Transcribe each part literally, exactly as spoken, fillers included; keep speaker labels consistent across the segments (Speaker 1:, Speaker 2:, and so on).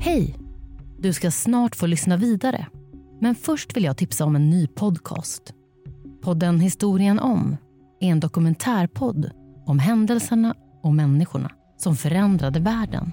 Speaker 1: Hej! Du ska snart få lyssna vidare. Men först vill jag tipsa om en ny podcast. Podden Historien om är en dokumentärpodd om händelserna och människorna som förändrade världen.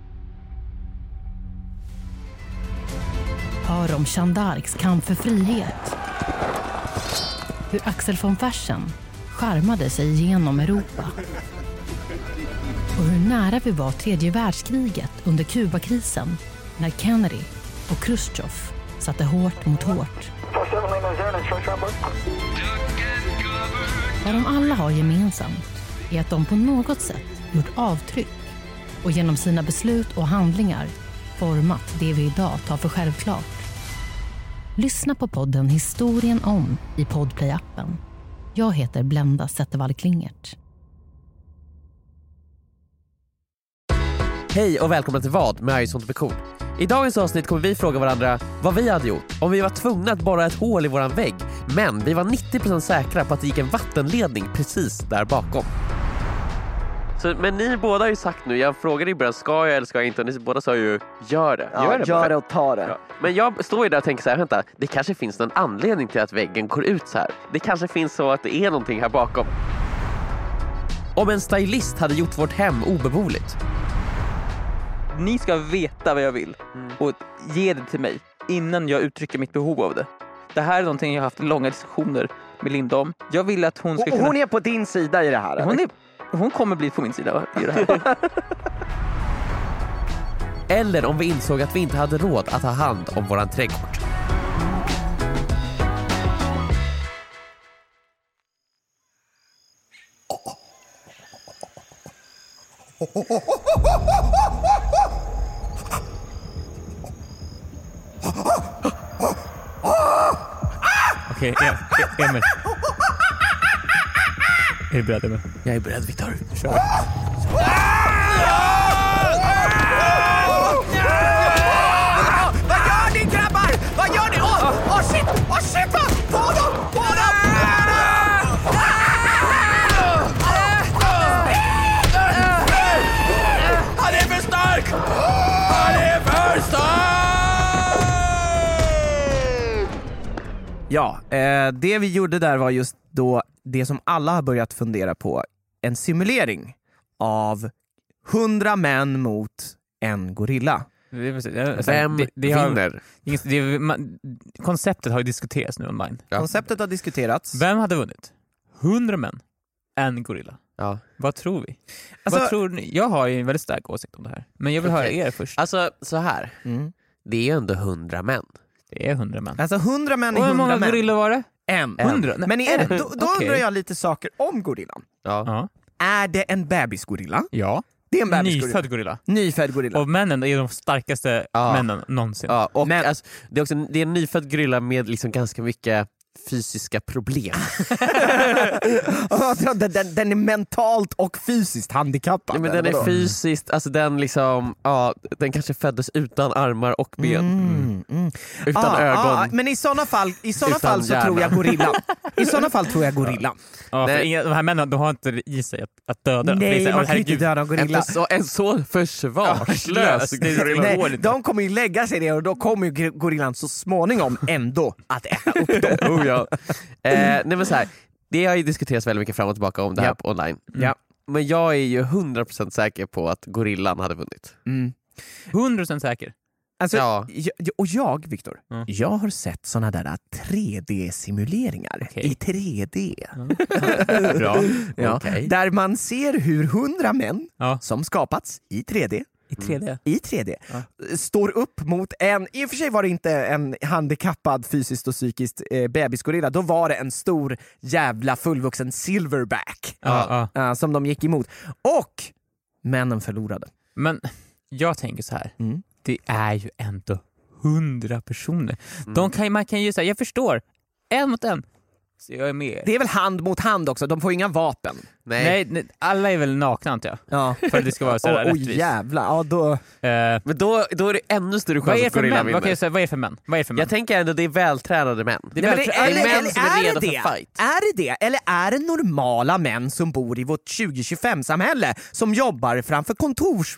Speaker 1: Hör om Jeanne d'Arcs kamp för frihet. Hur Axel von Fersen charmade sig igenom Europa. Och hur nära vi var tredje världskriget under Kubakrisen när Kennedy och Khrushchev satte hårt mot hårt. Vad de alla har gemensamt är att de på något sätt gjort avtryck och genom sina beslut och handlingar format det vi idag tar för självklart. Lyssna på podden Historien om i Podplay-appen. Jag heter Blenda Zettervall-Klingert.
Speaker 2: Hej och välkomna till Vad med Ison Bekon. I dagens avsnitt kommer vi fråga varandra vad vi hade gjort om vi var tvungna att borra ett hål i våran vägg, men vi var nittio procent säkra på att det gick en vattenledning precis där bakom. Så, men ni båda har ju sagt nu, jag frågade i början, ska jag eller ska jag inte? Och ni båda sa ju, gör det.
Speaker 3: Ja,
Speaker 2: gör det,
Speaker 3: gör det och ta det.
Speaker 2: Ja. Men jag står ju där och tänker så här, vänta, det kanske finns någon anledning till att väggen går ut så här. Det kanske finns så att det är någonting här bakom. Om en stylist hade gjort vårt hem obeboeligt.
Speaker 4: Ni ska veta vad jag vill och ge det till mig innan jag uttrycker mitt behov av det. Det här är någonting jag har haft långa diskussioner med Linda om. Jag vill att hon ska
Speaker 3: och
Speaker 4: kunna...
Speaker 3: hon är på din sida i det här.
Speaker 4: Hon, är... hon kommer bli på min sida i det här.
Speaker 2: Eller om vi insåg att vi inte hade råd att ta hand om våran trädgård.
Speaker 4: Okej, okay, Emil. Är du beredd, Emil?
Speaker 2: Jag är beredd, Victor.
Speaker 4: Kör.
Speaker 3: Vad gör ni, grabbar? Vad gör ni? Åh, åh shit! Åh shit! På dem! På dem!
Speaker 2: Han är för stark! Han är för stark!
Speaker 5: Ja, eh, det vi gjorde där var just då det som alla har börjat fundera på. En simulering av hundra män mot en gorilla.
Speaker 2: Vem
Speaker 4: det, det har,
Speaker 2: vinner?
Speaker 4: Det, man, konceptet har ju diskuterats nu online.
Speaker 5: Ja. Konceptet har diskuterats.
Speaker 4: Vem hade vunnit? hundra män, en gorilla.
Speaker 2: Ja.
Speaker 4: Vad tror vi?
Speaker 5: Alltså,
Speaker 4: Vad tror ni? Jag har ju en väldigt stark åsikt om det här. Men jag vill okay. höra er först.
Speaker 2: Alltså, så här.
Speaker 5: Mm.
Speaker 2: Det är ju ändå hundra män.
Speaker 4: Det är hundra män.
Speaker 5: Alltså hundra män är
Speaker 4: hundra
Speaker 5: hundra
Speaker 4: män. Hur många
Speaker 5: män.
Speaker 4: gorillor var det?
Speaker 5: En.
Speaker 4: hundra?
Speaker 5: Men är det, då, då
Speaker 4: okay.
Speaker 5: undrar jag lite saker om gorillan.
Speaker 2: Ja.
Speaker 4: Ja.
Speaker 5: Är det en bebisgorilla?
Speaker 4: Ja.
Speaker 5: Det är en bebisgorilla.
Speaker 4: Nyfödd gorilla.
Speaker 5: Nyfödd gorilla.
Speaker 4: Och männen är de starkaste
Speaker 2: ja.
Speaker 4: männen någonsin.
Speaker 2: Ja, och
Speaker 5: Men,
Speaker 2: alltså, det är också det är en nyfödd gorilla med liksom ganska mycket fysiska problem.
Speaker 5: den, den, den är mentalt och fysiskt handikappad.
Speaker 2: Ja, men den är fysiskt, alltså den liksom, ja, den kanske föddes utan armar och ben.
Speaker 5: Mm, mm.
Speaker 2: Utan
Speaker 5: ah,
Speaker 2: ögon.
Speaker 5: Ah, men i såna fall, i såna fall så
Speaker 2: hjärna.
Speaker 5: tror jag gorilla. I såna fall tror jag gorilla.
Speaker 4: Ja, för inga, de här männen, de har inte i sig att, att döda.
Speaker 5: Nej,
Speaker 4: sig,
Speaker 5: man kan inte döda en gorilla.
Speaker 2: En så, en så försvarslös gorilla.
Speaker 5: Nej, de kommer ju lägga sig ner och då kommer ju gorillan så småningom ändå att äta upp dem.
Speaker 2: Oh, ja. eh, nej, men så här, det har ju diskuterats väldigt mycket fram och tillbaka om det här
Speaker 5: ja.
Speaker 2: på online.
Speaker 5: Mm. Ja.
Speaker 2: Men jag är ju hundra procent säker på att gorillan hade vunnit.
Speaker 5: Mm.
Speaker 4: hundra procent säker.
Speaker 5: Alltså,
Speaker 2: ja.
Speaker 5: jag, och jag, Victor,
Speaker 4: mm.
Speaker 5: jag har sett såna där tre D-simuleringar
Speaker 4: okay.
Speaker 5: i tre D.
Speaker 4: Mm. Bra.
Speaker 5: Ja.
Speaker 2: Okay.
Speaker 5: Där man ser hur hundra män
Speaker 4: ja.
Speaker 5: som skapats i tre D
Speaker 4: I tre D?
Speaker 5: I tre D.
Speaker 4: Ja.
Speaker 5: Står upp mot en, i och för sig var det inte en handikappad fysiskt och psykiskt eh, bebisgorilla, då var det en stor jävla fullvuxen silverback
Speaker 4: ja, ja.
Speaker 5: Uh, som de gick emot. Och männen förlorade.
Speaker 4: Men jag tänker så här.
Speaker 5: Mm.
Speaker 4: Det är ju ändå hundra personer.
Speaker 2: Mm.
Speaker 4: De kan, man kan ju säga, jag förstår, en mot en. Så jag är med.
Speaker 5: Det är väl hand mot hand också, de får inga vapen.
Speaker 2: Nej.
Speaker 4: Nej, nej, alla är väl nakna antar jag.
Speaker 5: Ja.
Speaker 4: För att det ska vara så här
Speaker 5: oh,
Speaker 4: rättvist.
Speaker 5: Oh jävlar, ja då...
Speaker 4: Uh,
Speaker 2: Men då, då är det ännu större
Speaker 4: vad
Speaker 2: chans
Speaker 4: är
Speaker 2: att
Speaker 4: för
Speaker 2: gorilla
Speaker 4: män?
Speaker 2: vinner.
Speaker 4: Vad, kan jag säga, vad är det för män? Vad är det för män?
Speaker 2: Jag tänker ändå det är vältränade män. Det är,
Speaker 5: Nej,
Speaker 2: välträ-
Speaker 5: det, eller,
Speaker 2: det är män
Speaker 5: eller,
Speaker 2: som är
Speaker 5: är
Speaker 2: redo
Speaker 5: det
Speaker 2: för
Speaker 5: det?
Speaker 2: fight.
Speaker 5: Är det det? Eller är det normala män som bor i vårt tjugo tjugofem-samhälle som jobbar framför kontors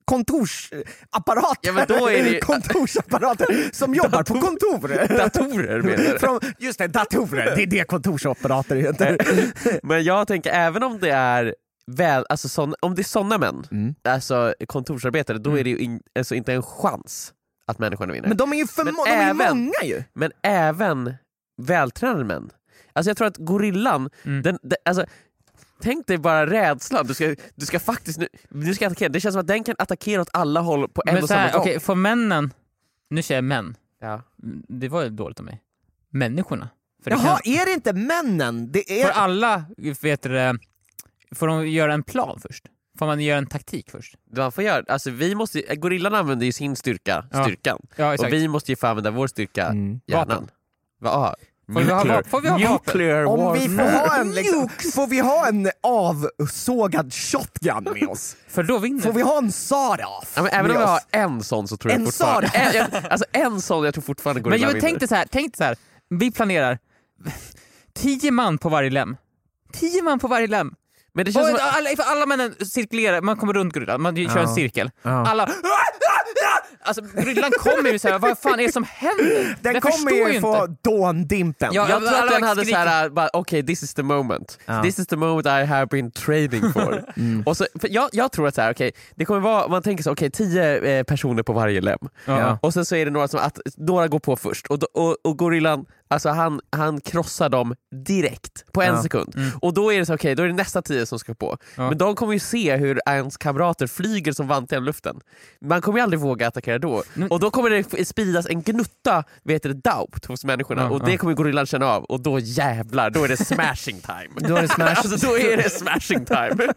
Speaker 5: kontorsapparater.
Speaker 2: Ja, men då är det...
Speaker 5: kontorsapparater som jobbar på kontor.
Speaker 2: Datorer menar du?
Speaker 5: Från, just det, datorer. Det är det kontorsapparater heter.
Speaker 2: Men jag tänker även om det är väl, alltså sån, om det är såna män,
Speaker 5: Mm.
Speaker 2: alltså kontorsarbetare, då är det ju in, alltså inte en chans att människorna vinner.
Speaker 5: Men de är ju för
Speaker 2: Men
Speaker 5: må- de är ju
Speaker 2: även-
Speaker 5: många ju.
Speaker 2: Men även vältränade män. Alltså jag tror att gorillan,
Speaker 4: Mm.
Speaker 2: den, den, alltså, tänk dig bara rädslan. Du ska, du ska faktiskt nu, du ska attackera. Det känns som att den kan attackera åt alla håll på en
Speaker 4: Men
Speaker 2: och
Speaker 4: så här,
Speaker 2: samma gång.
Speaker 4: okej, för männen, nu säger jag män,
Speaker 2: Ja.
Speaker 4: det var ju dåligt av mig. Människorna. För, det
Speaker 5: Jaha,
Speaker 4: kan,
Speaker 5: är det inte männen? Det är...
Speaker 4: för alla, vet du, det, får de göra en plan först? Får man göra en taktik först?
Speaker 2: Man får göra, alltså vi måste, gorillan använder ju sin styrka,
Speaker 4: Ja.
Speaker 2: styrkan.
Speaker 4: Ja,
Speaker 2: Och vi måste ju få använda vår styrka,
Speaker 5: Mm.
Speaker 2: hjärnan.
Speaker 4: Vapen.
Speaker 2: Va, ah,
Speaker 4: Får vi ha
Speaker 2: nuclear-
Speaker 4: vapen? Får vi ha vapen?
Speaker 2: nuclear
Speaker 5: Om vi får
Speaker 2: warfare.
Speaker 5: ha en, liksom, får vi ha en avsågad shotgun med oss?
Speaker 4: För då vinner
Speaker 5: Får vi ha en sawed-off
Speaker 2: Ja, men även
Speaker 5: med
Speaker 2: om vi har
Speaker 5: oss?
Speaker 2: en sån så tror jag
Speaker 5: En
Speaker 2: fortfarande...
Speaker 5: sån?
Speaker 2: En, jag, alltså en sån jag tror fortfarande
Speaker 4: Men
Speaker 2: gorillan
Speaker 4: jag
Speaker 2: vinner.
Speaker 4: tänkte så här, tänk så här, vi planerar tio man på varje lem. Tio man på varje lem.
Speaker 2: Men det
Speaker 4: Och
Speaker 2: känns som att,
Speaker 4: alla, ifall alla männen cirkulerar, man kommer runt gorillan, man kör
Speaker 5: Ja.
Speaker 4: en cirkel.
Speaker 5: Ja.
Speaker 4: Alla... Alltså gorillan kommer ju såhär, vad fan är det som händer?
Speaker 5: Den
Speaker 4: Jag
Speaker 5: kommer
Speaker 4: förstår
Speaker 5: ju få dåndimpen.
Speaker 4: Ja,
Speaker 2: jag tror att
Speaker 4: alla
Speaker 2: den hade
Speaker 4: skriker.
Speaker 2: såhär, bara, okej, this is the moment.
Speaker 5: Ja.
Speaker 2: This is the moment I have been trading for.
Speaker 5: Mm.
Speaker 2: Och så, för jag, jag tror att så här, okej, det kommer vara, man tänker så, okej, tio eh, personer på varje lem.
Speaker 4: Ja.
Speaker 2: Och sen så är det några som, att några går på först. Och, då- och, och gorillan, alltså han, han krossar dem direkt på en
Speaker 5: Ja.
Speaker 2: sekund.
Speaker 4: Mm.
Speaker 2: Och då är det så, okej, då är det nästa tio som ska på.
Speaker 4: Ja.
Speaker 2: Men de kommer ju se hur ens kamrater flyger som vantar genom luften. Man kommer ju aldrig våga attackera då.
Speaker 4: Mm.
Speaker 2: Och då kommer det f- spridas en gnutta, vet du, doubt hos människorna.
Speaker 4: Ja,
Speaker 2: och det
Speaker 4: ja.
Speaker 2: kommer gorillan känna av. Och då jävlar, då är det smashing time.
Speaker 5: Då är det smash.
Speaker 2: Alltså då är det smashing time.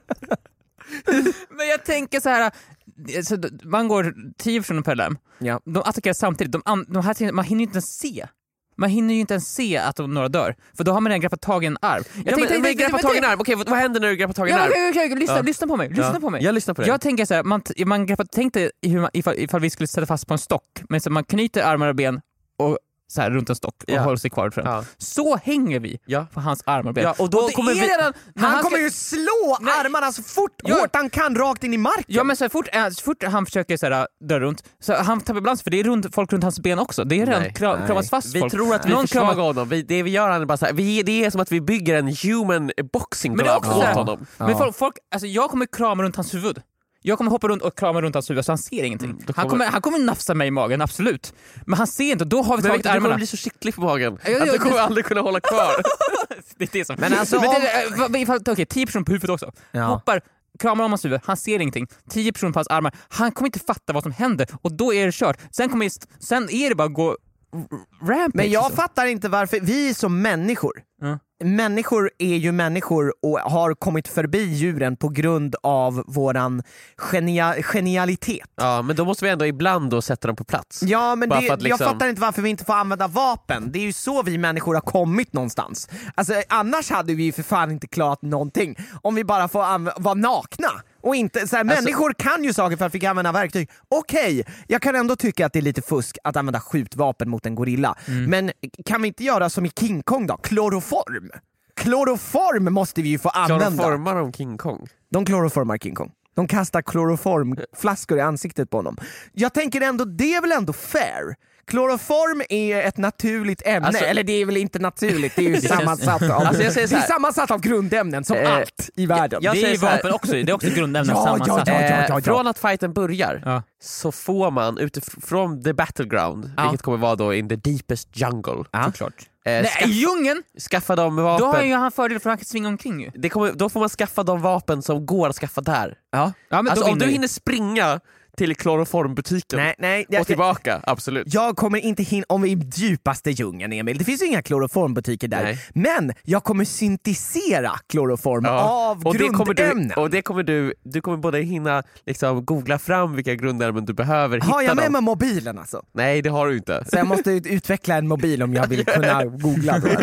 Speaker 4: Men jag tänker så här, så d- man går tio personer per lem,
Speaker 5: Ja.
Speaker 4: de attackerar samtidigt, de, an- de här, man hinner ju inte ens se. Man hinner ju inte ens se att de, några dör, för då har man redan greppat tag i en arm. Jag
Speaker 2: Ja, men, men greppa tag i en arm, okej vad, vad händer när du greppar tag i en
Speaker 4: Ja,
Speaker 2: arm?
Speaker 4: okej, okej, okej, lyssna,
Speaker 2: Ja.
Speaker 4: lyssna på mig, lyssna
Speaker 2: Ja.
Speaker 4: på mig.
Speaker 2: Jag lyssnar på det.
Speaker 4: Jag tänker så här, man, t- man greppar, tänk dig hur man, ifall, ifall vi skulle sätta fast på en stock, men så man knyter armar och ben och så här runt en stock och
Speaker 2: Ja.
Speaker 4: håller sig kvar för den.
Speaker 2: Ja.
Speaker 4: Så hänger vi
Speaker 2: Ja.
Speaker 4: på hans armar och ben.
Speaker 2: Ja, och då
Speaker 4: det
Speaker 2: kommer
Speaker 4: är
Speaker 2: vi-
Speaker 4: redan, när
Speaker 5: Han
Speaker 4: ska-
Speaker 5: kommer ju slå
Speaker 4: Nej.
Speaker 5: armarna så fort,
Speaker 4: Ja.
Speaker 5: hårt han kan rakt in i marken.
Speaker 4: Ja, men så fort, äh, så fort han försöker så här, dra runt, så han tappar balans, för det är runt, folk runt hans ben också. Det är redan
Speaker 2: Nej.
Speaker 4: kra-
Speaker 5: Nej.
Speaker 4: kramas fast
Speaker 2: Vi
Speaker 4: folk.
Speaker 2: tror att vi
Speaker 4: Någon
Speaker 2: försvagar
Speaker 4: kramar-
Speaker 2: honom. Vi, det vi gör är bara så här, vi, det är som att vi bygger en human boxing
Speaker 4: Men det är
Speaker 2: glove
Speaker 4: också så
Speaker 2: åt
Speaker 4: här-
Speaker 2: honom.
Speaker 5: Ja.
Speaker 4: Men folk, folk, alltså jag kommer krama runt hans huvud. Jag kommer hoppa runt och krama runt hans huvud så han ser ingenting.
Speaker 2: Mm, då
Speaker 4: han,
Speaker 2: kommer-
Speaker 4: kommer, han kommer nafsa mig i magen, absolut. Men han ser inte, och då har vi
Speaker 2: Men
Speaker 4: tagit
Speaker 2: Victor, du kommer
Speaker 4: armarna.
Speaker 2: bli så skicklig på magen
Speaker 4: Ja, ja,
Speaker 2: att du kommer
Speaker 4: det-
Speaker 2: aldrig kunna hålla kvar.
Speaker 4: Det är det som...
Speaker 5: Men alltså,
Speaker 4: men
Speaker 5: om-
Speaker 4: det, äh, vad- ifall, okej, tio personer på huvudet också.
Speaker 5: Ja.
Speaker 4: Hoppar, kramar om hans huvud, han ser ingenting. Tio personer på hans armar, han kommer inte fatta vad som händer och då är det kört. Sen, kommer, sen är det bara att gå rampage.
Speaker 5: Men jag
Speaker 4: alltså.
Speaker 5: fattar inte varför vi som människor,
Speaker 4: Ja.
Speaker 5: människor är ju människor och har kommit förbi djuren på grund av våran genia genialitet.
Speaker 2: Ja, men då måste vi ändå ibland då sätta dem på plats.
Speaker 5: Ja, men
Speaker 2: Bara
Speaker 5: det,
Speaker 2: för att liksom-
Speaker 5: jag fattar inte varför vi inte får använda vapen. Det är ju så vi människor har kommit någonstans. Alltså, annars hade vi ju för fan inte klarat någonting. Om vi bara får anv- vara nakna. Och inte, så här,
Speaker 2: Alltså-
Speaker 5: människor kan ju saker för att vi kan använda verktyg. Okej, jag kan ändå tycka att det är lite fusk att använda skjutvapen mot en gorilla.
Speaker 2: Mm.
Speaker 5: Men kan vi inte göra som i King Kong då? Kloroform. Kloroform måste vi ju få använda.
Speaker 2: Kloroformar om King Kong.
Speaker 5: De kloroformar King Kong. De kastar kloroformflaskor i ansiktet på honom. Jag tänker ändå, det är väl ändå fair? Kloroform är ett naturligt ämne,
Speaker 2: Alltså-
Speaker 5: eller det är väl inte naturligt, det är ju
Speaker 4: känns-
Speaker 5: sammansatt av,
Speaker 2: Alltså, jag säger så
Speaker 5: det är
Speaker 2: här.
Speaker 5: sammansatt av grundämnen som
Speaker 2: Eh,
Speaker 5: allt i världen.
Speaker 2: jag
Speaker 4: Det är
Speaker 2: säger
Speaker 4: ju
Speaker 2: så här-
Speaker 4: vapen också, det är också grundämnen
Speaker 5: Ja,
Speaker 4: sammansatt.
Speaker 5: ja, ja,
Speaker 2: Eh,
Speaker 5: ja, ja.
Speaker 2: Från att fighten börjar
Speaker 4: Ja.
Speaker 2: så får man utifrån the battleground,
Speaker 4: Ja.
Speaker 2: vilket kommer vara då in the deepest jungle,
Speaker 5: Ja.
Speaker 4: Såklart.
Speaker 2: eh,
Speaker 4: Nej,
Speaker 2: ska,
Speaker 4: i djungeln,
Speaker 2: skaffa de
Speaker 4: då har
Speaker 2: vapen.
Speaker 4: ju han fördel för att han kan svinga omkring ju.
Speaker 2: Det kommer, då får man skaffa de vapen som går att skaffa där.
Speaker 5: Ja.
Speaker 4: Ja, men
Speaker 2: Alltså
Speaker 4: då
Speaker 2: om du
Speaker 4: vinner vi.
Speaker 2: hinner springa till kloroformbutiken
Speaker 5: Nej, nej,
Speaker 2: och
Speaker 5: jag,
Speaker 2: tillbaka, absolut.
Speaker 5: jag kommer inte hinna, om vi är i djupaste djungeln Emil, det finns ju inga kloroformbutiker där,
Speaker 2: Nej.
Speaker 5: men jag kommer syntisera kloroform av
Speaker 2: och det kommer
Speaker 5: grundämnen.
Speaker 2: du, och det kommer du, du kommer både hinna liksom googla fram vilka grundämnen du behöver, hitta
Speaker 5: Har jag med
Speaker 2: dem.
Speaker 5: mig mobilen alltså?
Speaker 2: Nej, det har du inte.
Speaker 5: Så jag måste ut- utveckla en mobil om jag vill kunna googla då.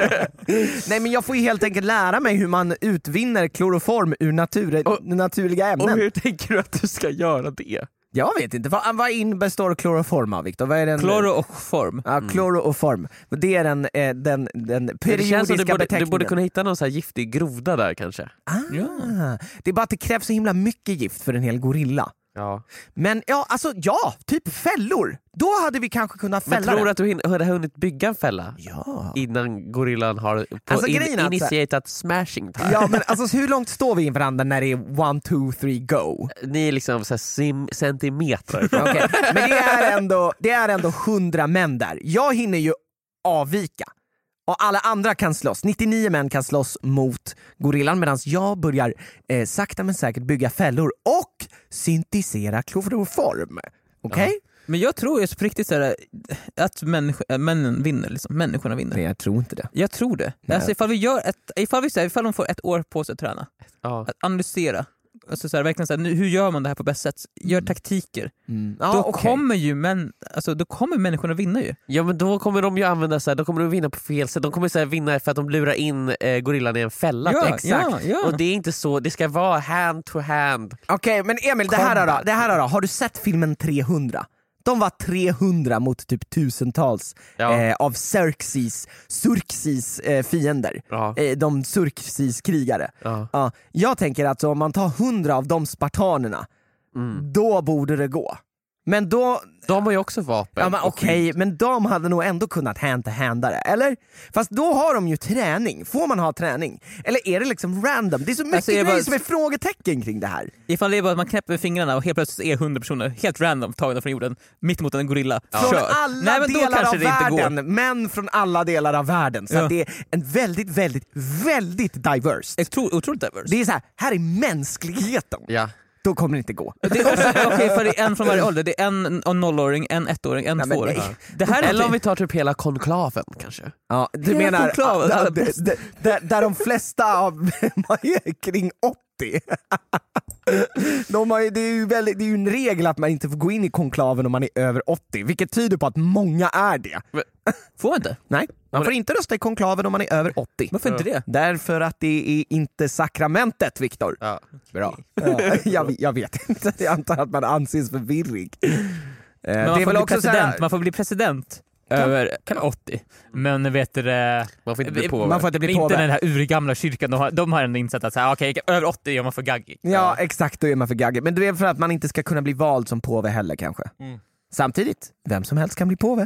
Speaker 5: Nej, men jag får ju helt enkelt lära mig hur man utvinner kloroform ur natur-
Speaker 2: Och-
Speaker 5: naturliga
Speaker 2: Och
Speaker 5: ämnen.
Speaker 2: hur tänker du att du ska göra det?
Speaker 5: Jag vet inte, vad, vad in består kloroform av, Victor? Vad är den?
Speaker 4: Kloro och form.
Speaker 5: Ja, kloro och form. Det är den, eh, den, den
Speaker 2: Det
Speaker 5: periodiska
Speaker 2: känns som du borde, du
Speaker 5: beteckningen.
Speaker 2: borde kunna hitta någon så här giftig groda där kanske.
Speaker 5: Ah, det är bara att det krävs så himla mycket gift för en hel gorilla.
Speaker 2: Ja.
Speaker 5: Men ja, alltså ja, typ fällor. Då hade vi kanske kunnat fälla
Speaker 2: Men tror du
Speaker 5: den.
Speaker 2: att du hin- hade hunnit bygga en fälla?
Speaker 5: Ja.
Speaker 2: Innan gorillan har på
Speaker 5: Alltså,
Speaker 2: in-
Speaker 5: grejen är att-
Speaker 2: initierat smashing time?
Speaker 5: Ja, men alltså hur långt står vi in varandra när det är one, two, three, go?
Speaker 2: Ni är liksom så här sim- centimeter.
Speaker 5: Okej, men det är, ändå, det är ändå hundra män där. Jag hinner ju avvika. Och alla andra kan slåss. nittionio män kan slåss mot gorillan medan jag börjar eh, sakta men säkert bygga fällor och syntisera kloroform. Okej? Okay?
Speaker 4: Men jag tror ju på riktigt så här, att människ- männen vinner, liksom. Människorna vinner.
Speaker 5: Men jag tror inte det.
Speaker 4: Jag tror det. Alltså, ifall vi gör ett, ifall vi säger, ifall de får ett år på sig att träna,
Speaker 2: Ja.
Speaker 4: att analysera, alltså så här, verkligen så här, nu, hur gör man det här på bäst sätt? Gör taktiker.
Speaker 5: Mm. Ja,
Speaker 4: då
Speaker 5: okej.
Speaker 4: kommer ju män, alltså då kommer människorna vinna ju.
Speaker 2: Ja, men då kommer de ju använda så här, då kommer de vinna på fel sätt. De kommer så här, vinna för att de lurar in eh, gorillan i en fälla.
Speaker 4: Ja,
Speaker 2: Exakt.
Speaker 4: ja, ja.
Speaker 2: Och det är inte så, det ska vara hand to hand.
Speaker 5: Okej, men Emil, det här, då, det här då, har du sett filmen trehundra? De var trehundra mot typ tusentals
Speaker 2: Ja.
Speaker 5: eh, av Xerxes, Xerxes eh, fiender.
Speaker 2: Ja.
Speaker 5: Eh, de Xerxes krigare.
Speaker 2: Ja.
Speaker 5: Ja, jag tänker att om man tar hundra av de spartanerna,
Speaker 2: Mm.
Speaker 5: då borde det gå. Men då,
Speaker 2: De har ju också vapen.
Speaker 5: ja, men
Speaker 2: och
Speaker 5: okej,
Speaker 2: skydd.
Speaker 5: men de hade nog ändå kunnat hand-to-handa det, eller? Fast då har de ju träning, får man ha träning? Eller är det liksom random? Det är så mycket
Speaker 4: Alltså, jag
Speaker 5: grejer
Speaker 4: bara-
Speaker 5: som är frågetecken kring det här.
Speaker 4: Ifall det är bara att man knäpper med fingrarna och helt plötsligt är hundra personer helt random tagna från jorden mitt mot en gorilla.
Speaker 5: Från
Speaker 4: Kör.
Speaker 5: alla
Speaker 4: Nej, men då
Speaker 5: delar
Speaker 4: kanske
Speaker 5: av
Speaker 4: det inte går.
Speaker 5: världen, män från alla delar av världen. Så
Speaker 4: Ja.
Speaker 5: att det är en väldigt, väldigt, väldigt diverse.
Speaker 4: Otro, otroligt diverse.
Speaker 5: Det är så här, här är mänskligheten.
Speaker 2: Ja.
Speaker 5: Då kommer det inte gå.
Speaker 4: Det är också, okej, för det är en från varje ålder. Det är en, en nollåring, en ettåring, en
Speaker 5: Nej, men
Speaker 4: tvååring.
Speaker 5: nej.
Speaker 4: Det här är
Speaker 2: Eller om
Speaker 4: någonting-
Speaker 2: vi tar typ hela konklaven kanske.
Speaker 5: Ja, du
Speaker 4: Hela
Speaker 5: menar
Speaker 4: konklaven, alla
Speaker 5: att- där, där, där, där de flesta av är kring åttio. De har ju, det, är ju väldigt, det är ju en regel att man inte får gå in i konklaven om man är över åttio, vilket tyder på att många är det.
Speaker 4: Får man inte?
Speaker 5: Nej, man får inte rösta i konklaven om man är över åttio.
Speaker 4: Varför inte det?
Speaker 5: Därför att det är inte sakramentet, Viktor.
Speaker 2: Ja.
Speaker 5: Bra. Ja, jag, jag vet inte, jag antar att man anses förvirrig. Eh,
Speaker 4: Men man, får bli president,
Speaker 5: såhär-
Speaker 4: man får bli president över åttio. Men vet du det...
Speaker 2: Man får inte bli på.
Speaker 5: man får inte bli
Speaker 4: inte
Speaker 5: påve.
Speaker 4: den här urgamla kyrkan, de har, de har ändå insett att så här, okej, över åttio är man för gaggig.
Speaker 5: Ja, exakt, då är man för gaggig. Men det är för att man inte ska kunna bli vald som påve heller kanske.
Speaker 4: Mm.
Speaker 5: Samtidigt, vem som helst kan bli påve.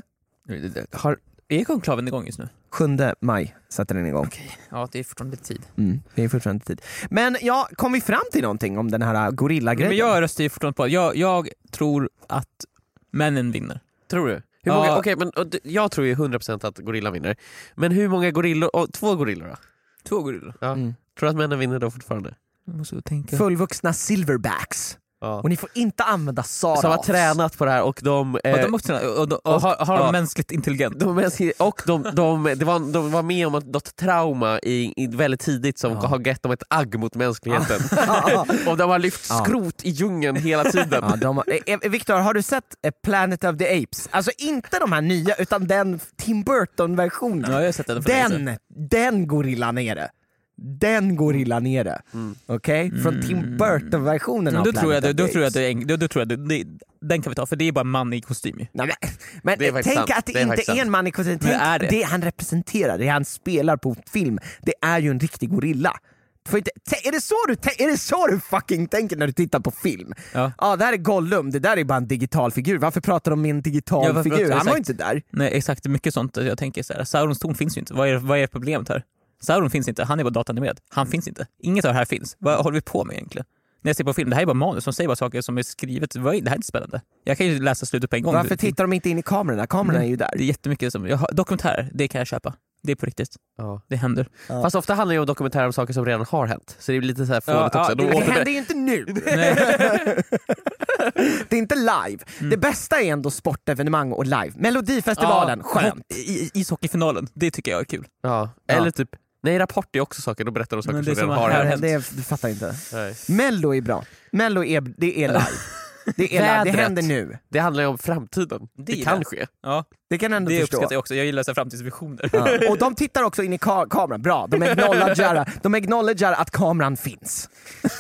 Speaker 4: Har, är konklaven igång just nu?
Speaker 5: sjunde maj sätter den igång.
Speaker 4: Ja, det är fortfarande tid.
Speaker 5: Mm, det är fortfarande tid. Men ja, kom vi fram till någonting om den här gorillagrejen?
Speaker 4: Men jag röstar ju fortfarande på jag, jag tror att männen vinner.
Speaker 2: Tror du? Hur
Speaker 4: Ja.
Speaker 2: många, okej, men och d- jag tror ju hundra procent att gorillan vinner. Men hur många gorillor, och två gorillor då?
Speaker 4: Två gorillor.
Speaker 2: Ja.
Speaker 5: Mm.
Speaker 2: Tror du att männen vinner då fortfarande?
Speaker 4: Jag måste tänka.
Speaker 5: Fullvuxna silverbacks.
Speaker 2: Ja.
Speaker 5: Och ni får inte använda Saras.
Speaker 2: Som har tränat på det här och de...
Speaker 4: Och
Speaker 2: eh,
Speaker 4: de, också, och, och, och, har, har
Speaker 2: ja.
Speaker 4: de mänskligt intelligent?
Speaker 2: De, är- och de, de, det var, de var med om något trauma i, i väldigt tidigt som
Speaker 5: Ja.
Speaker 2: har gett dem ett agg mot mänskligheten. Och de har lyft
Speaker 5: Ja.
Speaker 2: skrot i djungeln hela tiden.
Speaker 5: Ja, de har, eh, eh, Victor, har du sett eh, Planet of the Apes? Alltså inte de här nya, utan den Tim Burton-versionen.
Speaker 4: Ja, jag har sett den för länge sedan.
Speaker 5: Den, den gorillan är det. Den gorillan är det.
Speaker 2: Mm.
Speaker 5: Okej? Från Tim Burton-versionen
Speaker 4: Men
Speaker 5: av
Speaker 4: då
Speaker 5: Planet
Speaker 4: tror jag,
Speaker 5: of
Speaker 4: då,
Speaker 5: the
Speaker 4: då tror jag att
Speaker 5: Apes.
Speaker 4: det är, eng- då, då tror jag att det, det, den kan vi ta, för det är bara en man i kostym ju.
Speaker 5: Nej, men men
Speaker 2: Det är faktiskt
Speaker 5: tänk
Speaker 2: sant.
Speaker 5: att det,
Speaker 2: Det är
Speaker 5: inte
Speaker 2: faktiskt
Speaker 5: är en
Speaker 2: sant.
Speaker 5: man i kostym.
Speaker 4: Men
Speaker 5: Tänk
Speaker 4: det är det.
Speaker 5: det han representerar, det han spelar på film, det är ju en riktig gorilla. Du får inte, tä- är, det så du, tä- är det så du fucking tänker när du tittar på film?
Speaker 4: Ja.
Speaker 5: Ja, det här är Gollum, det där är bara en digital figur. Varför pratar de med en digital
Speaker 4: Ja, varför
Speaker 5: figur?
Speaker 4: pratar-
Speaker 5: Han var ju
Speaker 4: exakt.
Speaker 5: inte där.
Speaker 4: Nej, exakt, det är mycket sånt. Jag tänker så här, Saurons torn finns ju inte. Vad är, vad är problemet här? Sauron finns inte, han är bara datanimerad. Han finns inte. Inget av det här finns. Vad håller vi på med egentligen? När jag ser på film, det här är bara manus som säger bara saker som är skrivet. Vad är- Det här är inte spännande. Jag kan ju läsa slutet på en gång.
Speaker 5: Varför
Speaker 4: Det-
Speaker 5: tittar de inte in i kamerorna? Kamerorna är ju där.
Speaker 4: Det är jättemycket som... Jag har, dokumentärer, det kan jag köpa. Det är på riktigt.
Speaker 2: Ja.
Speaker 4: Det händer.
Speaker 5: Ja.
Speaker 2: Fast ofta handlar det ju om dokumentärer om saker som redan har hänt. Så det är lite så här fånigt
Speaker 4: Ja,
Speaker 2: också.
Speaker 4: ja,
Speaker 2: De
Speaker 5: Men det
Speaker 2: återber-
Speaker 5: händer ju inte nu.
Speaker 4: Nej.
Speaker 5: Det är inte live.
Speaker 4: Mm.
Speaker 5: Det bästa är ändå sportevenemang och live. Melodifestivalen, skönt.
Speaker 4: I, ishockeyfinalen, det tycker jag är kul.
Speaker 2: Ja.
Speaker 5: Ja.
Speaker 2: Eller typ, nej, Rapport är också saker, då berättar de saker
Speaker 4: Men
Speaker 2: som
Speaker 4: det är
Speaker 2: redan
Speaker 4: som
Speaker 2: har
Speaker 4: här
Speaker 2: hänt.
Speaker 5: Det är, du fattar inte.
Speaker 2: Nej.
Speaker 5: Mello är bra. Mello är, det är live. Det, är live. Det
Speaker 2: Vädret.
Speaker 5: händer nu.
Speaker 2: Det handlar ju om framtiden. Det,
Speaker 4: är
Speaker 2: kan
Speaker 4: det.
Speaker 2: ske.
Speaker 4: Ja,
Speaker 5: Det kan ändå
Speaker 4: det
Speaker 5: förstå.
Speaker 4: uppskattar jag också. Jag gillar så här framtidsvisioner.
Speaker 5: Ja. Och de tittar också in i ka- kameran, bra. De acknowledgar, de acknowledgar att kameran finns.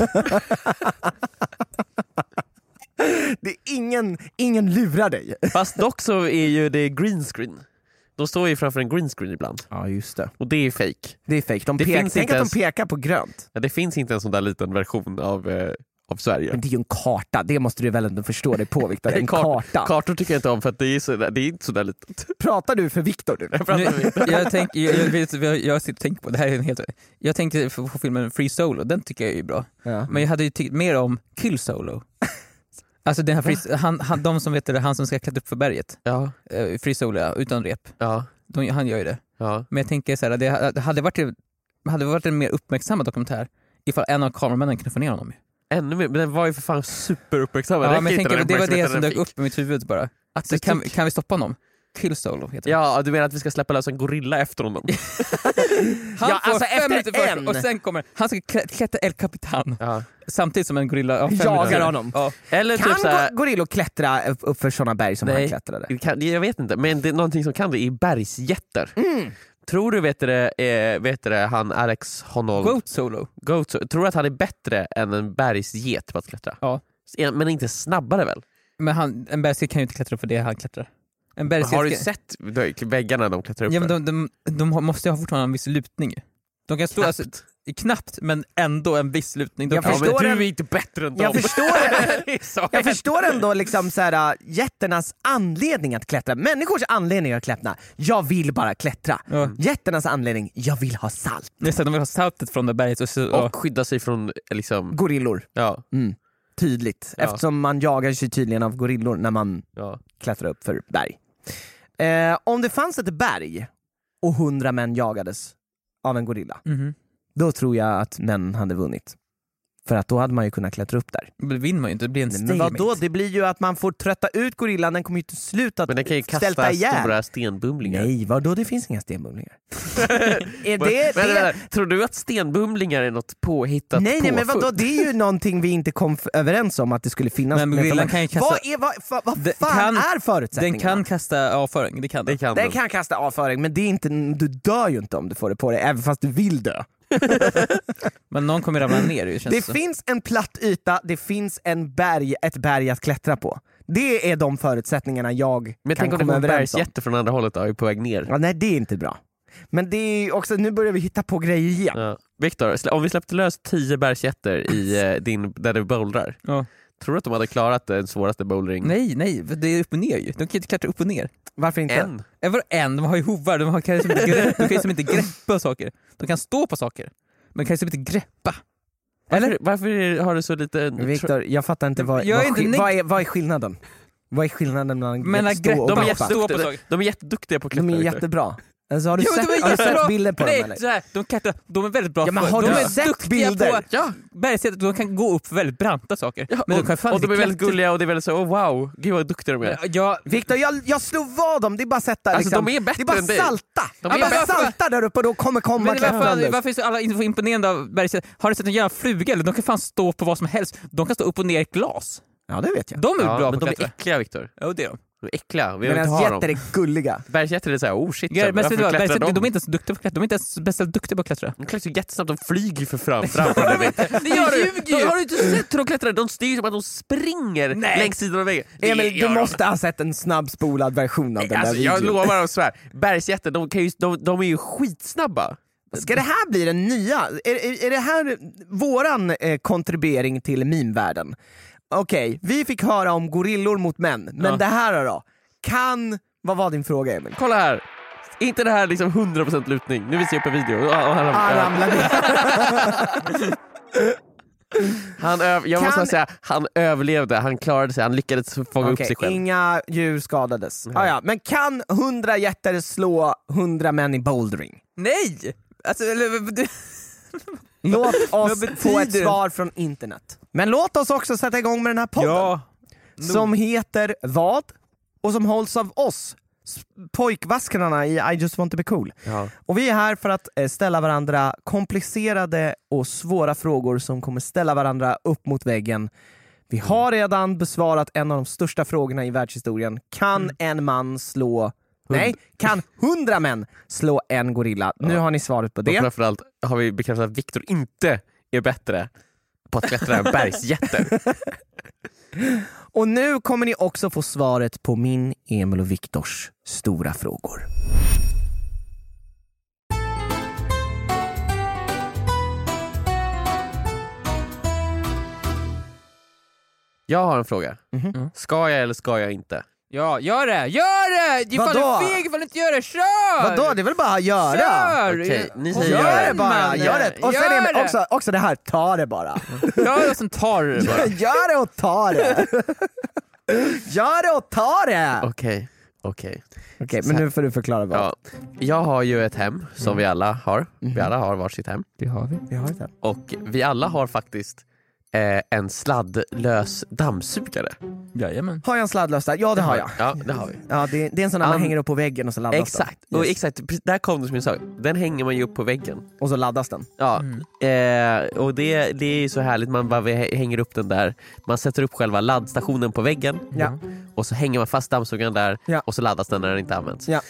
Speaker 5: Det är ingen, ingen lurar dig.
Speaker 2: Fast dock så är ju det green screen. De står ju framför en green screen ibland.
Speaker 5: Ja, just det.
Speaker 2: Och det är fake.
Speaker 5: Det är fake. De
Speaker 2: Det
Speaker 5: pek-
Speaker 2: finns
Speaker 5: tänk
Speaker 2: inte
Speaker 5: att
Speaker 2: ens-
Speaker 5: de pekar på grönt.
Speaker 2: Ja, det finns inte en sån där liten version av, eh, av Sverige.
Speaker 5: Men det är ju en karta, det måste du väl ändå förstå dig på, Viktor. En
Speaker 2: Kart-
Speaker 5: karta.
Speaker 2: Kartor tycker jag inte om för att det är, så, det är inte så där litet.
Speaker 5: Pratar du för Viktor nu?
Speaker 4: Nu, jag, tänk, jag, jag, vet, jag, jag sitter och tänker på det här är en helt. Jag tänkte på, på filmen Free Solo, den tycker jag är bra.
Speaker 5: Ja.
Speaker 4: Men jag hade ju tyckt mer om Kill Solo. Alltså den här free, han, han, de som vet det, han som ska klättra upp för berget.
Speaker 2: Ja,
Speaker 4: Uh, Free Solo, ja, utan rep.
Speaker 2: ja,
Speaker 4: De, han gör ju det.
Speaker 2: ja.
Speaker 4: Men jag tänker så här, det, det hade varit hade varit en mer uppmärksammad dokumentär ifall en av kameramännen knuffade ner honom.
Speaker 2: Ännu mer, men den var ju för fan superuppmärksammad.
Speaker 4: Ja, men jag tänker, det var det som dök
Speaker 2: fick.
Speaker 4: upp i mitt huvud bara.
Speaker 2: Att
Speaker 4: Så
Speaker 2: det
Speaker 4: kan,
Speaker 2: tog-
Speaker 4: kan vi stoppa honom? Kill Solo heter det.
Speaker 2: Ja, du menar att vi ska släppa lös en gorilla efter honom?
Speaker 4: Han
Speaker 5: Ja,
Speaker 4: får
Speaker 5: alltså
Speaker 4: fem
Speaker 5: efter
Speaker 4: minuter först
Speaker 5: en.
Speaker 4: och sen kommer han ska klä- klättra El Capitan
Speaker 2: Ja.
Speaker 4: samtidigt som en gorilla ja, fem
Speaker 5: Jagar
Speaker 4: minuter.
Speaker 5: honom.
Speaker 4: Ja.
Speaker 2: Eller
Speaker 5: Kan
Speaker 2: typ såhär,
Speaker 5: go- gorillor klättra upp, upp för sådana berg som
Speaker 2: Nej.
Speaker 5: han klättrade?
Speaker 2: vi kan, jag vet inte, men det är någonting som kan det är bergsjätter.
Speaker 5: Mm.
Speaker 2: Tror du, vet det, eh, vet det, han Alex Honnold,
Speaker 4: Goat Solo.
Speaker 2: Goat, tror du att han är bättre än en bergsget på att klättra?
Speaker 4: Ja.
Speaker 2: Men inte snabbare väl?
Speaker 4: Men han, en bergsget kan ju inte klättra upp för det han klättrar. En bergsget
Speaker 2: Har du
Speaker 4: kan-
Speaker 2: sett väggarna de klättrar upp
Speaker 4: Ja, men
Speaker 2: för?
Speaker 4: de, de, de har- måste ju ha fortfarande en viss lutning. De kan stå
Speaker 2: Knappt.
Speaker 4: alltså, knappt, men ändå en viss lutning. De
Speaker 5: Jag
Speaker 4: kan,
Speaker 2: Ja,
Speaker 5: förstår
Speaker 2: men
Speaker 5: en-
Speaker 2: du är inte bättre än dem.
Speaker 5: Jag förstår,
Speaker 2: Det är så
Speaker 5: jag
Speaker 2: hemskt.
Speaker 5: förstår ändå liksom så här, jätternas anledning att klättra. Människors anledning att klättra. Jag vill bara klättra.
Speaker 4: Ja.
Speaker 5: Jätternas anledning, jag vill ha salt.
Speaker 4: nästan, de vill ha saltet från det berget. Och så, och,
Speaker 2: Och skydda sig från liksom,
Speaker 5: Gorillor.
Speaker 2: ja,
Speaker 5: Mm. Tydligt.
Speaker 2: Ja.
Speaker 5: Eftersom man jagar sig tydligen av gorillor när man
Speaker 2: ja.
Speaker 5: klättrar upp för berg. Eh, om det fanns ett berg och hundra män jagades av en gorilla,
Speaker 4: Mhm.
Speaker 5: då tror jag att män hade vunnit. För att då hade man ju kunnat klättra upp där.
Speaker 4: Det vinner man ju inte, det blir en
Speaker 5: Men
Speaker 4: stalemate.
Speaker 5: vadå? Det blir ju att man får trötta ut gorillan, den kommer ju till slut att
Speaker 2: Men den kan ju
Speaker 5: stälta
Speaker 2: kasta
Speaker 5: ihjäl.
Speaker 2: stora stenbumlingar.
Speaker 5: Nej, vadå? Det finns inga stenbumlingar. är
Speaker 2: Men,
Speaker 5: det,
Speaker 2: men,
Speaker 5: det...
Speaker 2: men, tror du att stenbumlingar är något påhittat
Speaker 5: Nej, nej, men
Speaker 2: påfund?
Speaker 5: vadå? Det är ju någonting vi inte kom f- överens om att det skulle finnas.
Speaker 4: Men
Speaker 5: med
Speaker 4: gorillan
Speaker 5: för-
Speaker 4: kan ju kasta-
Speaker 5: Vad, är, vad, vad, vad
Speaker 4: Den
Speaker 5: fan
Speaker 4: kan-
Speaker 5: är
Speaker 4: Den
Speaker 5: förutsättningarna?
Speaker 4: kan kasta avföring, det kan
Speaker 2: Det
Speaker 4: den.
Speaker 2: kan
Speaker 5: Den
Speaker 2: den.
Speaker 5: kan kasta avföring, men det är inte, du dör ju inte om du får det på dig, även fast du vill dö.
Speaker 4: Men någon kommer ramla ner ju, känns
Speaker 5: Det
Speaker 4: så.
Speaker 5: finns en platt yta, det finns en berg, ett berg att klättra på. Det är de förutsättningarna jag
Speaker 2: Men
Speaker 5: kan
Speaker 2: tänk om det
Speaker 5: komma
Speaker 2: kommer en
Speaker 5: överens om.
Speaker 2: bergsjätte från andra hållet då, är på väg ner.
Speaker 5: Ja, nej, det är inte bra. Men det är ju också, nu börjar vi hitta på grejer igen.
Speaker 2: Ja. Viktor, slä- om vi släppte lös tio bergsjätter i eh, din, där du bouldrar,
Speaker 4: Ja.
Speaker 2: tror du att de hade klarat den svåraste bouldering?
Speaker 4: Nej, nej, det är upp och ner ju. De kan ju inte klättra upp och ner.
Speaker 5: Varför inte?
Speaker 2: En.
Speaker 4: Äh, vadå en? De har ju hovar, de har- kan ju som inte grepp, de kan ju som inte greppa saker. De kan stå på saker, men kan ju som inte greppa.
Speaker 2: Eller?
Speaker 4: Eller?
Speaker 2: Varför, varför har du så lite...
Speaker 5: Viktor, jag fattar inte vad,
Speaker 4: Jag är
Speaker 5: vad,
Speaker 4: inte
Speaker 5: skill-
Speaker 4: neg-
Speaker 5: vad, är, vad är skillnaden? Vad är skillnaden mellan
Speaker 4: Mellan
Speaker 5: att stå
Speaker 4: grepp-
Speaker 5: och
Speaker 2: De är,
Speaker 4: bara
Speaker 5: greppa?
Speaker 4: stå på
Speaker 2: jätteduktiga,
Speaker 4: saker.
Speaker 2: de är jätteduktiga på att klättra.
Speaker 5: De är
Speaker 2: Viktor.
Speaker 5: jättebra. Alltså, har du,
Speaker 4: Ja, men
Speaker 5: sett,
Speaker 4: de är
Speaker 5: har du
Speaker 4: jättebra.
Speaker 5: sett bilder på
Speaker 4: Nej,
Speaker 5: dem eller?
Speaker 4: så här, de, klättrar, de är väldigt bra
Speaker 5: Ja, men
Speaker 4: för-
Speaker 5: har
Speaker 4: de
Speaker 5: du
Speaker 4: är
Speaker 5: sett
Speaker 4: duktiga
Speaker 5: bilder?
Speaker 4: på
Speaker 2: Ja.
Speaker 4: bergsjätter, de kan gå upp för väldigt branta saker.
Speaker 2: Ja,
Speaker 4: men
Speaker 2: och,
Speaker 4: de kan fan
Speaker 2: och de
Speaker 4: inte
Speaker 2: är väldigt
Speaker 4: klättra.
Speaker 2: gulliga och det är väldigt så, oh, wow, gud vad duktiga de är.
Speaker 4: Ja,
Speaker 5: Viktor, jag, jag slog vad dem, det är bara att sätta
Speaker 2: Alltså,
Speaker 5: liksom,
Speaker 2: de är bättre
Speaker 5: det är bara
Speaker 2: än dig.
Speaker 5: salta.
Speaker 2: De
Speaker 5: De
Speaker 2: är
Speaker 5: är bara
Speaker 2: bättre.
Speaker 5: salta där uppe och då kommer komma
Speaker 4: men varför,
Speaker 5: klättrandes.
Speaker 4: varför är så alla så imponerande av bergsjätter? Har du sett en jävla fluga? Eller? De kan fan stå på vad som helst. De kan stå upp och ner i ett glas.
Speaker 5: Ja, det vet jag.
Speaker 4: De är
Speaker 2: Ja,
Speaker 4: bra
Speaker 2: men
Speaker 4: på
Speaker 2: de
Speaker 4: att
Speaker 2: är
Speaker 4: klättra.
Speaker 2: äckliga, Viktor.
Speaker 4: Ja, det är de.
Speaker 2: De är äckliga, vi vill inte
Speaker 5: Medan
Speaker 2: ha
Speaker 5: jätter
Speaker 2: dem.
Speaker 5: är gulliga.
Speaker 2: Bergsjätter är såhär, oh shit,
Speaker 4: Ja, men
Speaker 2: varför
Speaker 4: vet du vad?
Speaker 2: klättrar
Speaker 4: Bergsjätter,
Speaker 2: de?
Speaker 4: de är inte ens duktiga på att klättra. De är inte ens speciellt duktiga på att klättra.
Speaker 2: De klättrar jättesnabbt, de flyger för fram, fram på den väggen.
Speaker 4: Det gör
Speaker 2: De
Speaker 4: du!
Speaker 2: ljuger ju! Har du inte sett hur de klättrar? De styr som att de springer
Speaker 4: Nej.
Speaker 2: längs sidan av väggen. Det
Speaker 5: Emil, du
Speaker 2: gör de.
Speaker 5: måste ha sett en snabbspolad version av den
Speaker 2: Alltså,
Speaker 5: där
Speaker 2: jag
Speaker 5: videon.
Speaker 2: lovar och svär, bergsjätter, de, kan ju, de, de är ju skitsnabba.
Speaker 5: Ska det här bli den nya? Är, är, är det här våran eh, kontribuering till meme-världen? Okej, vi fick höra om gorillor mot män, men
Speaker 4: Ja.
Speaker 5: det här då? Kan... Vad var din fråga, Emil?
Speaker 2: Kolla här, är inte det här liksom hundra procent lutning? Nu visar jag upp en video. Ja, och han,
Speaker 5: Ah, ramlade.
Speaker 2: han, öv, jag
Speaker 5: Kan-
Speaker 2: måste säga, han överlevde, han klarade sig, han lyckades fånga upp
Speaker 5: Okej,
Speaker 2: sig själv.
Speaker 5: inga djur skadades. Ah, ja. Men kan hundra jätter slå hundra män i bouldering?
Speaker 4: Nej! Alltså, eller, det-
Speaker 5: Låt
Speaker 4: Vad
Speaker 5: oss
Speaker 4: betyder
Speaker 5: få ett
Speaker 4: det?
Speaker 5: svar från internet. Men låt oss också sätta igång med den här podden.
Speaker 4: ja.
Speaker 5: Som heter vad? Och som hålls av oss, s- pojkvaskarna i I just want to be cool.
Speaker 2: Ja.
Speaker 5: Och vi är här för att eh, ställa varandra komplicerade och svåra frågor som kommer ställa varandra upp mot väggen. Vi har redan besvarat en av de största frågorna i världshistorien. Kan
Speaker 2: Mm.
Speaker 5: en man slå... Nej, kan hundra män slå en gorilla? Nu har ni svaret på
Speaker 2: Och
Speaker 5: det.
Speaker 2: framförallt har vi bekräftat att Viktor inte är bättre på att klättra än bergsjätter.
Speaker 5: Och nu kommer ni också få svaret på min, Emil och Viktors stora frågor.
Speaker 2: Jag har en fråga.
Speaker 5: Mhm.
Speaker 2: Ska jag eller ska jag inte?
Speaker 4: Ja, gör det! Gör det! Ifall
Speaker 5: Vadå?
Speaker 4: du är feg, ifall du inte gör det, kör!
Speaker 5: Vadå? Det är väl bara att göra?
Speaker 4: Kör!
Speaker 2: Okej, ni
Speaker 4: Kom
Speaker 2: säger
Speaker 5: Gör
Speaker 2: gör
Speaker 5: det
Speaker 2: det.
Speaker 5: bara,
Speaker 4: mannen.
Speaker 5: gör det. Och sen
Speaker 4: Gör
Speaker 5: är det
Speaker 4: det.
Speaker 5: också, också det här, ta det bara.
Speaker 4: Gör det och sen tar du det bara.
Speaker 5: Gör det och ta det. Gör det och ta det.
Speaker 2: Okej, okej.
Speaker 5: Okej, men nu får du förklara vad.
Speaker 2: Ja, jag har ju ett hem som vi alla har. Vi alla har varsitt hem.
Speaker 4: Det har vi.
Speaker 5: Vi har det.
Speaker 2: Och vi alla har faktiskt eh, en sladdlös dammsugare.
Speaker 4: Jajamän.
Speaker 5: Har jag en sladdlös där? Ja, det har jag.
Speaker 2: Ja, det har vi.
Speaker 5: Ja, det, det är en sån där man
Speaker 2: Um,
Speaker 5: hänger upp på väggen och så laddas den.
Speaker 2: Exakt, och
Speaker 5: Yes.
Speaker 2: exakt, precis, där kom det som jag sa. Den hänger man ju upp på väggen.
Speaker 5: Och så laddas den.
Speaker 2: Ja, eh, och det, det är ju så härligt, man bara hänger upp den där. Man sätter upp själva laddstationen på väggen.
Speaker 5: Ja.
Speaker 2: Och så hänger man fast dammsugaren där.
Speaker 5: Ja.
Speaker 2: Och så laddas den när den inte används.
Speaker 5: Ja.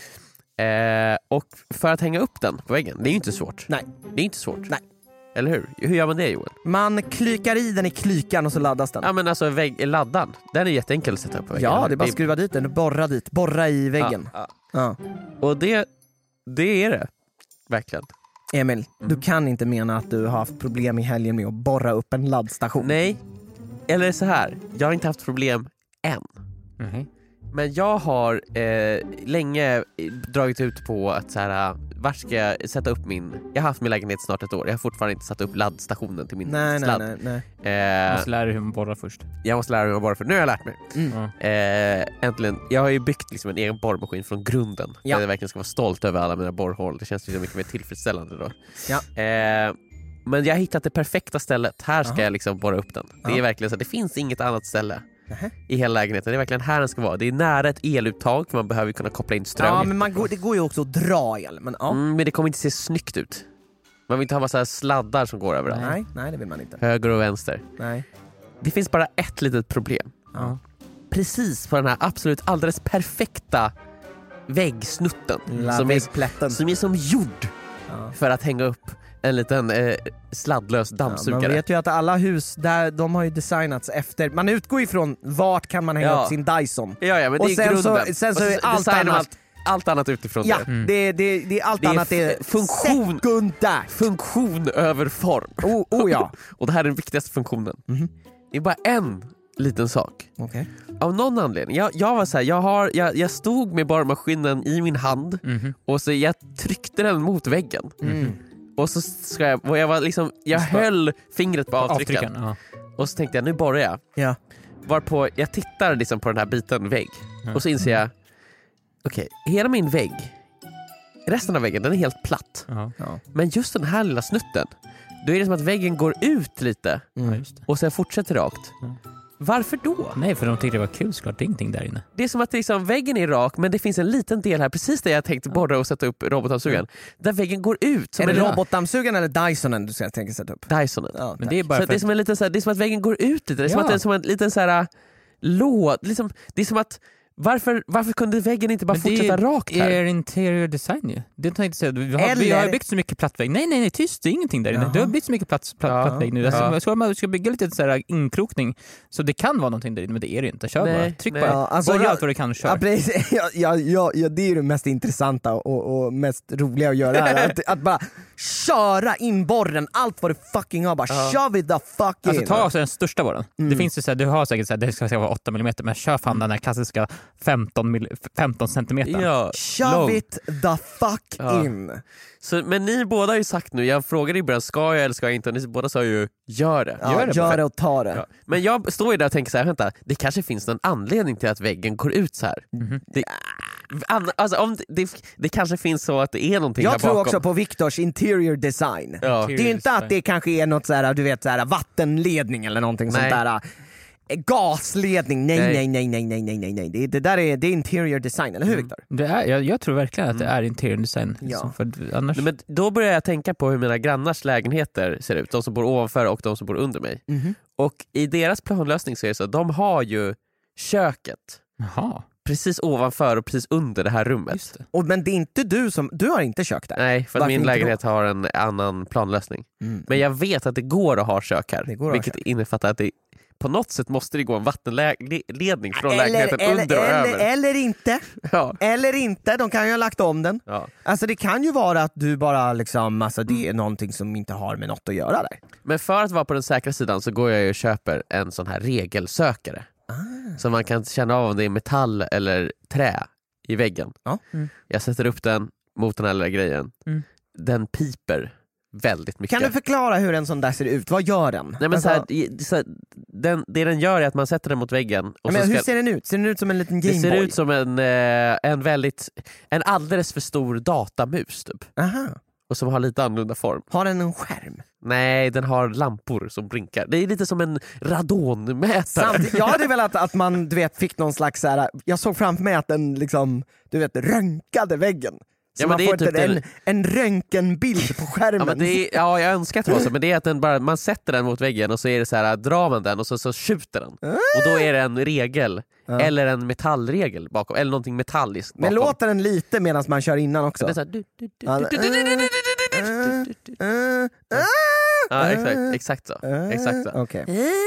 Speaker 2: Eh, och för att hänga upp den på väggen, det är ju inte svårt.
Speaker 5: Nej.
Speaker 2: Det är inte svårt.
Speaker 5: Nej.
Speaker 2: Eller hur? Hur gör man det, Joel?
Speaker 5: Man klykar i den i klykan och så laddas den.
Speaker 2: Ja, men alltså vägg, laddan, den är jätteenkel att sätta upp på väggen.
Speaker 5: Ja, det är bara att skruva dit den och borra dit. Borra i väggen.
Speaker 2: Ja,
Speaker 5: Ja.
Speaker 2: ja. Och det, det är det. Verkligen.
Speaker 5: Emil, du kan inte mena att du har haft problem i helgen med att borra upp en laddstation.
Speaker 2: Nej, eller så här. Jag har inte haft problem än.
Speaker 4: Mm.
Speaker 2: Men jag har eh, länge dragit ut på att så här, vart ska jag sätta upp min... Jag har haft min lägenhet snart ett år. Jag har fortfarande inte satt upp laddstationen till min
Speaker 5: Nej, nej,
Speaker 2: sladd.
Speaker 5: nej, nej.
Speaker 2: Eh,
Speaker 4: Jag måste lära dig hur man borrar först.
Speaker 2: jag måste lära mig att borra för nu har jag lärt mig.
Speaker 5: Mm.
Speaker 4: Ja.
Speaker 2: Eh, äntligen. Jag har ju byggt liksom en egen borrmaskin från grunden.
Speaker 5: Ja.
Speaker 2: Där jag verkligen ska vara stolt över alla mina borrhål. Det känns ju mycket mer tillfredsställande då.
Speaker 5: Ja.
Speaker 2: Eh, men jag har hittat det perfekta stället. Här ska
Speaker 5: Aha.
Speaker 2: jag liksom borra upp den. Det är
Speaker 5: Ja.
Speaker 2: verkligen så. Det finns inget annat ställe
Speaker 5: Nähä.
Speaker 2: i hela lägenheten. Det är verkligen här den ska vara. Det är nära ett eluttag för man behöver kunna koppla in ström.
Speaker 5: Ja, men man går, det går ju också att dra el. Men, ja.
Speaker 2: mm, men det kommer inte se snyggt ut. Man vill inte ha massa sladdar som går överallt.
Speaker 5: Nej, nej, det vill man inte.
Speaker 2: Höger och vänster.
Speaker 5: Nej.
Speaker 2: Det finns bara ett litet problem.
Speaker 5: Ja.
Speaker 2: Precis på den här absolut alldeles perfekta väggsnutten
Speaker 5: La
Speaker 2: som är,
Speaker 5: väggplätten.
Speaker 2: som är som gjord
Speaker 5: Ja.
Speaker 2: för att hänga upp en liten eh, sladdlös
Speaker 5: Ja,
Speaker 2: dammsugare.
Speaker 5: man vet ju att alla hus där, de har ju designats efter, man utgår ifrån vart kan man hänga
Speaker 2: Ja.
Speaker 5: upp sin Dyson.
Speaker 2: Ja, ja, men
Speaker 5: Och
Speaker 2: det är
Speaker 5: sen så-
Speaker 2: grunden.
Speaker 5: sen så
Speaker 2: Och
Speaker 5: är allt
Speaker 2: designar man
Speaker 5: annat-
Speaker 2: allt, allt annat utifrån
Speaker 5: Ja,
Speaker 2: det.
Speaker 5: det, det, det är allt
Speaker 2: Det är
Speaker 5: annat är
Speaker 2: f- funktion.
Speaker 5: sekundärt.
Speaker 2: Funktion över form.
Speaker 5: Oh, oh ja.
Speaker 2: Och det här är den viktigaste funktionen.
Speaker 5: Mhm.
Speaker 2: Det är bara en liten sak.
Speaker 5: Okej.
Speaker 2: Av någon anledning. Jag, jag var så här, jag, har, jag, jag stod med borrmaskinen i min hand
Speaker 4: Mhm.
Speaker 2: och så jag tryckte den mot väggen.
Speaker 5: Mm.
Speaker 2: Och så ska jag, och jag var liksom, jag höll fingret på avtryckaren.
Speaker 4: Avtryckaren, ja.
Speaker 2: Och så tänkte jag, nu borrar jag.
Speaker 5: Ja.
Speaker 2: Varpå jag tittar liksom på den här biten vägg. Och så inser jag, okej, hela min vägg, resten av väggen, den är helt platt.
Speaker 4: Ja.
Speaker 5: Ja.
Speaker 2: Men just den här lilla snutten, då är det som att väggen går ut lite
Speaker 5: Mm.
Speaker 4: Ja, just det.
Speaker 2: och sen fortsätter rakt.
Speaker 4: Ja.
Speaker 2: Varför då?
Speaker 4: Nej, för de tyckte det var kul såklart. Det är ingenting där inne.
Speaker 2: Det är som att liksom, väggen är rak, men det finns en liten del här, precis där jag tänkte borra och sätta upp robotdammsugaren, där väggen går ut. Som
Speaker 5: Är det
Speaker 2: en
Speaker 5: robotdammsugaren eller Dysonen du ska tänka sätta upp?
Speaker 2: Dysonen.
Speaker 5: Ja,
Speaker 4: Men
Speaker 5: tack.
Speaker 4: det är bara
Speaker 2: Så
Speaker 4: för
Speaker 2: det är
Speaker 4: att...
Speaker 2: som en liten så här, det är som att väggen går ut lite. Det är som
Speaker 4: Ja.
Speaker 2: att det är som en liten så här låd. Liksom, det är som att varför, varför kunde väggen inte bara
Speaker 4: Men det
Speaker 2: fortsätta
Speaker 4: är
Speaker 2: rakt här?
Speaker 4: er interior design ju. Det tänkte jag säga. Vi har, vi
Speaker 5: Eller-
Speaker 4: har byggt så mycket platt vägg. Nej, nej, nej, tyst. Det är ingenting där inne.
Speaker 5: Jaha.
Speaker 4: Du har byggt så mycket platt, platt,
Speaker 2: Ja.
Speaker 4: platt vägg nu. Alltså,
Speaker 2: Ja.
Speaker 4: så man ska bygga lite så här inkrokning. Så det kan vara någonting där inne, men det är det inte. Kör
Speaker 2: Nej,
Speaker 4: bara. Tryck
Speaker 2: nej.
Speaker 4: bara.
Speaker 5: Ja, alltså
Speaker 4: Borra
Speaker 5: jag-
Speaker 4: allt vad du kan och kör.
Speaker 5: Ja, precis. Ja, ja, ja, ja, det är ju det mest intressanta och, och mest roliga att göra här. Att, att bara köra in borren, allt vad du fucking har, bara
Speaker 2: Ja.
Speaker 5: kör vid the fuck in.
Speaker 4: Alltså ta också den största borren.
Speaker 5: Mm.
Speaker 4: Det finns ju så här, du har säkert så här, det ska vara åtta millimeter, men kör fan den här klassiska femton, mil, femton centimeter.
Speaker 2: Ja,
Speaker 5: Shove
Speaker 2: långt.
Speaker 5: it the fuck
Speaker 2: Ja.
Speaker 5: in.
Speaker 2: Så, men ni båda har ju sagt nu, jag frågade i början, ska jag eller ska jag inte? Och ni båda sa ju, gör det.
Speaker 5: Ja,
Speaker 4: Gör
Speaker 5: gör,
Speaker 4: det
Speaker 5: det,
Speaker 4: bara.
Speaker 5: och ta det.
Speaker 2: Ja. Men jag står ju där och tänker så här, vänta, det kanske finns någon anledning till att väggen går ut så här.
Speaker 4: Mhm.
Speaker 2: Det, an, alltså, om det, det, det kanske finns så att det är någonting
Speaker 5: Jag
Speaker 2: här
Speaker 5: tror
Speaker 2: bakom.
Speaker 5: också på Viktors interior design.
Speaker 2: Ja.
Speaker 5: Det är ju inte att det kanske är något så här, du vet, så här, vattenledning eller någonting
Speaker 2: Nej.
Speaker 5: sånt där. Eh, Gasledning, nej
Speaker 2: Nej.
Speaker 5: nej nej nej nej nej nej nej. Det, det där är, det är interior design, eller hur Viktor?
Speaker 4: Det är, jag, jag tror verkligen att det är interior design.
Speaker 5: Ja.
Speaker 4: Liksom, för annars...
Speaker 2: Nej, men då börjar jag tänka på hur mina grannars lägenheter ser ut, de som bor ovanför och de som bor under mig.
Speaker 5: Mhm.
Speaker 2: Och i deras planlösning så är det så att de har ju köket
Speaker 4: Jaha,
Speaker 2: precis ovanför och precis under det här rummet.
Speaker 4: just det.
Speaker 5: Och, men det är inte du som, du har inte kök där?
Speaker 2: Nej, för att
Speaker 5: Varför
Speaker 2: min
Speaker 5: inte
Speaker 2: lägenhet har en annan planlösning.
Speaker 5: Mm.
Speaker 2: Men jag vet att det går att ha kök här,
Speaker 5: Det går att ha
Speaker 2: vilket
Speaker 5: kök.
Speaker 2: innefattar att det på något sätt måste det gå en vattenledning från
Speaker 5: eller,
Speaker 2: lägenheten
Speaker 5: eller,
Speaker 2: under och
Speaker 5: eller,
Speaker 2: över.
Speaker 5: eller inte.
Speaker 2: Ja.
Speaker 5: Eller inte, de kan ju ha lagt om den.
Speaker 2: Ja.
Speaker 5: Alltså det kan ju vara att du bara liksom, alltså det är någonting som inte har med något att göra där.
Speaker 2: Men för att vara på den säkra sidan så går jag ju och köper en sån här regelsökare. Ah. Så man kan känna av om det är metall eller trä i väggen.
Speaker 5: Ja.
Speaker 2: Mm. Jag sätter upp den mot den här lilla grejen.
Speaker 4: Mm.
Speaker 2: Den piper väldigt mycket.
Speaker 5: Kan du förklara hur en sån där ser ut? Vad gör den?
Speaker 2: Nej, men
Speaker 5: alltså,
Speaker 2: så här, i- så här, den, det den gör är att man sätter den mot väggen. Och
Speaker 5: men
Speaker 2: så
Speaker 5: hur
Speaker 2: ska,
Speaker 5: ser den ut? Ser den ut som en liten
Speaker 2: det
Speaker 5: Gameboy?
Speaker 2: ser ut som en, eh, en väldigt en alldeles för stor datamus typ.
Speaker 5: Aha.
Speaker 2: Och som har lite annorlunda form.
Speaker 5: Har den en skärm?
Speaker 2: Nej, den har lampor som blinkar. Det är lite som en radonmätare.
Speaker 5: Samtidigt, jag hade velat att man du vet, fick någon slags så här, jag såg framför mig att den liksom, du vet, röntgade väggen. Så
Speaker 2: Ja, men
Speaker 5: man
Speaker 2: det är
Speaker 5: får
Speaker 2: typ
Speaker 5: en,
Speaker 2: den-
Speaker 5: en röntgenbild på skärmen.
Speaker 2: Ja, men det är, ja, jag önskar att det var så, men det är att den bara, man sätter den mot väggen och så är det så här, drar man den och så, så skjuter den. Och då är det en regel,
Speaker 5: Ja.
Speaker 2: eller en metallregel bakom, eller någonting metalliskt bakom.
Speaker 5: Men låter den lite medan man kör innan också?
Speaker 2: Det är så här, du, du, du,
Speaker 5: Ja,
Speaker 2: du, du, du, du, du,
Speaker 5: äh,
Speaker 2: du, du, du.
Speaker 5: äh, äh,
Speaker 2: Ja, exakt, exakt så.
Speaker 5: äh,
Speaker 2: Exakt så.
Speaker 5: okej.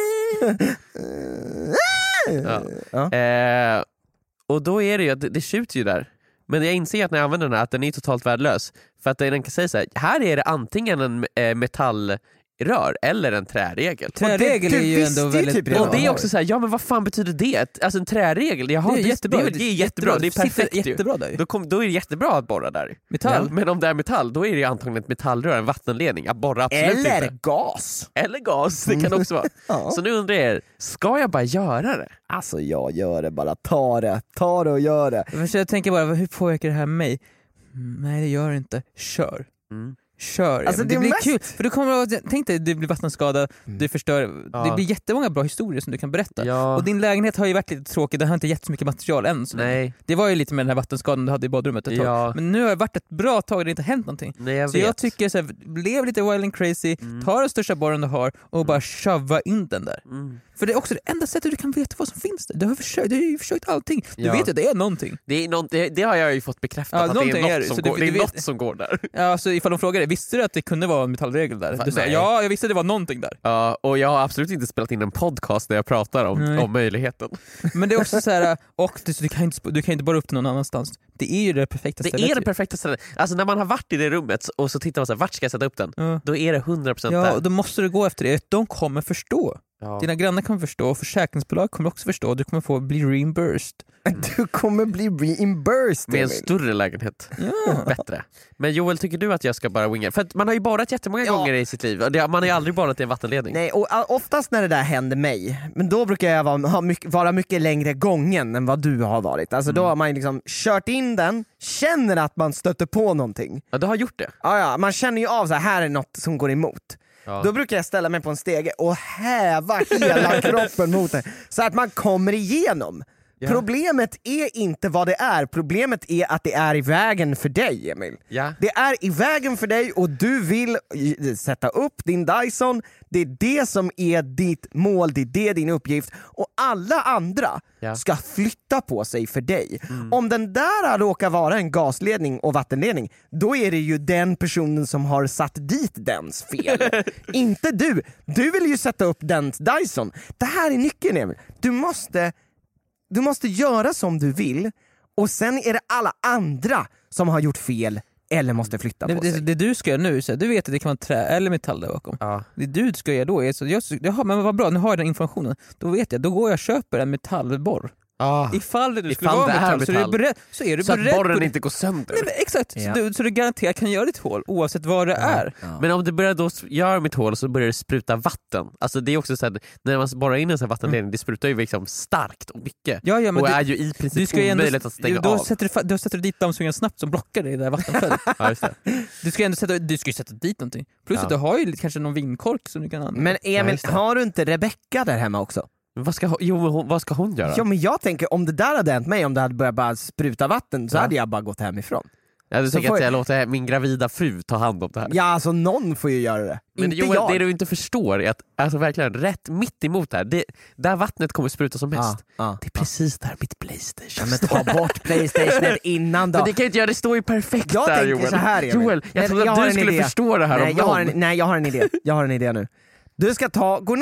Speaker 2: Ja.
Speaker 5: Ja.
Speaker 2: Eh, och då är det ju, det, det skjuter ju där. Men jag inser att när jag använder den här att den är totalt värdelös. För att den kan säga så här, här är det antingen en eh, metallrör eller en träregel.
Speaker 4: Träregel
Speaker 5: du
Speaker 4: är ju
Speaker 5: visste
Speaker 4: ändå
Speaker 5: ju
Speaker 4: väldigt
Speaker 5: typ
Speaker 4: bra.
Speaker 5: redan.
Speaker 2: Och det är också så här, ja men vad fan betyder det? Alltså en träregel, jaha,
Speaker 4: Det är jättebra.
Speaker 2: Det, det är jättebra, det är
Speaker 4: Sitter
Speaker 2: perfekt ju.
Speaker 4: jättebra där.
Speaker 2: Då, kom, då är det jättebra att borra där.
Speaker 4: Metall.
Speaker 2: Ja. Men om det är metall, då är det antagligen ett metallrör, en vattenledning. Att borra absolut
Speaker 5: Eller
Speaker 2: inte.
Speaker 5: gas.
Speaker 2: Eller gas, det kan också vara.
Speaker 5: Ja.
Speaker 2: Så nu undrar jag, ska jag bara göra det?
Speaker 5: Alltså jag gör det bara, ta det, ta det och gör det.
Speaker 4: Men så jag tänker bara, hur påverkar det här mig? Mm, nej det gör det inte, kör.
Speaker 2: Mm.
Speaker 4: Kör,
Speaker 5: Alltså,
Speaker 4: det,
Speaker 5: det är
Speaker 4: blir
Speaker 5: mest-
Speaker 4: kul. För du kommer att, tänk dig, du blir vattenskadad, du förstör,
Speaker 2: Ja.
Speaker 4: det blir jättemånga bra historier som du kan berätta.
Speaker 2: Ja.
Speaker 4: Och din lägenhet har ju varit lite tråkig, den har inte gett så mycket material än. Så
Speaker 2: Nej.
Speaker 4: det var ju lite med den här vattenskadan du hade i badrummet ett tag.
Speaker 2: Ja.
Speaker 4: Men nu har det varit ett bra tag och det har inte hänt någonting.
Speaker 2: Nej, jag
Speaker 4: Så
Speaker 2: vet.
Speaker 4: jag tycker så här, lev lite wild and crazy, ta den största borren du har och bara shova in den där.
Speaker 2: Mm.
Speaker 4: För det är också det enda sättet du kan veta vad som finns där. Du har försökt, du har ju försökt allting. Du
Speaker 2: Ja.
Speaker 4: vet ju att det är någonting.
Speaker 2: Det, är något, det, det har jag ju fått bekräftat,
Speaker 4: Ja,
Speaker 2: att det är
Speaker 4: någonting
Speaker 2: något,
Speaker 4: är det.
Speaker 2: som,
Speaker 4: Så du-
Speaker 2: går,
Speaker 4: du
Speaker 2: det är
Speaker 4: vet-
Speaker 2: något som går där.
Speaker 4: Ja, så ifall de frågar dig, visste du att det kunde vara en metallregel där?
Speaker 2: Fan,
Speaker 4: Du säger
Speaker 2: nej.
Speaker 4: ja, jag visste att det var någonting där.
Speaker 2: Ja, och jag har absolut inte spelat in en podcast där jag pratar om,
Speaker 4: Nej.
Speaker 2: om möjligheten.
Speaker 4: Men det är också så här, och det, så du, kan inte, sp- du kan inte bara upp till någon annanstans. Det är ju det perfekta
Speaker 2: Det
Speaker 4: stället.
Speaker 2: är det
Speaker 4: ju.
Speaker 2: perfekta stället. Alltså när man har varit i det rummet och så tittar man så här, vart ska jag sätta upp den?
Speaker 4: Ja.
Speaker 2: Då är det hundra procent
Speaker 4: Ja, och
Speaker 2: där.
Speaker 4: då måste du gå efter det. De kommer förstå.
Speaker 2: Ja.
Speaker 4: Dina grannar kommer förstå, försäkringsbolag kommer också förstå. Du kommer få bli reimbursed.
Speaker 5: Du kommer bli reimbursed.
Speaker 2: Med en
Speaker 5: Emil.
Speaker 2: större lägenhet.
Speaker 4: Ja.
Speaker 2: Bättre. Men Joel, tycker du att jag ska bara winga? För att man har ju borrat jättemånga
Speaker 5: Ja.
Speaker 2: gånger i sitt liv. Och det- Man har ju aldrig borrat i en vattenledning.
Speaker 5: Nej, och uh, oftast när det där händer mig, men då brukar jag vara, ha mycket, vara mycket längre gången än vad du har varit. Alltså då har man liksom kört in den, känner att man stöter på någonting.
Speaker 2: Ja, du har gjort det.
Speaker 5: Ja, ja, man känner ju av så här, här är något som går emot.
Speaker 2: Ja.
Speaker 5: Då brukar jag ställa mig på en stege och häva hela kroppen mot det, så att man kommer igenom.
Speaker 2: Ja.
Speaker 5: Problemet är inte vad det är, problemet är att det är i vägen för dig, Emil.
Speaker 2: Ja.
Speaker 5: Det är i vägen för dig och du vill eh, sätta upp din Dyson. Det är det som är ditt mål, det är det din uppgift. Och alla andra
Speaker 2: Ja.
Speaker 5: ska flytta på sig för dig. Om den där råkar vara en gasledning och vattenledning, då är det ju den personen som har satt dit dens fel. Inte du. Du vill ju sätta upp dens Dyson. Det här är nyckeln, Emil. Du måste Du måste göra som du vill, och sen är det alla andra som har gjort fel eller måste flytta
Speaker 4: Det,
Speaker 5: på
Speaker 4: det,
Speaker 5: sig.
Speaker 4: det du ska göra nu, så här, du vet att det kan vara trä eller metall där bakom.
Speaker 2: Ja.
Speaker 4: Det du ska göra då är så, jag, jaha, men vad bra, nu har jag den informationen. Då vet jag, då går jag och köper en metallborr.
Speaker 2: Ah.
Speaker 4: Ifall det nu skulle
Speaker 2: Ifall
Speaker 4: vara
Speaker 2: det är
Speaker 4: metall, så, är
Speaker 2: metall.
Speaker 4: du beredd, så är du
Speaker 2: Så att
Speaker 4: beredd
Speaker 2: borren
Speaker 4: på
Speaker 2: inte går sönder.
Speaker 4: Nej, men exakt,
Speaker 5: Ja.
Speaker 4: så, du, så du garanterat kan göra ditt hål oavsett vad det är.
Speaker 2: Men om det börjar då göra mitt hål så börjar det spruta vatten. Alltså det är också så här, när man borrar in en sån här vattenledning, det sprutar ju liksom starkt och mycket.
Speaker 4: Ja, ja, men
Speaker 2: och
Speaker 4: du,
Speaker 2: är ju i
Speaker 4: du
Speaker 2: princip
Speaker 4: ska ju ändå,
Speaker 2: omöjligt att stänga
Speaker 4: då
Speaker 2: av.
Speaker 4: sätter du, fa- då sätter du dit dammsugaren snabbt som blockar det där vattenflödet.
Speaker 2: Ja, just det.
Speaker 4: Du ska ju ändå sätta, du ska ju sätta dit någonting. Plus
Speaker 2: Ja.
Speaker 4: att du har ju kanske någon vinkork som du kan använda.
Speaker 5: Men
Speaker 2: Ja,
Speaker 5: Emil,
Speaker 2: just det.
Speaker 5: har du inte Rebecca där hemma också?
Speaker 2: Men vad ska hon, jo, men hon, vad ska hon göra?
Speaker 5: Ja, men jag tänker, om det där hade hänt mig, om det hade börjat bara spruta vatten, så
Speaker 2: Ja.
Speaker 5: hade jag bara gått hemifrån.
Speaker 2: Ja, du
Speaker 5: Så
Speaker 2: tänker
Speaker 5: får
Speaker 2: att
Speaker 5: jag-
Speaker 2: jag låter min gravida fru ta hand om det här.
Speaker 5: Ja, alltså någon får ju göra det.
Speaker 2: Men
Speaker 5: inte
Speaker 2: Joel,
Speaker 5: jag.
Speaker 2: det du inte förstår är att alltså, verkligen rätt mitt emot här, det, där vattnet kommer spruta som mest.
Speaker 5: Ja, ja.
Speaker 2: Det är precis där mitt Playstation
Speaker 5: Men ta bort Playstationet innan då.
Speaker 2: Men det kan jag inte göra, det står ju perfekt
Speaker 5: Jag
Speaker 2: där
Speaker 5: tänker
Speaker 2: Joel.
Speaker 5: så här, Emil.
Speaker 2: Joel, jag
Speaker 5: Nej,
Speaker 2: trodde
Speaker 5: jag
Speaker 2: att
Speaker 5: har
Speaker 2: du
Speaker 5: en
Speaker 2: skulle
Speaker 5: idé.
Speaker 2: förstå det här
Speaker 5: nej,
Speaker 2: om
Speaker 5: jag har
Speaker 2: någon.
Speaker 5: en, nej, jag har en idé. Jag har en idé nu. Du ska ta, gå ner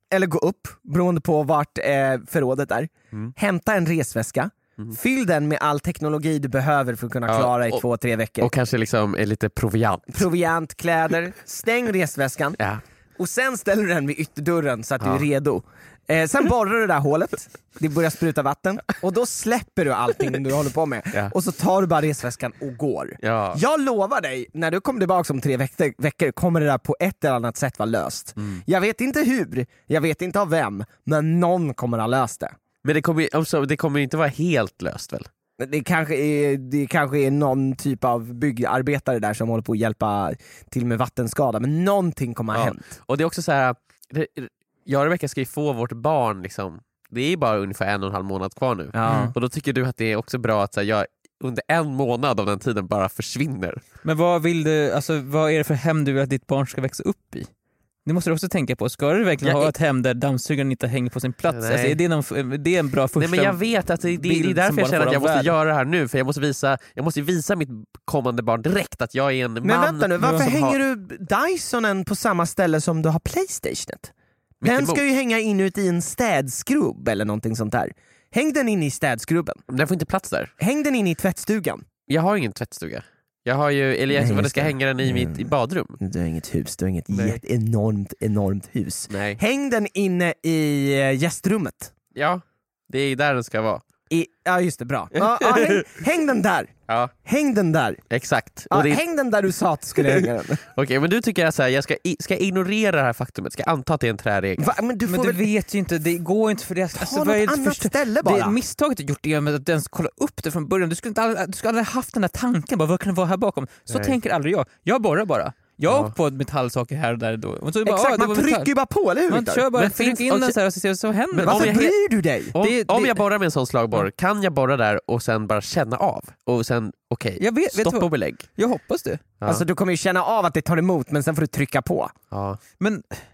Speaker 5: eller gå upp, beroende på vart eh, förrådet är. Mm. Hämta en resväska. Mm. Fyll den med all teknologi du behöver för att kunna klara ja, i två, tre veckor.
Speaker 2: Och kanske liksom lite proviant.
Speaker 5: Proviant, kläder. Stäng resväskan.
Speaker 2: Ja.
Speaker 5: Och sen ställer du den vid ytterdörren så att ja. du är redo. Eh, sen borrar du det där hålet. Det börjar spruta vatten. Och då släpper du allting du håller på med. Ja. Och så tar du bara resväskan och går. Ja. Jag lovar dig, när du kommer tillbaka om tre veckor, veckor kommer det där på ett eller annat sätt vara löst. Mm. Jag vet inte hur, jag vet inte av vem, men någon kommer ha löst det.
Speaker 2: Men det kommer, alltså, det kommer inte vara helt löst väl?
Speaker 5: Det kanske, är, det kanske är någon typ av byggarbetare där som håller på att hjälpa till med vattenskada. Men någonting kommer ha ja. hänt.
Speaker 2: Och det är också så här, jag och Rebecca ska ju få vårt barn liksom. Det är bara ungefär en och en halv månad kvar nu. Ja. Och då tycker du att det är också bra att så här, jag under en månad av den tiden bara försvinner.
Speaker 4: Men vad vill du, alltså vad är det för hem du vill att ditt barn ska växa upp i? Det måste du också tänka på. Ska du verkligen jag ha ett hem där dammsugaren inte hänger på sin plats? Alltså, är det, någon, det är en bra första
Speaker 2: Nej, men jag vet att det, det, det är därför jag känner att jag måste värld. göra det här nu. För jag måste visa, jag måste visa mitt kommande barn direkt att jag är en
Speaker 5: men
Speaker 2: man.
Speaker 5: Men vänta nu, varför hänger
Speaker 2: har...
Speaker 5: du Dysonen på samma ställe som du har PlayStationet? Den ska ju hänga inuti en städskrubb eller någonting sånt där. Häng den in i städskrubben.
Speaker 2: Den får inte plats där.
Speaker 5: Häng den in i tvättstugan.
Speaker 2: Jag har ingen tvättstuga. Jag har ju, eller jag Nej, ska hänga den i mm. mitt i badrum.
Speaker 5: Du har inget hus, du har inget jätt, enormt, enormt hus.
Speaker 2: Nej.
Speaker 5: Häng den inne i gästrummet.
Speaker 2: Ja, det är där den ska vara.
Speaker 5: I, ja just det, bra. Ja, ja, häng, häng den där.
Speaker 2: Ja.
Speaker 5: Häng den där.
Speaker 2: Exakt.
Speaker 5: Ja,
Speaker 2: och det...
Speaker 5: Häng den där du sa att du skulle hänga den.
Speaker 2: Okej, okay, men du tycker jag så här, jag ska, ska ignorera det här faktumet. Ska anta att det är en träregel.
Speaker 4: Va? Men du, får men du väl... vet ju inte, det går inte för det.
Speaker 5: Ta alltså, något är annat först... ställe bara.
Speaker 4: Det misstaget du gjort är med att ens kolla upp det från början. Du skulle, inte, du skulle aldrig haft den här tanken, bara, vad kan det vara här bakom? Så Nej. tänker aldrig jag. Jag borrar bara. Jag har ja. åkt på metallsaker här och där då. Och så bara,
Speaker 5: Exakt,
Speaker 4: ah,
Speaker 5: man trycker ju bara på, eller hur?
Speaker 4: Man kör bara, tryck in den så här och ser vad som händer.
Speaker 5: Men varför bryr du dig?
Speaker 2: Om,
Speaker 4: det,
Speaker 2: om
Speaker 4: det...
Speaker 2: jag borrar med en sån slagborr, kan jag borra där och sen bara känna av? Och sen, okej, okay, stopp och belägg.
Speaker 4: Jag hoppas det.
Speaker 5: Ja. Alltså du kommer ju känna av att det tar emot, men sen får du trycka på.
Speaker 2: Ja.
Speaker 4: Men...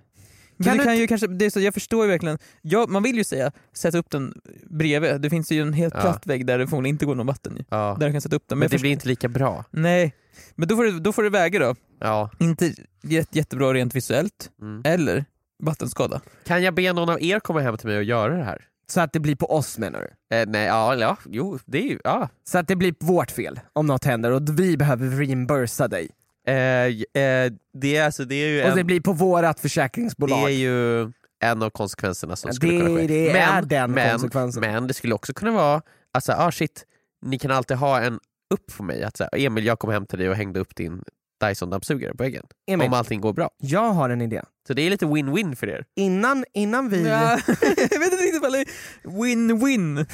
Speaker 4: Men kan det kan ju kanske, det är så, jag förstår ju verkligen, ja, man vill ju säga sätta upp den bredvid, det finns ju en helt platt ja. vägg där det förmodligen inte går någon vatten i, ja. där du kan sätta upp den.
Speaker 2: Men, men det förstår... blir inte lika bra.
Speaker 4: Nej, men då får du, då får du väga då.
Speaker 2: Ja.
Speaker 4: Inte jätte, jättebra rent visuellt, mm. eller vattenskada.
Speaker 2: Kan jag be någon av er komma hem till mig och göra det här?
Speaker 5: Så att det blir på oss, menar du?
Speaker 2: Eh, nej, ja, ja, jo, det är ju, ja.
Speaker 5: Så att det blir vårt fel om något händer och vi behöver reimbursa dig.
Speaker 2: Eh, eh, det, alltså, det är ju
Speaker 5: och
Speaker 2: en,
Speaker 5: det blir på vårat försäkringsbolag.
Speaker 2: Det är ju en av konsekvenserna som skulle
Speaker 5: det,
Speaker 2: kunna ske.
Speaker 5: Det
Speaker 2: men,
Speaker 5: är den
Speaker 2: men,
Speaker 5: konsekvensen.
Speaker 2: Men det skulle också kunna vara, alltså, ah shit, ni kan alltid ha en upp för mig. Att, så här, Emil, jag kom hem till dig och hängde upp din Dyson-dammsugare på väggen. Emil, om allting går bra.
Speaker 5: Jag har en idé.
Speaker 2: Så det är lite win-win för er.
Speaker 5: Innan, innan vi...
Speaker 4: Ja, jag vet inte riktigt vad det är. Win-win.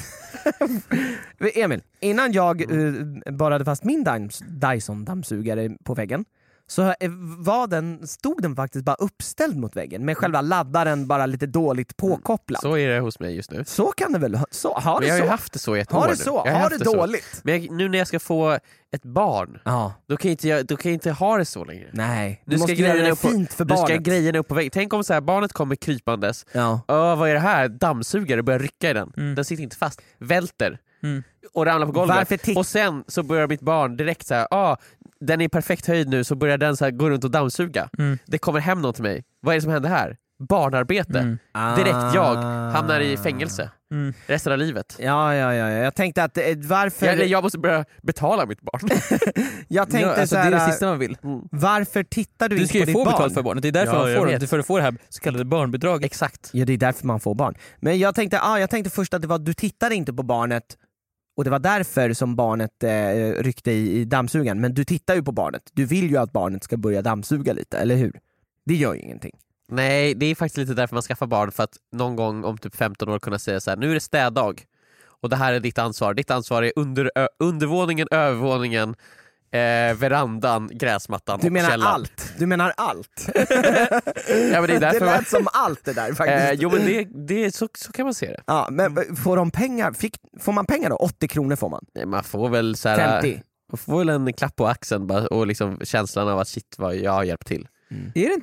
Speaker 5: Emil, innan jag uh, borrade fast min Dyson-dammsugare på väggen, så var den, stod den faktiskt bara uppställd mot väggen med själva laddaren bara lite dåligt påkopplad.
Speaker 2: Så är det hos mig just nu.
Speaker 5: Så kan det väl så, har det
Speaker 2: jag har
Speaker 5: så.
Speaker 2: ju haft det så i ett år
Speaker 5: har det
Speaker 2: nu.
Speaker 5: så,
Speaker 2: jag
Speaker 5: har, har
Speaker 2: det,
Speaker 5: det dåligt.
Speaker 2: Så. Men jag, nu när jag ska få ett barn, ja. då, kan jag inte, jag, då kan jag inte ha det så länge.
Speaker 5: Nej, du,
Speaker 2: du
Speaker 5: måste
Speaker 2: ska
Speaker 5: göra det
Speaker 2: upp på,
Speaker 5: fint för
Speaker 2: du
Speaker 5: barnet.
Speaker 2: ska grejerna upp på väggen. Tänk om så här, barnet kommer krypandes. Ja. Öh, vad är det här? Dammsugare, börjar rycka i den. Mm. Den sitter inte fast. Välter. Mm. Och ramlar på golvet. Och sen så börjar mitt barn direkt så här, ah, den är i perfekt höjd nu, så börjar den så här gå runt och dammsuga. Mm. Det kommer hem någon till mig. Vad är det som händer här? Barnarbete. Mm. Direkt jag hamnar i fängelse. Mm. Resten av livet.
Speaker 5: Ja, ja, ja. Jag tänkte att varför...
Speaker 2: Jag, jag måste börja betala mitt barn.
Speaker 5: jag tänkte
Speaker 4: ja, alltså,
Speaker 5: så här,
Speaker 4: det är det sista man vill.
Speaker 5: Mm. Varför tittar du,
Speaker 4: du
Speaker 5: inte på ditt barn? Du ska ju
Speaker 4: få betalt för barnet. Det är därför ja, man får det. För att få det här så kallade barnbidrag.
Speaker 2: Exakt.
Speaker 5: Ja, det är därför man får barn. Men jag tänkte, ah, jag tänkte först att det var du tittade inte på barnet. Och det var därför som barnet eh, ryckte i, i dammsugaren. Men du tittar ju på barnet. Du vill ju att barnet ska börja dammsuga lite, eller hur? Det gör ju ingenting.
Speaker 2: Nej, det är faktiskt lite därför man skaffar barn. För att någon gång om typ femton år kunna säga så här: nu är det städdag. Och det här är ditt ansvar. Ditt ansvar är under, ö, undervåningen, övervåningen, eh, verandan, gräsmattan
Speaker 5: du
Speaker 2: och
Speaker 5: menar
Speaker 2: källan.
Speaker 5: allt. Du menar allt.
Speaker 2: Ja, men det är därför
Speaker 5: det lät som allt det där faktiskt.
Speaker 2: Eh, jo, men det, det, så, så kan man se det.
Speaker 5: Ja, men får de pengar? Fick, får man pengar då? åttio kronor får man.
Speaker 2: Nej, man får väl så här,
Speaker 5: femtio.
Speaker 2: Man får väl en klapp på axeln bara, och liksom känslan av att shit, vad jag har hjälpt till.
Speaker 4: Mm. Är det inte